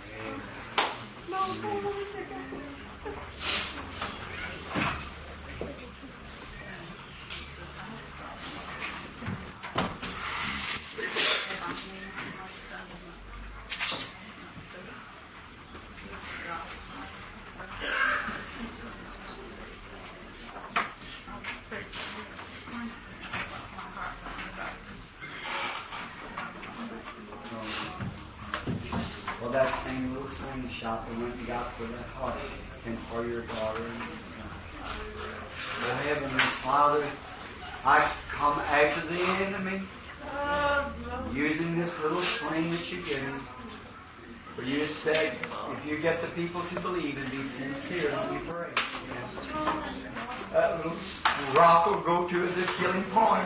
Well, that same little slingshot that went and got for that heart and for your daughter and your son. Oh, Heavenly Father, I come after the enemy using this little sling that you give me. For you said, if you get the people to believe and be sincere when you pray, that little rock will go to the killing point.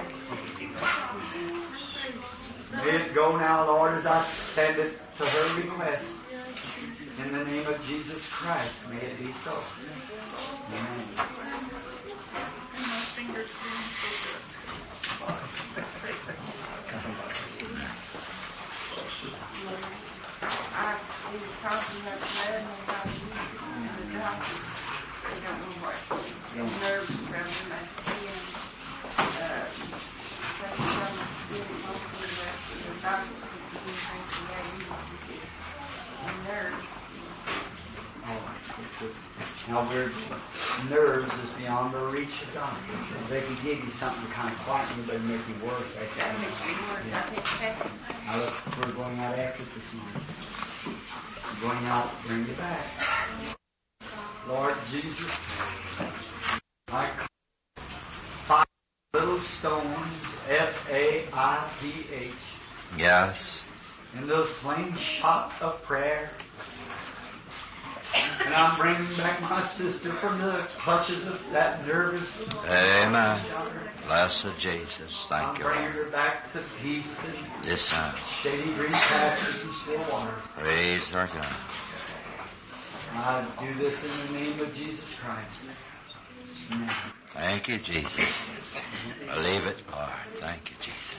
May it go now, Lord, as I send it to her request. In the name of Jesus Christ, may it be so. Amen. Now, nerves is beyond the reach of God. They can give you something to kind of quieten you, but make you worse. Now, look, we're going out after it this morning. We're going out to bring you back. Lord Jesus, I call 5 little stones, F-A-I-T-H. Yes. In the slingshot of prayer. And I'm bringing back my sister from the clutches of that nervous. Amen. Blessed Jesus. Thank you, I'm bringing Lord. her back to peace and This son. shady green pastures and still waters. Praise our God. I do this in the name of Jesus Christ. Amen. Thank you, Jesus. Believe it, Lord. Thank you, Jesus.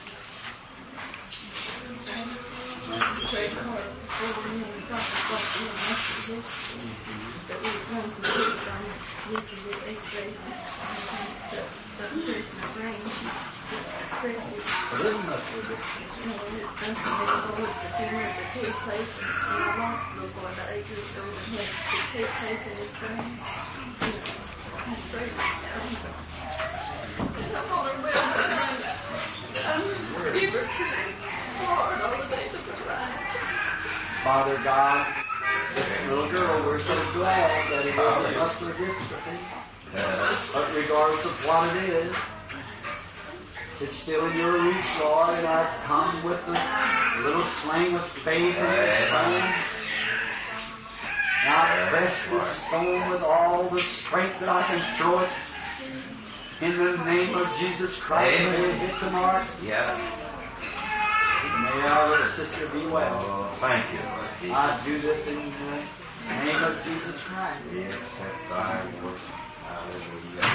Father God, this little girl, we're so glad that it is a muscular dystrophy. But regardless of what it is, it's still in your reach, Lord, and I've come with a little sling of faith in your stone. And I press this stone with all the strength that I can throw it. In the name of Jesus Christ, may it hit the mark. Yes. May our little sister be well. Oh, thank you, Lord Jesus. I do this in the name of Jesus Christ. Yes, that's thy word. Hallelujah.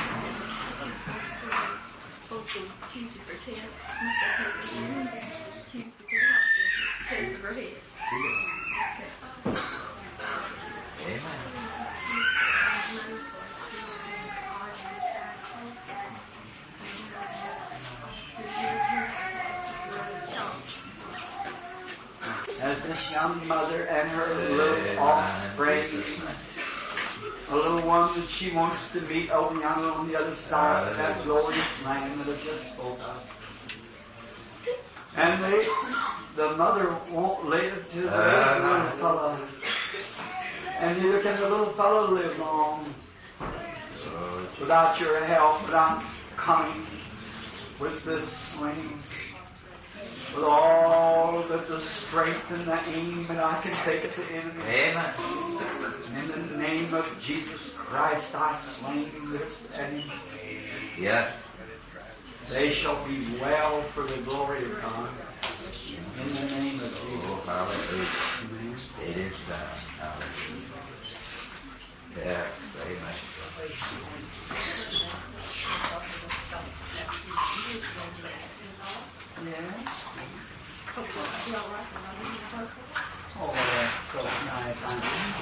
Amen. As this young mother and her little offspring, a little one that she wants to meet over yonder on the other side of that glorious land that I just spoke of. And the mother won't live to raise the little fellow. And neither can the little fellow live long without your help, without coming with this swing. With all the strength and the aim that I can take at the enemy. Amen. In the name of Jesus Christ, I sling this enemy. Yes. They shall be well for the glory of God. In the name of Oh, Jesus. hallelujah. Amen. It is done. Hallelujah. Yes. Amen.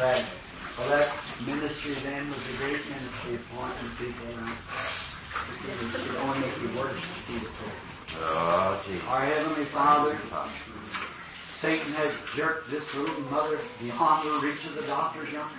that ministry then was a great ministry of pointing people out. It would only make you worse to see the truth. Oh, Jesus. Our Heavenly Father, Satan has jerked this little mother beyond the reach of the doctors yonder.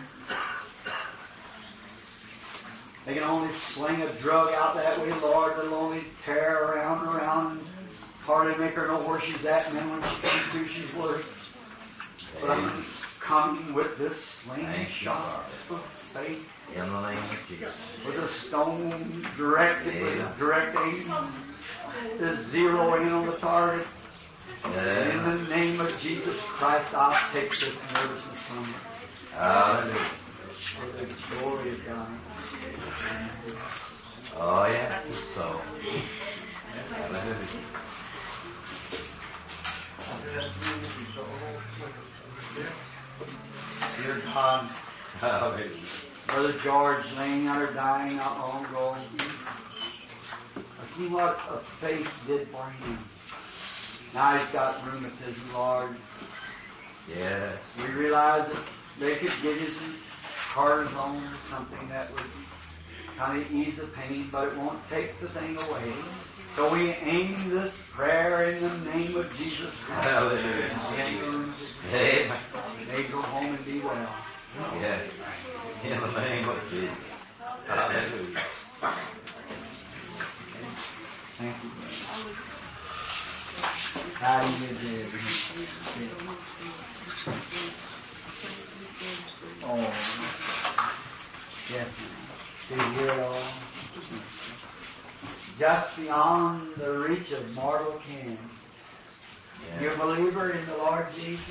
They can only sling a drug out that way, Lord. They'll only tear around and around and hardly make her know where she's at, and then when she comes to, she's worse. But I'm coming with this sling shot of faith. In the name of Jesus. With a stone directed with a direct aim to zero in on the target. Yes. In the name of Jesus Christ, I'll take this nervousness from you. Hallelujah. For the glory of God. Oh, yes, so. Hallelujah. Dear God, Hallelujah. Brother George laying out or dying not long ago. I see what a faith did for him. Now he's got rheumatism, Lord. Yes. We realize that they could give you some cortisone or something that would kind of ease the pain, but it won't take the thing away. So we aim this prayer in the name of Jesus Christ. Hallelujah. Amen. May go home and be well. Yes. In the name of Jesus. Hallelujah. Thank you. How do you do? Oh, yes. Do you hear it all? Just beyond the reach of mortal ken. You a believer in the Lord Jesus?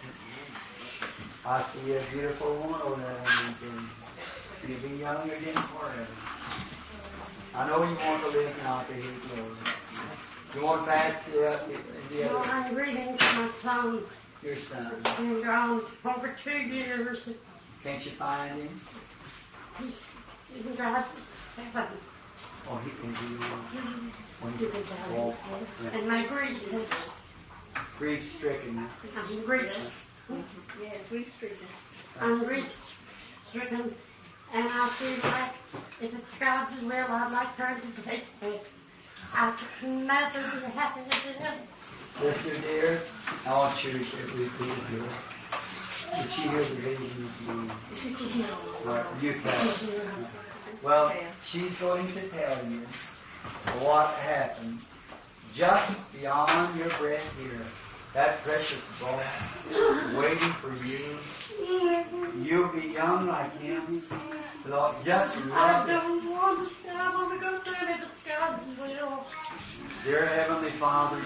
I see a beautiful woman over there. You'll be young again forever. I know you want to live now to His glory. You want to fast the No, other, I'm reading to my son. your son. Been gone over 2 years. Can't you find him? He's been gone for 7. Oh, he can do when He was oh, out. And my grief is, grief stricken. I'm grief. Yeah, grief stricken. I'm grief stricken. And I feel like if it's God's will, I'd like her to take me. I could never be happy with him. Sister dear, I want you to repeat it. Did she hear the vision this morning? Right, you tell her. Well, she's going to tell you what happened just beyond your breath here. That precious boy waiting for you. You'll be young like him. Lord, just I love it. don't want to stay. I want to go to it if it's God's will. Dear Heavenly Father,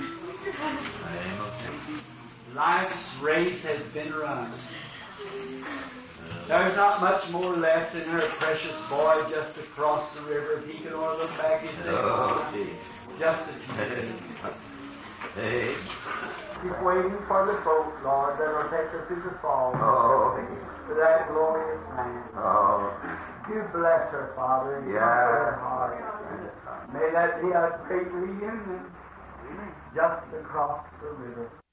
life's race has been run. There's not much more left in her precious boy just across the river. If he could only look back and say, Oh, just a few days. Hey. Keep waiting for the boat, Lord, that will take us through the fall Oh, to that glorious land. oh. You bless her, Father, and Yeah. her heart. May that be a great reunion just across the river.